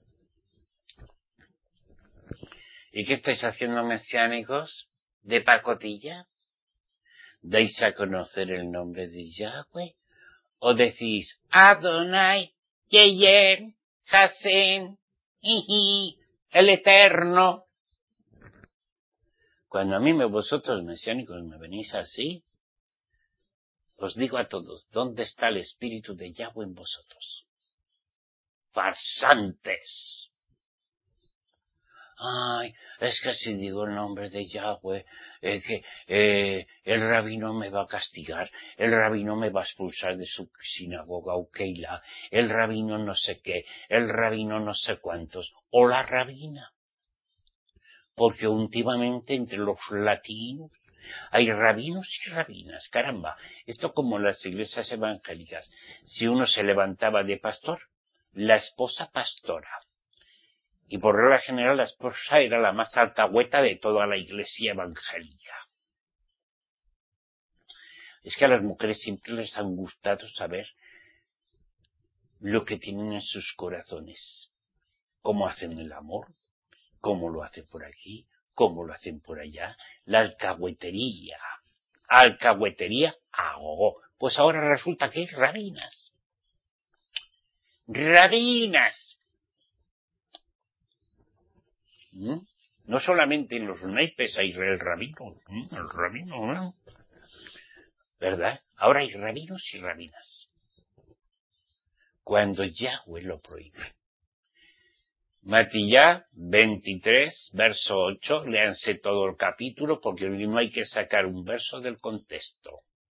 ¿Y qué estáis haciendo, mesiánicos? ¿De pacotilla? ¿Dais a conocer el nombre de Yahweh? ¿O decís, Adonai, Yeyer, Hasen, el Eterno? Cuando a mí vosotros, mesiánicos, me venís así, os digo a todos, ¿dónde está el Espíritu de Yahweh en vosotros? ¡Farsantes! Ay, es que si digo el nombre de Yahweh, el rabino me va a castigar, el rabino me va a expulsar de su sinagoga o keila, el rabino no sé qué, el rabino no sé cuántos, o la rabina. Porque últimamente entre los latinos hay rabinos y rabinas, caramba. Esto como en las iglesias evangélicas. Si uno se levantaba de pastor, la esposa pastora. Y por regla general la esposa era la más alcahueta de toda la iglesia evangélica. Es que a las mujeres siempre les han gustado saber lo que tienen en sus corazones. Cómo hacen el amor, cómo lo hacen por aquí, cómo lo hacen por allá. La alcahuetería. Alcahuetería a gogo. Pues ahora resulta que hay rabinas. ¡Rabinas! No solamente en los naipes hay el rabino, ¿no? ¿Verdad? Ahora hay rabinos y rabinas. Cuando Yahweh lo prohíbe. Matillá 23, verso 8, léanse todo el capítulo porque no hay que sacar un verso del contexto.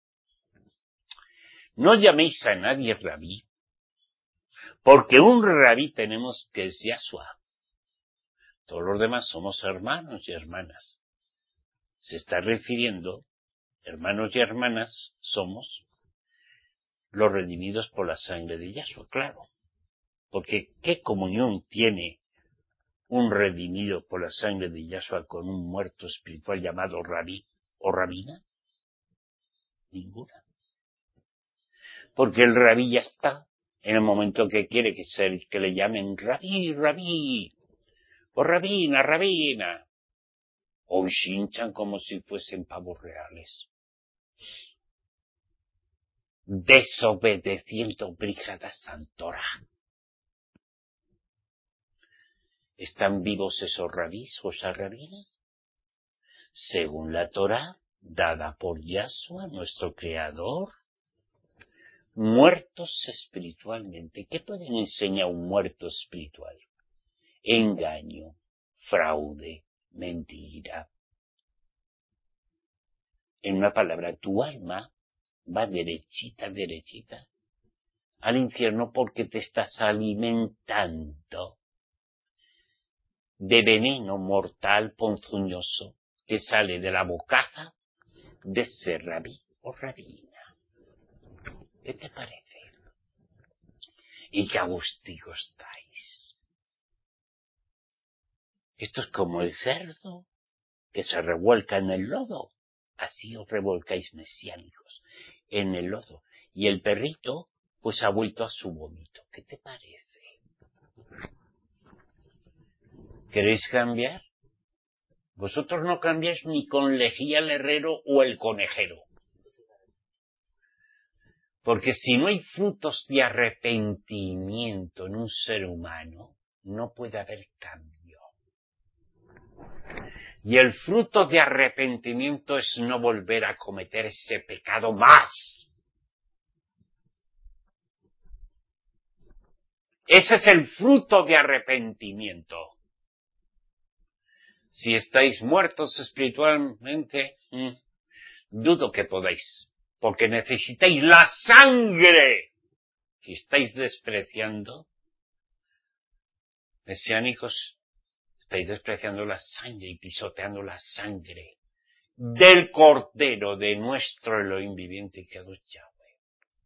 No llaméis a nadie rabí, porque un rabí tenemos que es Yahshua. Todos los demás somos hermanos y hermanas. Se está refiriendo, hermanos y hermanas somos los redimidos por la sangre de Yahshua, claro. Porque ¿qué comunión tiene un redimido por la sangre de Yahshua con un muerto espiritual llamado rabí o rabina? Ninguna. Porque el rabí ya está en el momento que quiere que le llamen rabí, o rabina. O hinchan como si fuesen pavos reales. Desobedeciendo Brihada Santora. ¿Están vivos esos rabís o esas rabinas? Según la Torá, dada por Yahshua, nuestro Creador, muertos espiritualmente. ¿Qué pueden enseñar un muerto espiritual? Engaño, fraude, mentira. En una palabra, tu alma va derechita al infierno porque te estás alimentando de veneno mortal ponzoñoso que sale de la bocaza de ese rabí o rabina. ¿Qué te parece? y qué agustico estáis. Esto es como el cerdo que se revuelca en el lodo. Así os revolcáis mesiánicos en el lodo. Y el perrito pues ha vuelto a su vómito. ¿Qué te parece? ¿Queréis cambiar? Vosotros no cambiáis ni con Lejía el herrero o el conejero. Porque si no hay frutos de arrepentimiento en un ser humano, no puede haber cambio. Y el fruto de arrepentimiento es no volver a cometer ese pecado más. Ese es el fruto de arrepentimiento. Si estáis muertos espiritualmente, dudo que podáis, porque necesitáis la sangre que estáis despreciando. Mesiánicos, estáis despreciando la sangre y pisoteando la sangre del Cordero de nuestro Elohim viviente que es Yahweh.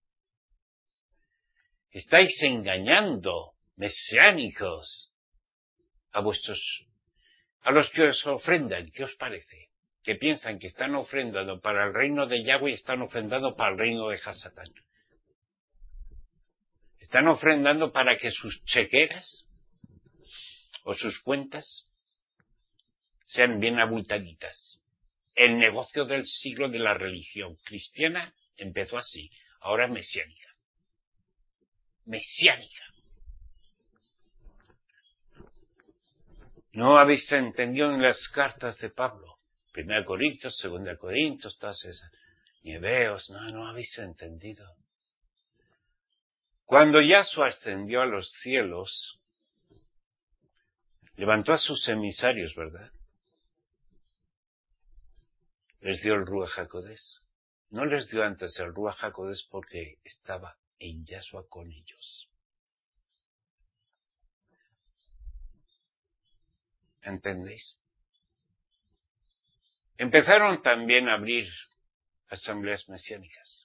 Estáis engañando, mesiánicos, a los que os ofrendan. ¿Qué os parece? Que piensan que están ofrendando para el reino de Yahweh y están ofrendando para el reino de Hasatán. Están ofrendando para que sus chequeras o sus cuentas sean bien abultaditas. El negocio del siglo de la religión cristiana empezó así, ahora es mesiánica. Mesiánica. No habéis entendido en las cartas de Pablo, 1 Corintios, 2 Corintios, todas esas, ni Hebreos, no habéis entendido. Cuando Yahshua ascendió a los cielos, levantó a sus emisarios, ¿verdad? Les dio el Ruach HaKodesh. No les dio antes el Ruach HaKodesh porque estaba en Yahshua con ellos. ¿Entendéis? Empezaron también a abrir asambleas mesiánicas.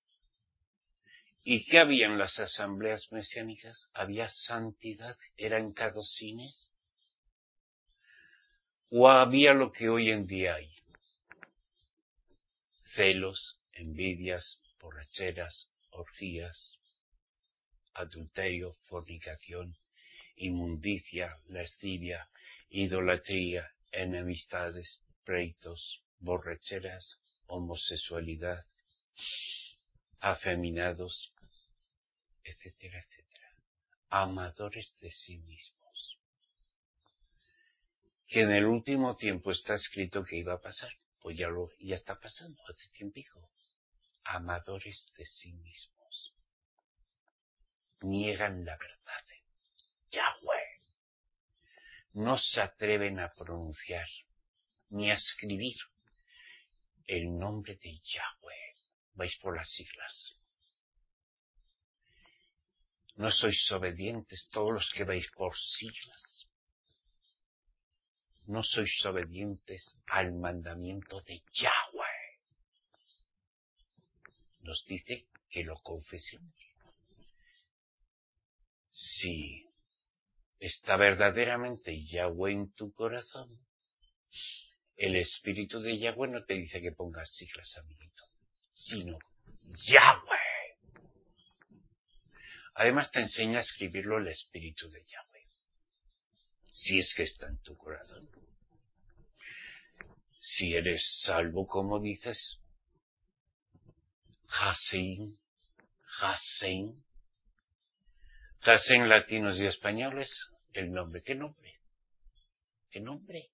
¿Y qué había en las asambleas mesiánicas? Había santidad, eran cadocines. ¿O había lo que hoy en día hay? Celos, envidias, borracheras, orgías, adulterio, fornicación, inmundicia, lascivia, idolatría, enemistades, pleitos, borracheras, homosexualidad, afeminados, etcétera, etcétera. Amadores de sí mismos. Que en el último tiempo está escrito que iba a pasar. Pues ya está pasando, hace tiempo. Amadores de sí mismos. Niegan la verdad. Yahweh. No se atreven a pronunciar ni a escribir el nombre de Yahweh. Vais por las siglas. No sois obedientes todos los que vais por siglas. No sois obedientes al mandamiento de Yahweh. Nos dice que lo confesemos. Si está verdaderamente Yahweh en tu corazón, el Espíritu de Yahweh no te dice que pongas siglas, amiguito, sino Yahweh. Además te enseña a escribirlo el Espíritu de Yahweh, si es que está en tu corazón. Si eres salvo, como dices, Hasein, latinos y españoles, el nombre. ¿Qué nombre? ¿Qué nombre?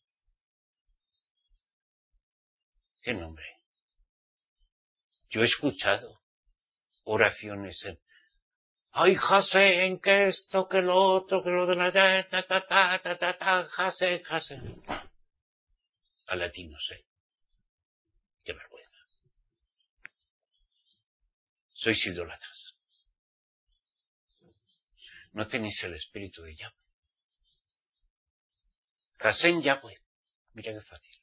¿Qué nombre? Yo he escuchado oraciones en ay, Hasein, que esto, que lo otro, que lo de la Hasein. A latinos, qué vergüenza. Sois idólatras. No tenéis el Espíritu de Yahweh. Hasein Yahweh. Mira qué fácil.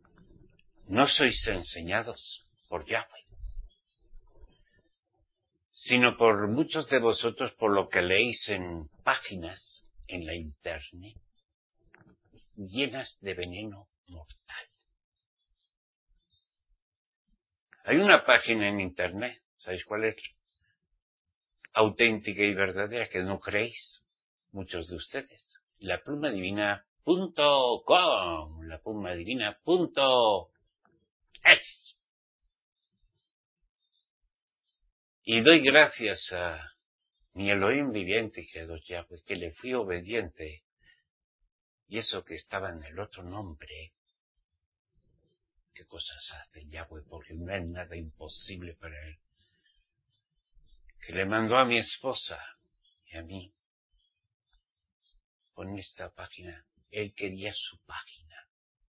No sois enseñados por Yahweh, sino por muchos de vosotros, por lo que leéis en páginas en la internet llenas de veneno mortal. Hay una página en internet, ¿sabéis cuál es? Auténtica y verdadera, que no creéis muchos de ustedes. laplumadivina.com, laplumadivina.es. Y doy gracias a mi Elohim viviente, creador Yahweh, que le fui obediente. Y eso que estaba en el otro nombre, ¿qué cosas hace Yahweh? Porque no hay nada imposible para él. Que le mandó a mi esposa y a mí con esta página. Él quería su página.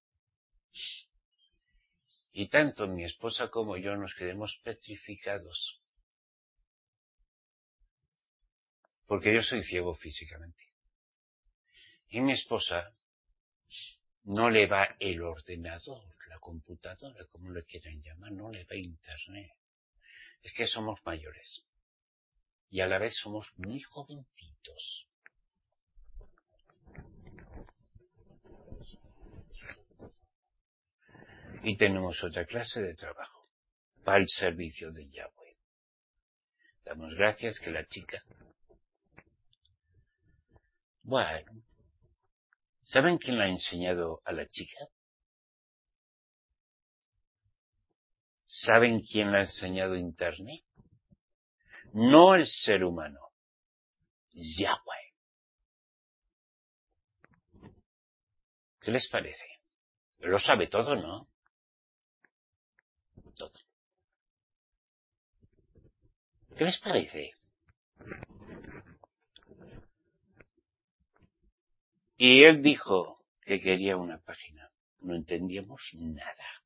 Y tanto mi esposa como yo nos quedemos petrificados. Porque yo soy ciego físicamente. Y mi esposa no le va el ordenador, la computadora, como le quieran llamar, no le va internet. Es que somos mayores. Y a la vez somos muy jovencitos. Y tenemos otra clase de trabajo para el servicio de Yahweh. Damos gracias que la chica... Bueno, ¿saben quién la ha enseñado a la chica? ¿Saben quién le ha enseñado Internet? No el ser humano, Yahweh. ¿Qué les parece? Lo sabe todo, ¿no? Todo. ¿Qué les parece? Y él dijo que quería una página. No entendíamos nada.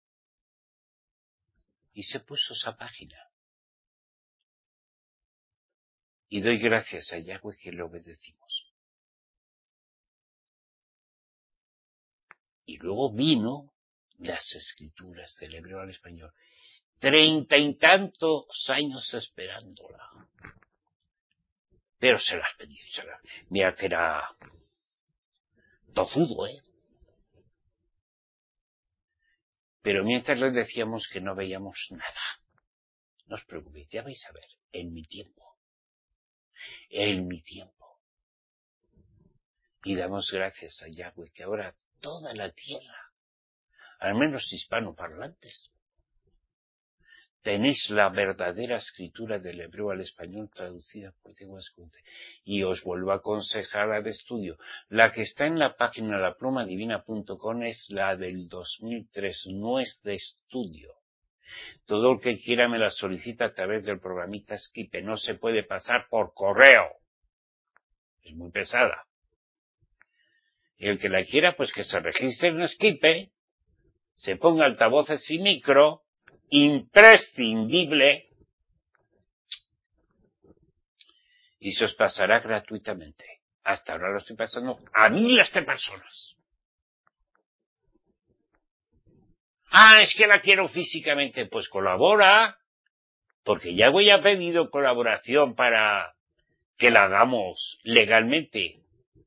Y se puso esa página. Y doy gracias a Yahweh que le obedecimos. Y luego vino las escrituras del hebreo al español. 30 y tantos años esperándola. Pero se las pedí. Mira que era tozudo, ¿eh? Pero mientras les decíamos que no veíamos nada. No os preocupéis, ya vais a ver, en mi tiempo. En mi tiempo. Y damos gracias a Yahweh que ahora toda la tierra, al menos hispanoparlantes, tenéis la verdadera escritura del hebreo al español traducida por Diego Escunte. Y os vuelvo a aconsejar la de estudio. La que está en la página laplumadivina.com es la del 2003, no es de estudio. Todo el que quiera me la solicita a través del programita Skype. No se puede pasar por correo. Es muy pesada. Y el que la quiera, pues que se registre en Skype, se ponga altavoces y micro, imprescindible, y se os pasará gratuitamente. Hasta ahora lo estoy pasando a miles de personas. Ah, es que la quiero físicamente. Pues colabora, porque ya voy a pedido colaboración para que la hagamos legalmente,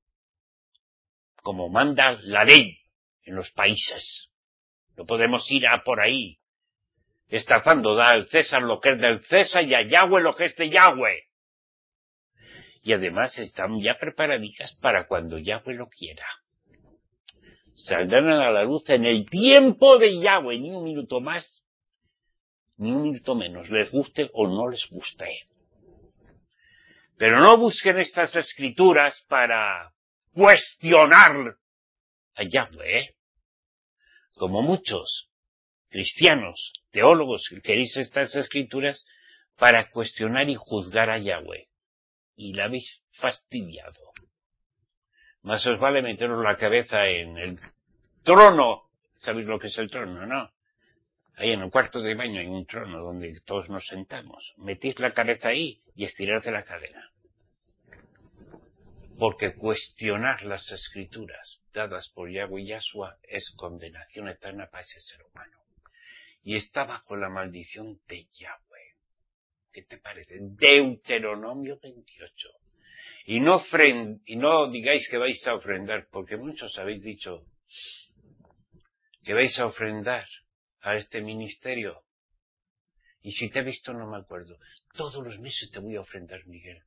como manda la ley en los países. No podemos ir a por ahí estafando, da al César lo que es del César y a Yahweh lo que es de Yahweh. Y además están ya preparadicas para cuando Yahweh lo quiera. Saldrán a la luz en el tiempo de Yahweh, ni un minuto más, ni un minuto menos, les guste o no les guste. Pero no busquen estas escrituras para cuestionar a Yahweh, ¿eh? Como muchos cristianos, teólogos, que queréis estas escrituras para cuestionar y juzgar a Yahweh. Y la habéis fastidiado. Más os vale meteros la cabeza en el trono. ¿Sabéis lo que es el trono, no? Ahí en el cuarto de baño hay un trono donde todos nos sentamos. Metéis la cabeza ahí y estirad de la cadena. Porque cuestionar las escrituras dadas por Yahweh y Yahshua es condenación eterna para ese ser humano. Y está bajo la maldición de Yahweh. ¿Qué te parece? Deuteronomio 28. Y no digáis que vais a ofrendar, porque muchos habéis dicho que vais a ofrendar a este ministerio. Y si te he visto no me acuerdo. Todos los meses te voy a ofrendar, Miguel.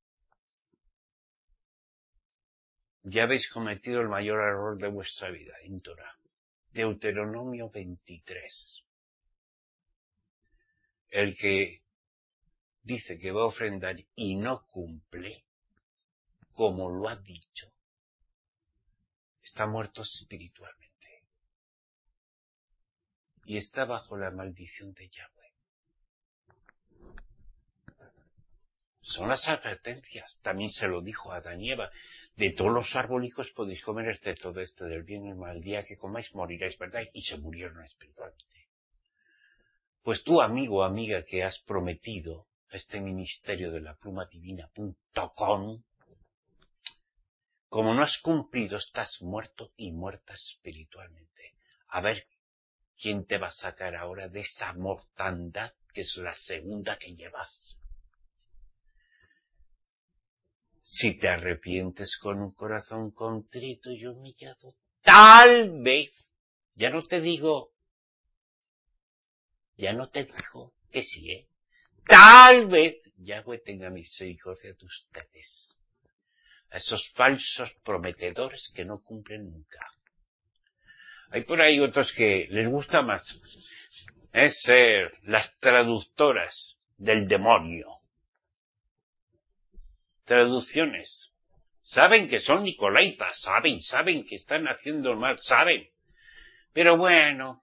Ya habéis cometido el mayor error de vuestra vida, en Torah. Deuteronomio 23. El que dice que va a ofrendar y no cumple, como lo ha dicho, está muerto espiritualmente. Y está bajo la maldición de Yahweh. Son las advertencias. También se lo dijo a Adán y Eva. De todos los arbólicos podéis comer excepto de este del bien y el mal. El día que comáis moriréis, ¿verdad? Y se murieron espiritualmente. Pues tú, amigo o amiga, que has prometido a este ministerio de la pluma divina.com, como no has cumplido, estás muerto y muerta espiritualmente. A ver, ¿quién te va a sacar ahora de esa mortandad que es la segunda que llevas? Si te arrepientes con un corazón contrito y humillado, tal vez, ya no te digo que sí, tal vez Yahweh tenga misericordia de ustedes. A esos falsos prometedores que no cumplen nunca. Hay por ahí otros que les gusta más ser las traductoras del demonio. Traducciones. Saben que son nicolaitas, saben que están haciendo mal, saben. Pero bueno,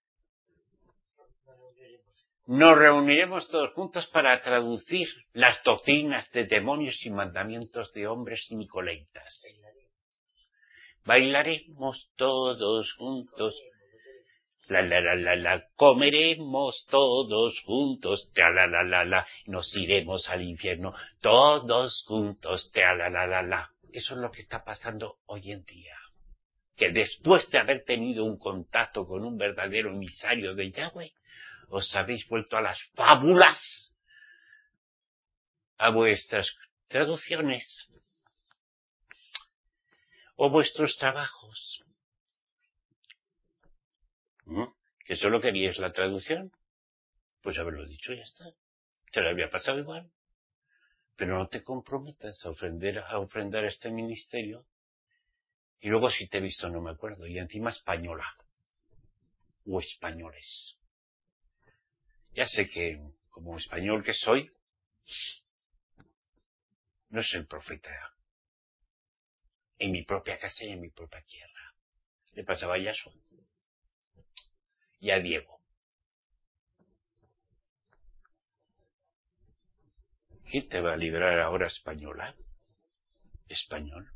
nos reuniremos todos juntos para traducir las doctrinas de demonios y mandamientos de hombres nicolaitas. Bailaremos todos juntos. Comeremos todos juntos, nos iremos al infierno, todos juntos, Eso es lo que está pasando hoy en día. Que después de haber tenido un contacto con un verdadero emisario de Yahweh, os habéis vuelto a las fábulas, a vuestras traducciones, o vuestros trabajos. ¿Que solo queríais la traducción? Pues haberlo dicho, ya está. Te lo había pasado igual. Pero no te comprometas a ofrendar a este ministerio. Y luego si te he visto no me acuerdo. Y encima española. O españoles. Ya sé que, como español que soy, no soy el profeta. En mi propia casa y en mi propia tierra. Le pasaba a Yasua. Y a Diego. ¿Quién te va a librar ahora, española? Español.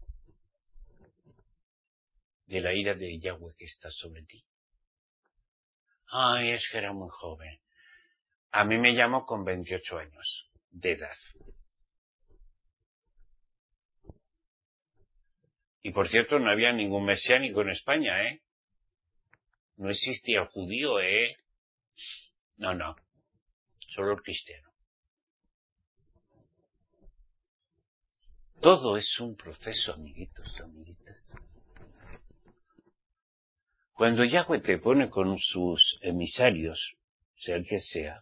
De la ira de Yahweh que está sobre ti. Ay, es que era muy joven. A mí me llamó con 28 años de edad. Y por cierto, no había ningún mesiánico en España, ¿eh? No existía el judío, ¿eh? No. Solo el cristiano. Todo es un proceso, amiguitos, amiguitas. Cuando Yahweh te pone con sus emisarios, sea el que sea,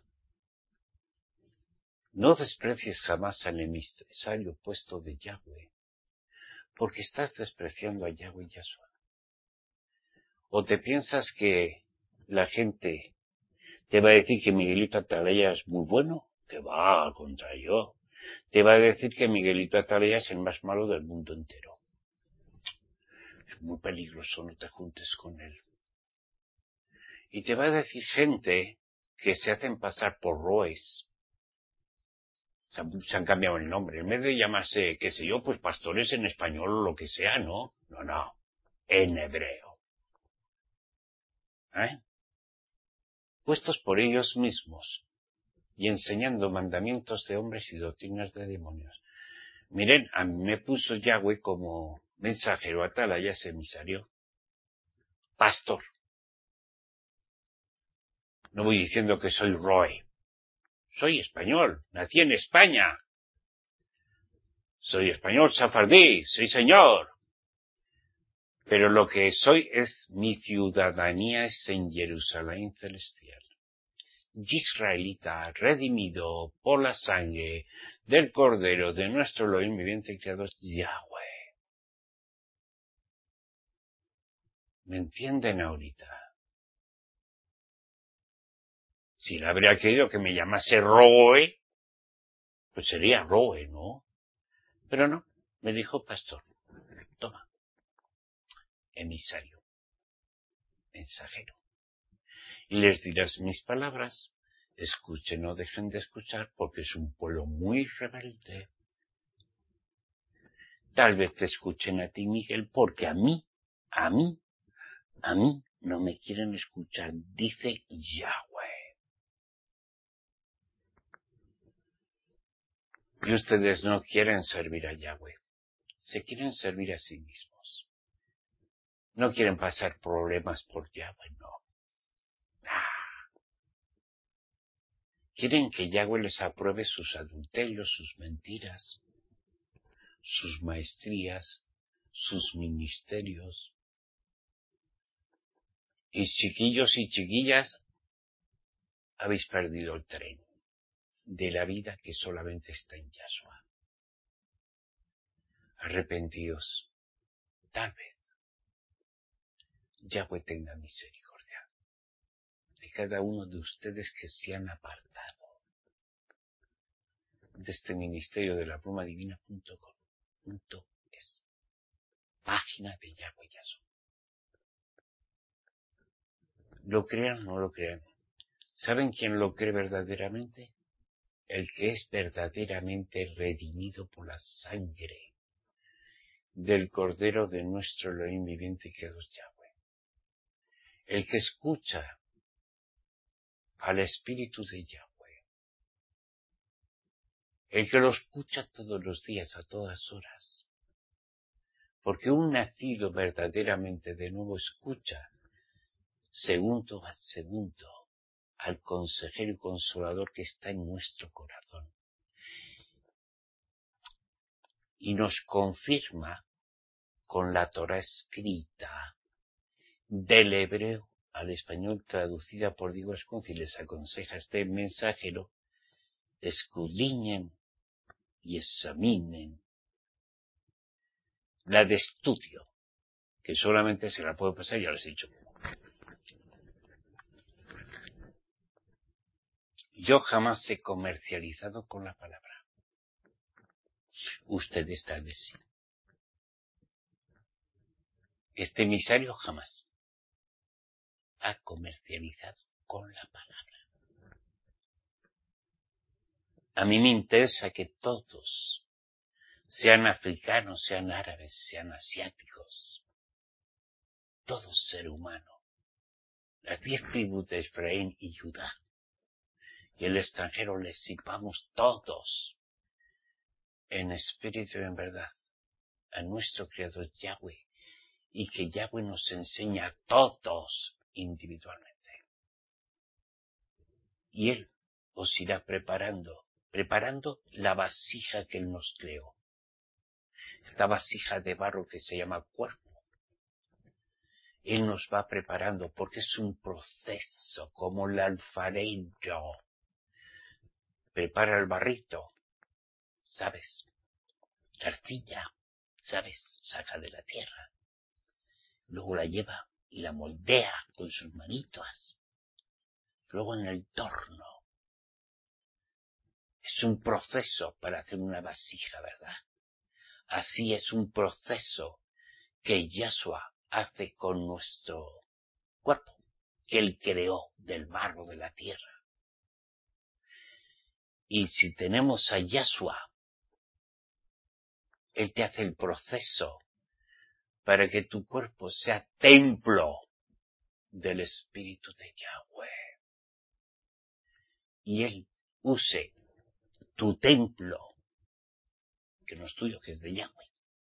no desprecies jamás al emisario puesto de Yahweh, porque estás despreciando a Yahweh y Yahshua. O te piensas que la gente te va a decir que Miguelito Atalaya es muy bueno, que va contra yo. Te va a decir que Miguelito Atalaya es el más malo del mundo entero. Es muy peligroso, no te juntes con él. Y te va a decir gente que se hacen pasar por roes. Se han cambiado el nombre. En vez de llamarse, qué sé yo, pues pastores en español o lo que sea, ¿no? No. En hebreo. Puestos por ellos mismos y enseñando mandamientos de hombres y doctrinas de demonios. Miren, a mí me puso Yahweh como mensajero atalaya, emisario, pastor. No voy diciendo que soy roe, Soy español, nací en España. Soy español safardí, sí señor. Pero lo que soy es, mi ciudadanía es en Jerusalén celestial. Israelita, redimido por la sangre del Cordero de nuestro Elohim viviente y creador Yahweh. ¿Me entienden ahorita? Si le habría querido que me llamase Roe, pues sería Roe, ¿no? Pero no, me dijo pastor, toma, emisario, mensajero. Y les dirás mis palabras, escuchen o dejen de escuchar, porque es un pueblo muy rebelde. Tal vez te escuchen a ti, Miguel, porque a mí no me quieren escuchar, dice Yahweh. Y ustedes no quieren servir a Yahweh, se quieren servir a sí mismos. No quieren pasar problemas por Yahweh, no. Quieren que Yahweh les apruebe sus adulterios, sus mentiras, sus maestrías, sus ministerios. Y chiquillos y chiquillas, habéis perdido el tren de la vida que solamente está en Yahshua. Arrepentidos, tal vez Yahweh tenga misericordia de cada uno de ustedes que se han apartado de este ministerio de la pluma divina.com.es, página de Yahweh Yahshua. Lo crean o no lo crean. ¿Saben quién lo cree verdaderamente? El que es verdaderamente redimido por la sangre del Cordero de nuestro Elohim viviente y creador Yahweh. El que escucha al Espíritu de Yahweh. El que lo escucha todos los días, a todas horas. Porque un nacido verdaderamente de nuevo escucha segundo a segundo al consejero y consolador que está en nuestro corazón. Y nos confirma con la Torah escrita del hebreo al español traducida por Diego Escunzi. Les aconseja este mensajero, escudriñen y examinen la de estudio, que solamente se la puedo pasar, ya les he dicho. Yo jamás he comercializado con la palabra. Ustedes tal vez sí. Este emisario jamás ha comercializado con la palabra. A mí me interesa que todos, sean africanos, sean árabes, sean asiáticos, todo ser humano, las 10 tribus de Efraín y Judá, y el extranjero les sirvamos todos, en espíritu y en verdad, a nuestro Creador Yahweh, y que Yahweh nos enseña a todos individualmente. Y Él os irá preparando la vasija que Él nos creó. Esta vasija de barro que se llama cuerpo. Él nos va preparando porque es un proceso, como el alfarero prepara el barrito, ¿sabes? La arcilla, ¿sabes? Saca de la tierra. Luego la lleva y la moldea con sus manitos. Luego en el torno. Es un proceso para hacer una vasija, ¿verdad? Así es un proceso que Yahshua hace con nuestro cuerpo, que Él creó del barro de la tierra. Y si tenemos a Yahshua, Él te hace el proceso para que tu cuerpo sea templo del Espíritu de Yahweh. Y Él use tu templo, que no es tuyo, que es de Yahweh.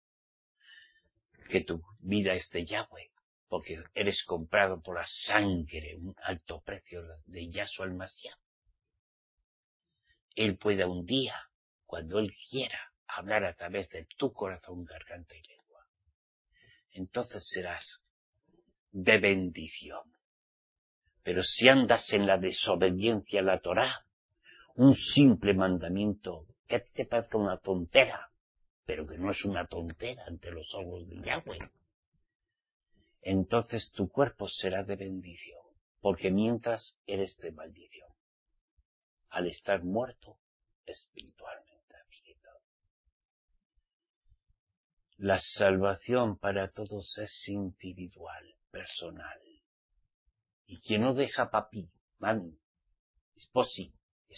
Que tu vida es de Yahweh, porque eres comprado por la sangre, un alto precio de Yahshua el Mashiach. Él pueda un día, cuando Él quiera, hablar a través de tu corazón, garganta y lengua. Entonces serás de bendición. Pero si andas en la desobediencia a la Torá, un simple mandamiento que a ti te parezca una tontera, pero que no es una tontera ante los ojos de Yahweh, entonces tu cuerpo será de bendición, porque mientras eres de maldición, al estar muerto espiritualmente, amiguito. La salvación para todos es individual, personal. Y quien no deja papi, mami, esposa,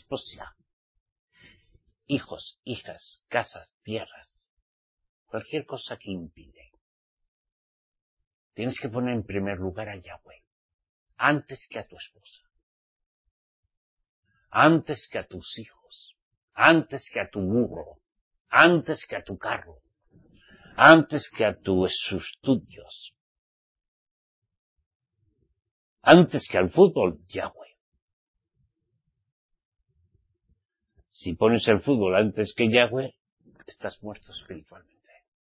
hijos, hijas, casas, tierras, cualquier cosa que impide, tienes que poner en primer lugar a Yahweh, antes que a tu esposa, antes que a tus hijos, antes que a tu burro, antes que a tu carro, antes que a tus estudios, antes que al fútbol, Yahweh. Si pones el fútbol antes que Yahweh, estás muerto espiritualmente.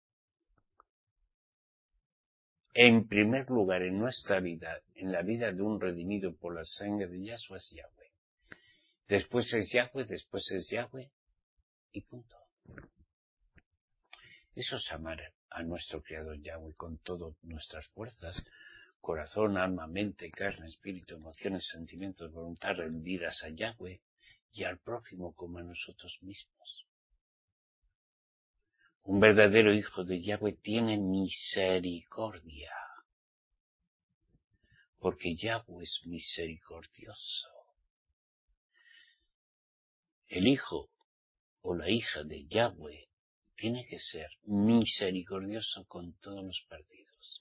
En primer lugar, en nuestra vida, en la vida de un redimido por la sangre de Yahshua, es Yahweh. Después es Yahweh, y punto. Eso es amar a nuestro Creador Yahweh con todas nuestras fuerzas, corazón, alma, mente, carne, espíritu, emociones, sentimientos, voluntad rendidas a Yahweh y al prójimo como a nosotros mismos. Un verdadero hijo de Yahweh tiene misericordia, porque Yahweh es misericordioso. El hijo o la hija de Yahweh tiene que ser misericordioso con todos los perdidos.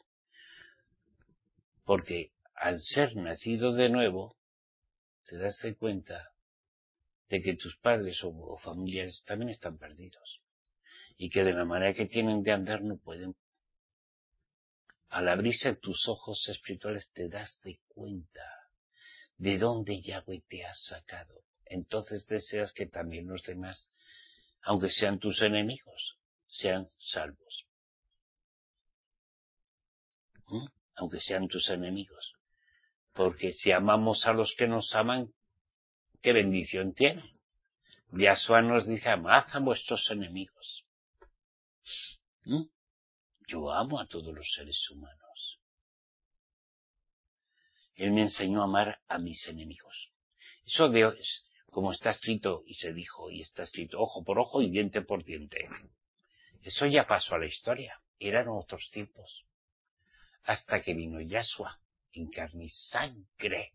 Porque al ser nacido de nuevo, te das cuenta de que tus padres o familiares también están perdidos. Y que de la manera que tienen de andar no pueden. Al abrirse tus ojos espirituales te das de cuenta de dónde Yahweh te ha sacado. Entonces deseas que también los demás, aunque sean tus enemigos, sean salvos. Aunque sean tus enemigos. Porque si amamos a los que nos aman, ¿qué bendición tiene? Yahshua nos dice, amad a vuestros enemigos. Yo amo a todos los seres humanos. Él me enseñó a amar a mis enemigos. Eso es como está escrito y se dijo, y está escrito ojo por ojo y diente por diente. Eso ya pasó a la historia. Eran otros tiempos. Hasta que vino Yahshua en carne y sangre.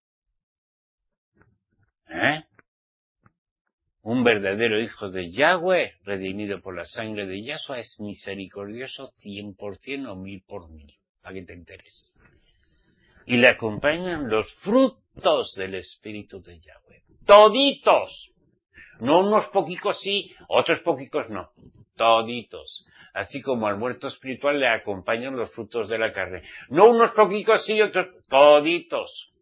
Un verdadero hijo de Yahweh, redimido por la sangre de Yahshua, es misericordioso 100% o 1000%, para que te enteres. Y le acompañan los frutos del Espíritu de Yahweh. Toditos. No unos poquicos sí, otros poquicos no. Toditos. Así como al muerto espiritual le acompañan los frutos de la carne. No unos poquicos sí, otros toditos.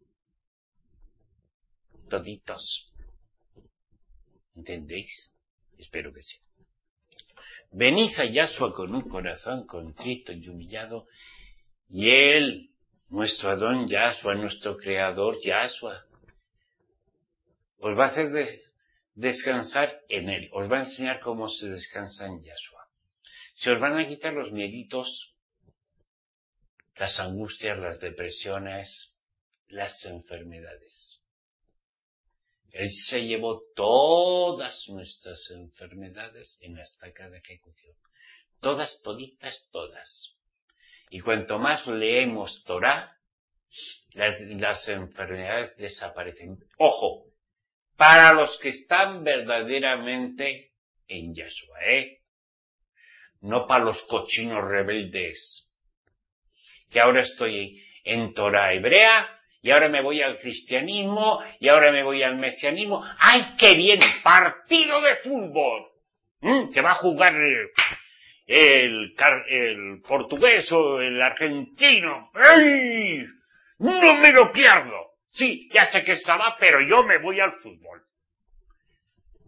Toditos. ¿Entendéis? Espero que sí. Venid a Yahshua con un corazón contrito y humillado, y Él, nuestro Adón Yahshua, nuestro Creador Yahshua, os va a hacer descansar en Él. Os va a enseñar cómo se descansa en Yahshua. Se os van a quitar los mieditos, las angustias, las depresiones, las enfermedades. Él se llevó todas nuestras enfermedades en la estacada que cogió. Todas, toditas, todas. Y cuanto más leemos Torá, las enfermedades desaparecen. Ojo, para los que están verdaderamente en Yahshua, no para los cochinos rebeldes. Que ahora estoy en Torá hebrea, y ahora me voy al cristianismo, y ahora me voy al mesianismo. ¡Ay, qué bien! ¡Partido de fútbol! Que va a jugar el portugués o el argentino. ¡Ay! ¡No me lo pierdo! Sí, ya sé que es sábado, pero yo me voy al fútbol.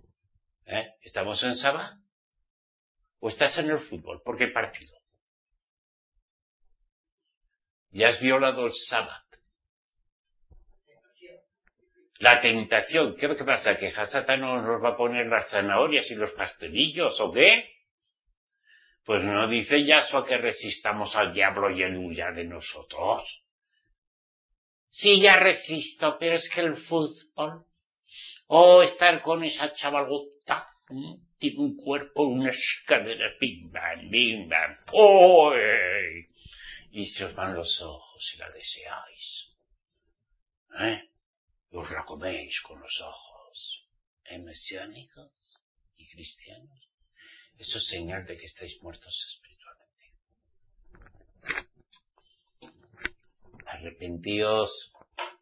¿Estamos en Sabbat? ¿O estás en el fútbol? ¿Por qué partido? Ya has violado el Sabbat. La tentación. ¿Qué pasa? ¿Que Hasatán nos va a poner las zanahorias y los pastelillos o qué? Pues no dice Yahshua que resistamos al diablo y él huya de nosotros. Sí, ya resisto, pero es que el fútbol, estar con esa chavalota, tiene un cuerpo, unas caderas, bim bam, y se os van los ojos si la deseáis. Os la coméis con los ojos. Mesiánicos y cristianos. Eso es señal de que estáis muertos espiritualmente. Arrepentíos.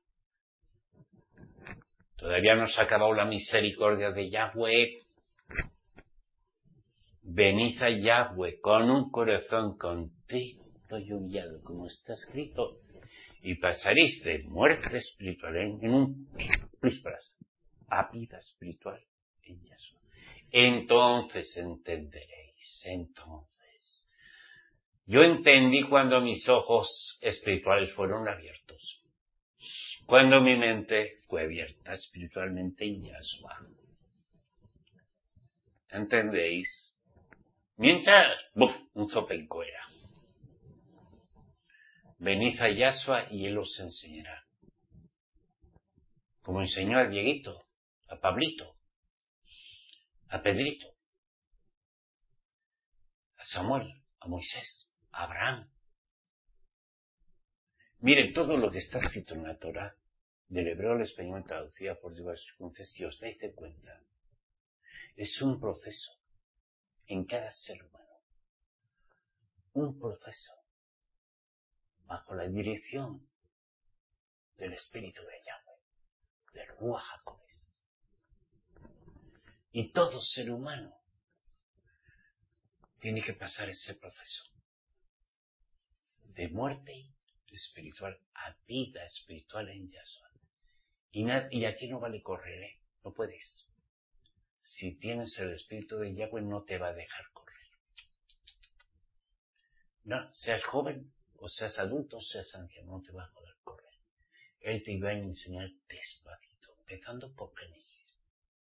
Todavía no se ha acabado la misericordia de Yahweh. Venid a Yahweh con un corazón contrito y humillado, como está escrito, y pasaréis de muerte espiritual a vida espiritual en Yahshua. Entonces entenderéis. Yo entendí cuando mis ojos espirituales fueron abiertos. Cuando mi mente fue abierta espiritualmente en Yahshua. ¿Entendéis? Mientras, un zopenco era. Venid a Yahshua y él os enseñará. Como enseñó a Dieguito, a Pablito, a Pedrito, a Samuel, a Moisés, a Abraham. Miren, todo lo que está escrito en la Torah, del hebreo al español traducida por diversos circunstancias, si os dais de cuenta, es un proceso en cada ser humano. Un proceso bajo la dirección del Espíritu de Yahweh, del Ruach HaKodesh. Y todo ser humano tiene que pasar ese proceso de muerte espiritual a vida espiritual en Yahshua. Y aquí no vale correr, no puedes. Si tienes el Espíritu de Yahweh no te va a dejar correr. No, seas joven, o seas adulto, o seas anciano, no te va a poder correr. Él te va a enseñar despacito, empezando por Génesis.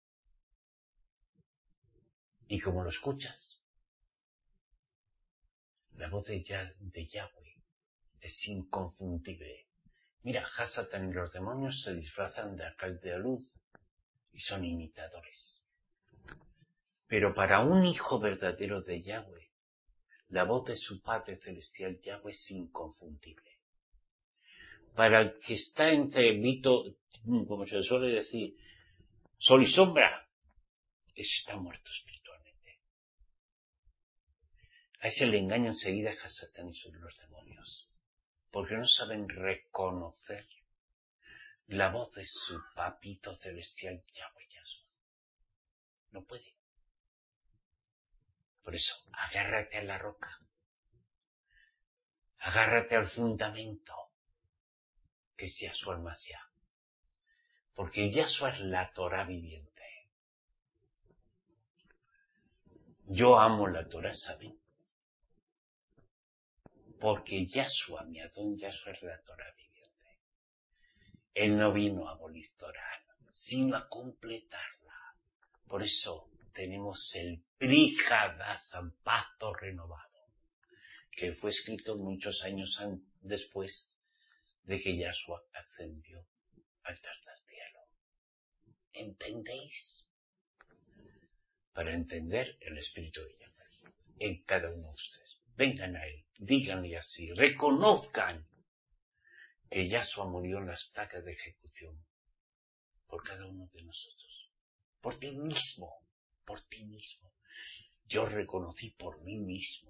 Y como lo escuchas, la voz de Yahweh es inconfundible. Mira, Hasatán y los demonios se disfrazan de ángel de luz y son imitadores. Pero para un hijo verdadero de Yahweh, la voz de su Padre Celestial Yahweh es inconfundible. Para el que está entre mito, como se suele decir, sol y sombra, está muerto espiritualmente. A ese le engaña enseguida a Hasatán y sobre los demonios, porque no saben reconocer la voz de su papito celestial Yahweh Yahshua. No puede. Por eso, agárrate a la roca. Agárrate al fundamento, que es Yahshua el Mashiach. Porque Yahshua es la Torah viviente. Yo amo la Torah, ¿saben? Porque Yahshua, mi Adón Yahshua, es la Torah viviente. Él no vino a abolir Torah, sino a completarla. Por eso tenemos el Brit Hadash, el pacto renovado, que fue escrito muchos años después de que Yahshua ascendió al tercer cielo. ¿Entendéis? Para entender el Espíritu de Yahweh en cada uno de ustedes. Vengan a Él, díganle así, reconozcan que Yahshua murió en la estaca de ejecución por cada uno de nosotros. Por ti mismo, por ti mismo. Yo reconocí por mí mismo.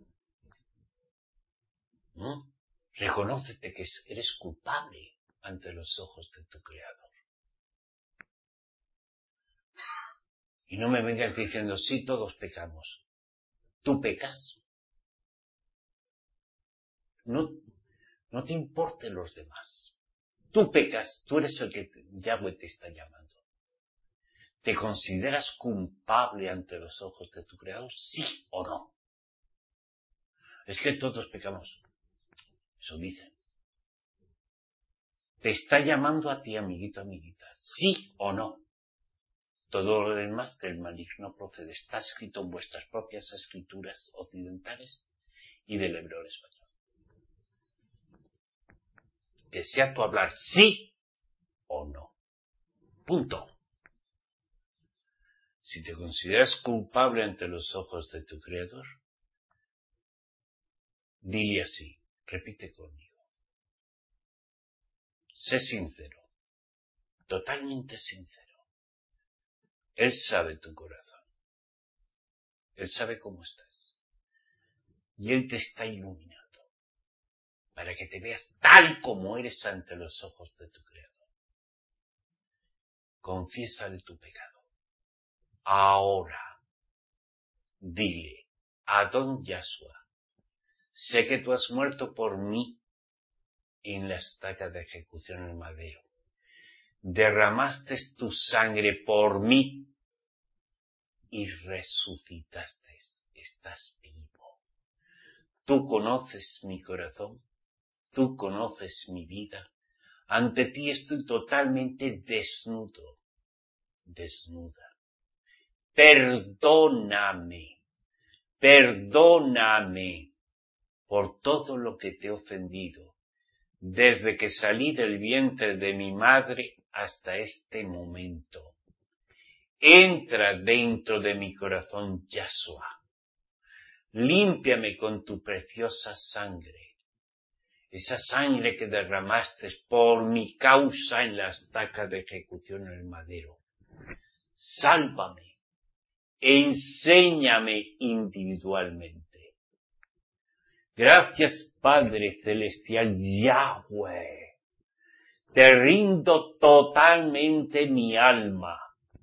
Reconócete que eres culpable ante los ojos de tu Creador. Y no me vengas diciendo, sí, todos pecamos. ¿Tú pecas? No te importen los demás. Tú pecas, tú eres el que Yahweh te está llamando. ¿Te consideras culpable ante los ojos de tu Creador? ¿Sí o no? Es que todos pecamos. Eso dicen. Te está llamando a ti, amiguito, amiguita. ¿Sí o no? Todo lo demás del maligno procede. Está escrito en vuestras propias escrituras occidentales y del hebreo al español. Que sea tu hablar sí o no. Punto. Si te consideras culpable ante los ojos de tu Creador, dile así, repite conmigo. Sé sincero, totalmente sincero. Él sabe tu corazón. Él sabe cómo estás. Y Él te está iluminando para que te veas tal como eres ante los ojos de tu Creador. Confiésale tu pecado. Ahora, dile, Adón Yahshua, sé que tú has muerto por mí en la estaca de ejecución en el madero. Derramaste tu sangre por mí y resucitaste. Estás vivo. Tú conoces mi corazón, tú conoces mi vida. Ante ti estoy totalmente desnudo, desnuda. Perdóname, perdóname por todo lo que te he ofendido, desde que salí del vientre de mi madre hasta este momento. Entra dentro de mi corazón, Yahshua. Límpiame con tu preciosa sangre. Esa sangre que derramaste por mi causa en la estaca de ejecución en el madero. Sálvame. Enséñame individualmente. Gracias, Padre Celestial Yahweh. Te rindo totalmente mi alma,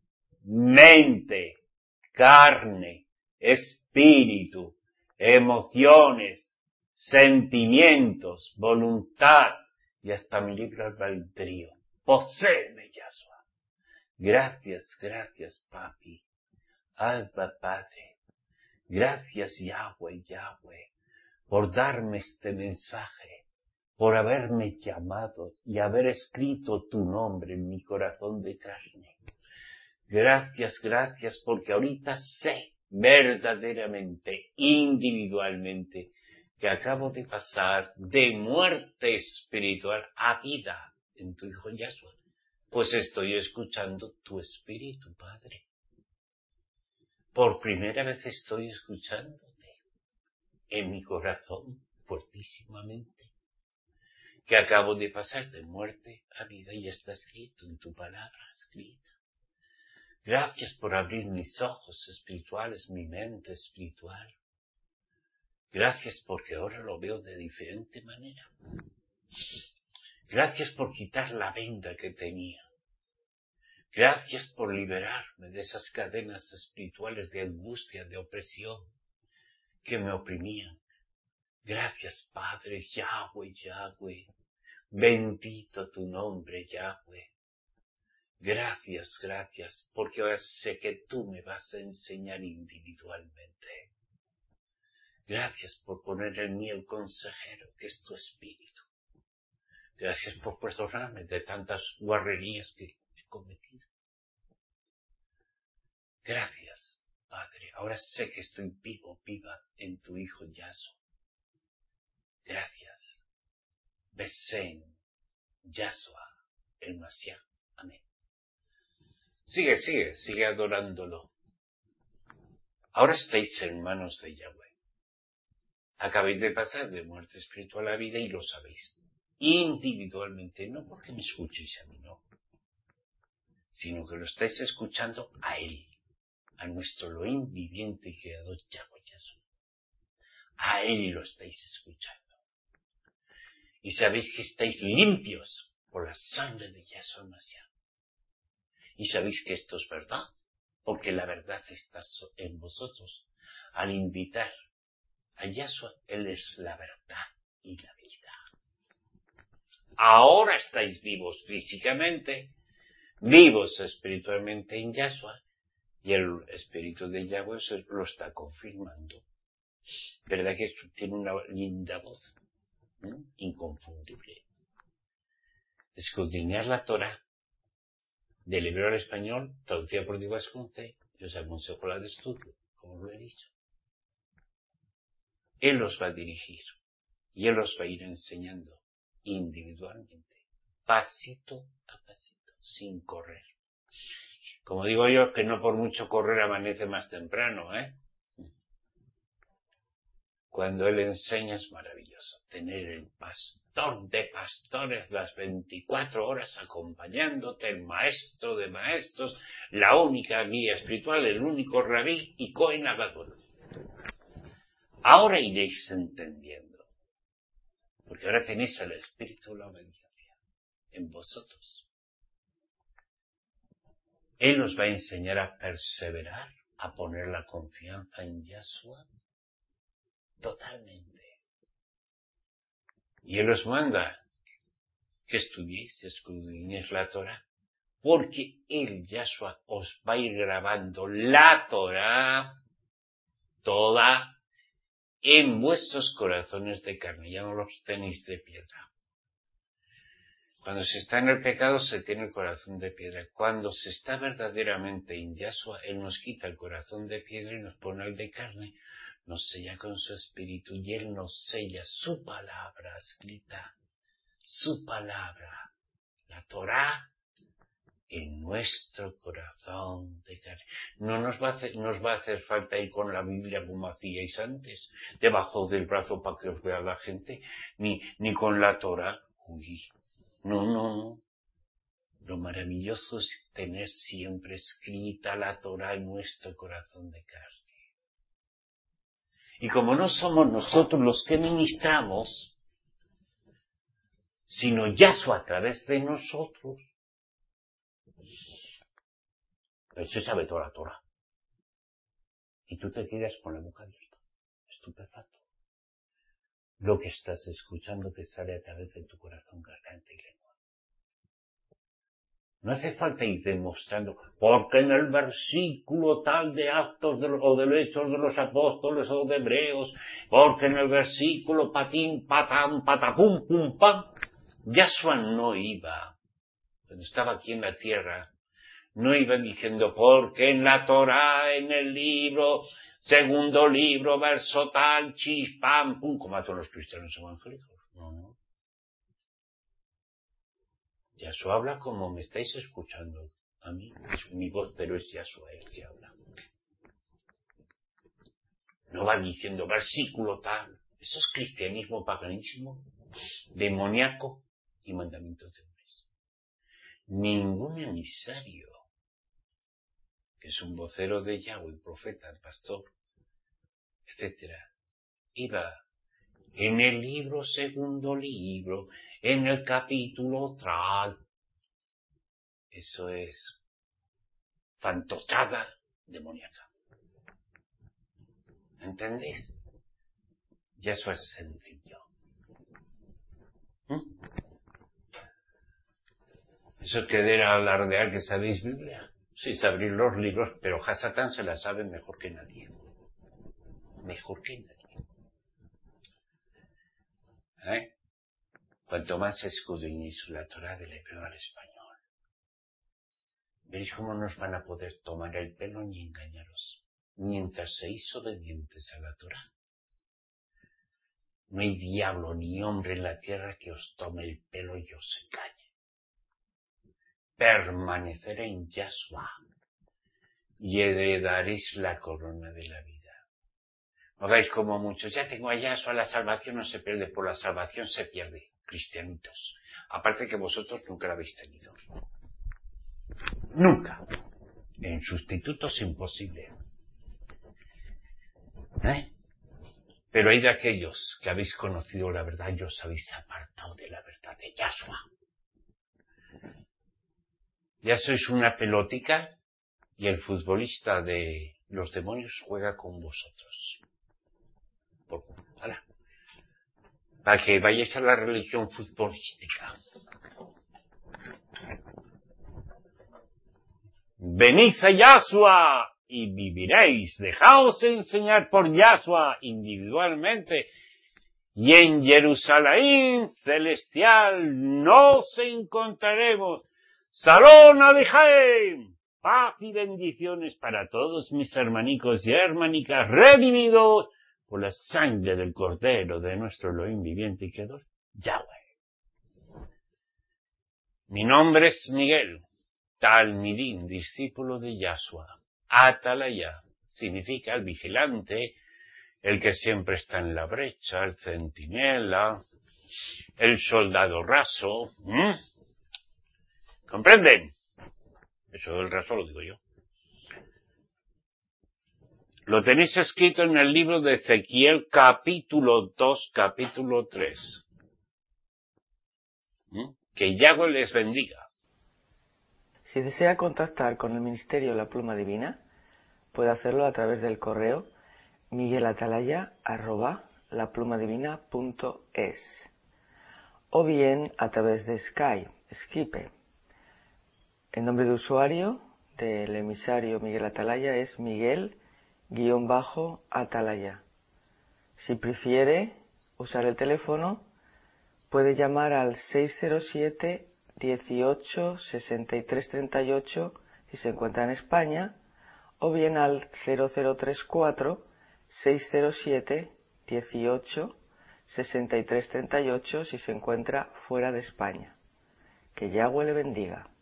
mente, carne, espíritu, emociones, sentimientos, voluntad y hasta mi libre albedrío. Poséeme, Yahshua. Gracias, gracias, Papi. Abba, Padre. Gracias, Yahweh, Yahweh, por darme este mensaje, por haberme llamado y haber escrito tu nombre en mi corazón de carne. Gracias, gracias, porque ahorita sé verdaderamente, individualmente, que acabo de pasar de muerte espiritual a vida en tu Hijo Yahshua, pues estoy escuchando tu espíritu, Padre. Por primera vez estoy escuchándote en mi corazón fuertísimamente, que acabo de pasar de muerte a vida y está escrito en tu palabra escrita. Gracias por abrir mis ojos espirituales, mi mente espiritual. Gracias porque ahora lo veo de diferente manera. Gracias por quitar la venda que tenía. Gracias por liberarme de esas cadenas espirituales de angustia, de opresión que me oprimían. Gracias, Padre, Yahweh, Yahweh. Bendito tu nombre, Yahweh. Gracias, gracias, porque ahora sé que tú me vas a enseñar individualmente. Gracias por poner en mí el consejero, que es tu espíritu. Gracias por perdonarme de tantas guarrerías que he cometido. Gracias, Padre. Ahora sé que estoy vivo, viva en tu Hijo Yahshua. Gracias. Besén, Yahshua, el Mashiach. Amén. Sigue adorándolo. Ahora estáis en manos de Yahweh. Acabáis de pasar de muerte espiritual a vida y lo sabéis. Individualmente, no porque me escuchéis a mí, no. Sino que lo estáis escuchando a Él, a nuestro Elohim viviente y creador Yahweh Yahshua. A Él lo estáis escuchando. Y sabéis que estáis limpios por la sangre de Yahshua Mashiach. Y sabéis que esto es verdad, porque la verdad está en vosotros. Al invitar a Yahshua, Él es la verdad y la vida. Ahora estáis vivos físicamente, vivos espiritualmente en Yahshua, y el espíritu de Yahweh lo está confirmando. ¿Verdad que tiene una linda voz? Inconfundible. Escudriñar la Torah del hebreo al español, traducida por Diego Asconce, yo os aconsejo la de estudio, como lo he dicho. Él los va a dirigir y Él los va a ir enseñando individualmente, pasito a pasito, sin correr. Como digo yo, que no por mucho correr amanece más temprano, Cuando Él enseña es maravilloso. Tener el pastor de pastores las 24 horas acompañándote, el maestro de maestros, la única guía espiritual, el único rabí y Cohen Gadol. Ahora iréis entendiendo, porque ahora tenéis el espíritu de la obediencia en vosotros. Él os va a enseñar a perseverar, a poner la confianza en Yahshua totalmente. Y Él os manda que estudiéis, escudriñéis la Torah, porque Él, Yahshua, os va a ir grabando la Torah toda en vuestros corazones de carne. Ya no los tenéis de piedra. Cuando se está en el pecado se tiene el corazón de piedra. Cuando se está verdaderamente en Yahshua, Él nos quita el corazón de piedra y nos pone el de carne, nos sella con su espíritu y Él nos sella su palabra escrita, su palabra, la Torá, en nuestro corazón de carne. No nos va a hacer falta ir con la Biblia como hacíais antes, debajo del brazo para que os vea la gente, ni con la Torá. No. Lo maravilloso es tener siempre escrita la Torá en nuestro corazón de carne. Y como no somos nosotros los que ministramos, sino Yahshua a través de nosotros, eso sabe toda la Torá. Y tú te quedas con la boca abierta, estupefacto. Lo que estás escuchando te sale a través de tu corazón, garganta y lengua. No hace falta ir demostrando, porque en el versículo tal de Actos o de Hechos de los Apóstoles o de Hebreos, porque en el versículo patín, patán, patapum, pum, pam, Yahshua no iba, cuando estaba aquí en la tierra, no iba diciendo, porque en la Torá, en el libro, segundo libro, verso tal, chis, pam, pum, como hacen los cristianos evangélicos. No. Yahshua habla como me estáis escuchando a mí, es mi voz, pero es Yahshua el que habla. No va diciendo versículo tal. Eso es cristianismo paganísimo, demoníaco y mandamientos de hombres. Ningún emisario, que es un vocero de Yahweh, profeta, pastor, etcétera, iba en el libro, segundo libro, en el capítulo tal. Eso es fantochada demoníaca. ¿Entendéis? Ya eso es sencillo. Eso es querer alardear que sabéis Biblia. Sí, sabréis los libros, pero Hasatán se la sabe mejor que nadie. Mejor que nadie. Cuanto más escudriñéis la Torá del hebreo al español, veréis cómo nos van a poder tomar el pelo ni engañaros, mientras seáis obedientes a la Torá. No hay diablo ni hombre en la tierra que os tome el pelo y os engañe. Permaneceré en Yahshua y heredaréis la corona de la vida. No hagáis como muchos, ya tengo a Yahshua, la salvación no se pierde, por la salvación se pierde, cristianitos. Aparte que vosotros nunca la habéis tenido. Nunca. En sustitutos imposible. Pero hay de aquellos que habéis conocido la verdad y os habéis apartado de la verdad de Yahshua. Ya sois una pelotica y el futbolista de los demonios juega con vosotros. Para que vayáis a la religión futbolística. Venid a Yahshua y viviréis. Dejaos enseñar por Yahshua individualmente. Y en Jerusalén celestial nos encontraremos. Salón Alejaim. Paz y bendiciones para todos mis hermanicos y hermanicas redimidos por la sangre del Cordero de nuestro Elohim viviente y creador, Yahweh. Mi nombre es Miguel, Talmidín, discípulo de Yahshua. Atalaya significa el vigilante, el que siempre está en la brecha, el centinela, el soldado raso. ¿Comprenden? Eso del raso lo digo yo. Lo tenéis escrito en el libro de Ezequiel, capítulo 2, capítulo 3. Que Yahweh les bendiga. Si desea contactar con el Ministerio La Pluma Divina, puede hacerlo a través del correo miguelatalaya@laplumadivina.es o bien a través de Skype. El nombre de usuario del emisario Miguel Atalaya es Miguel-Atalaya. Si prefiere usar el teléfono, puede llamar al 607 18 63 38 si se encuentra en España, o bien al 0034 607 18 63 38 si se encuentra fuera de España. Que Yahweh le bendiga.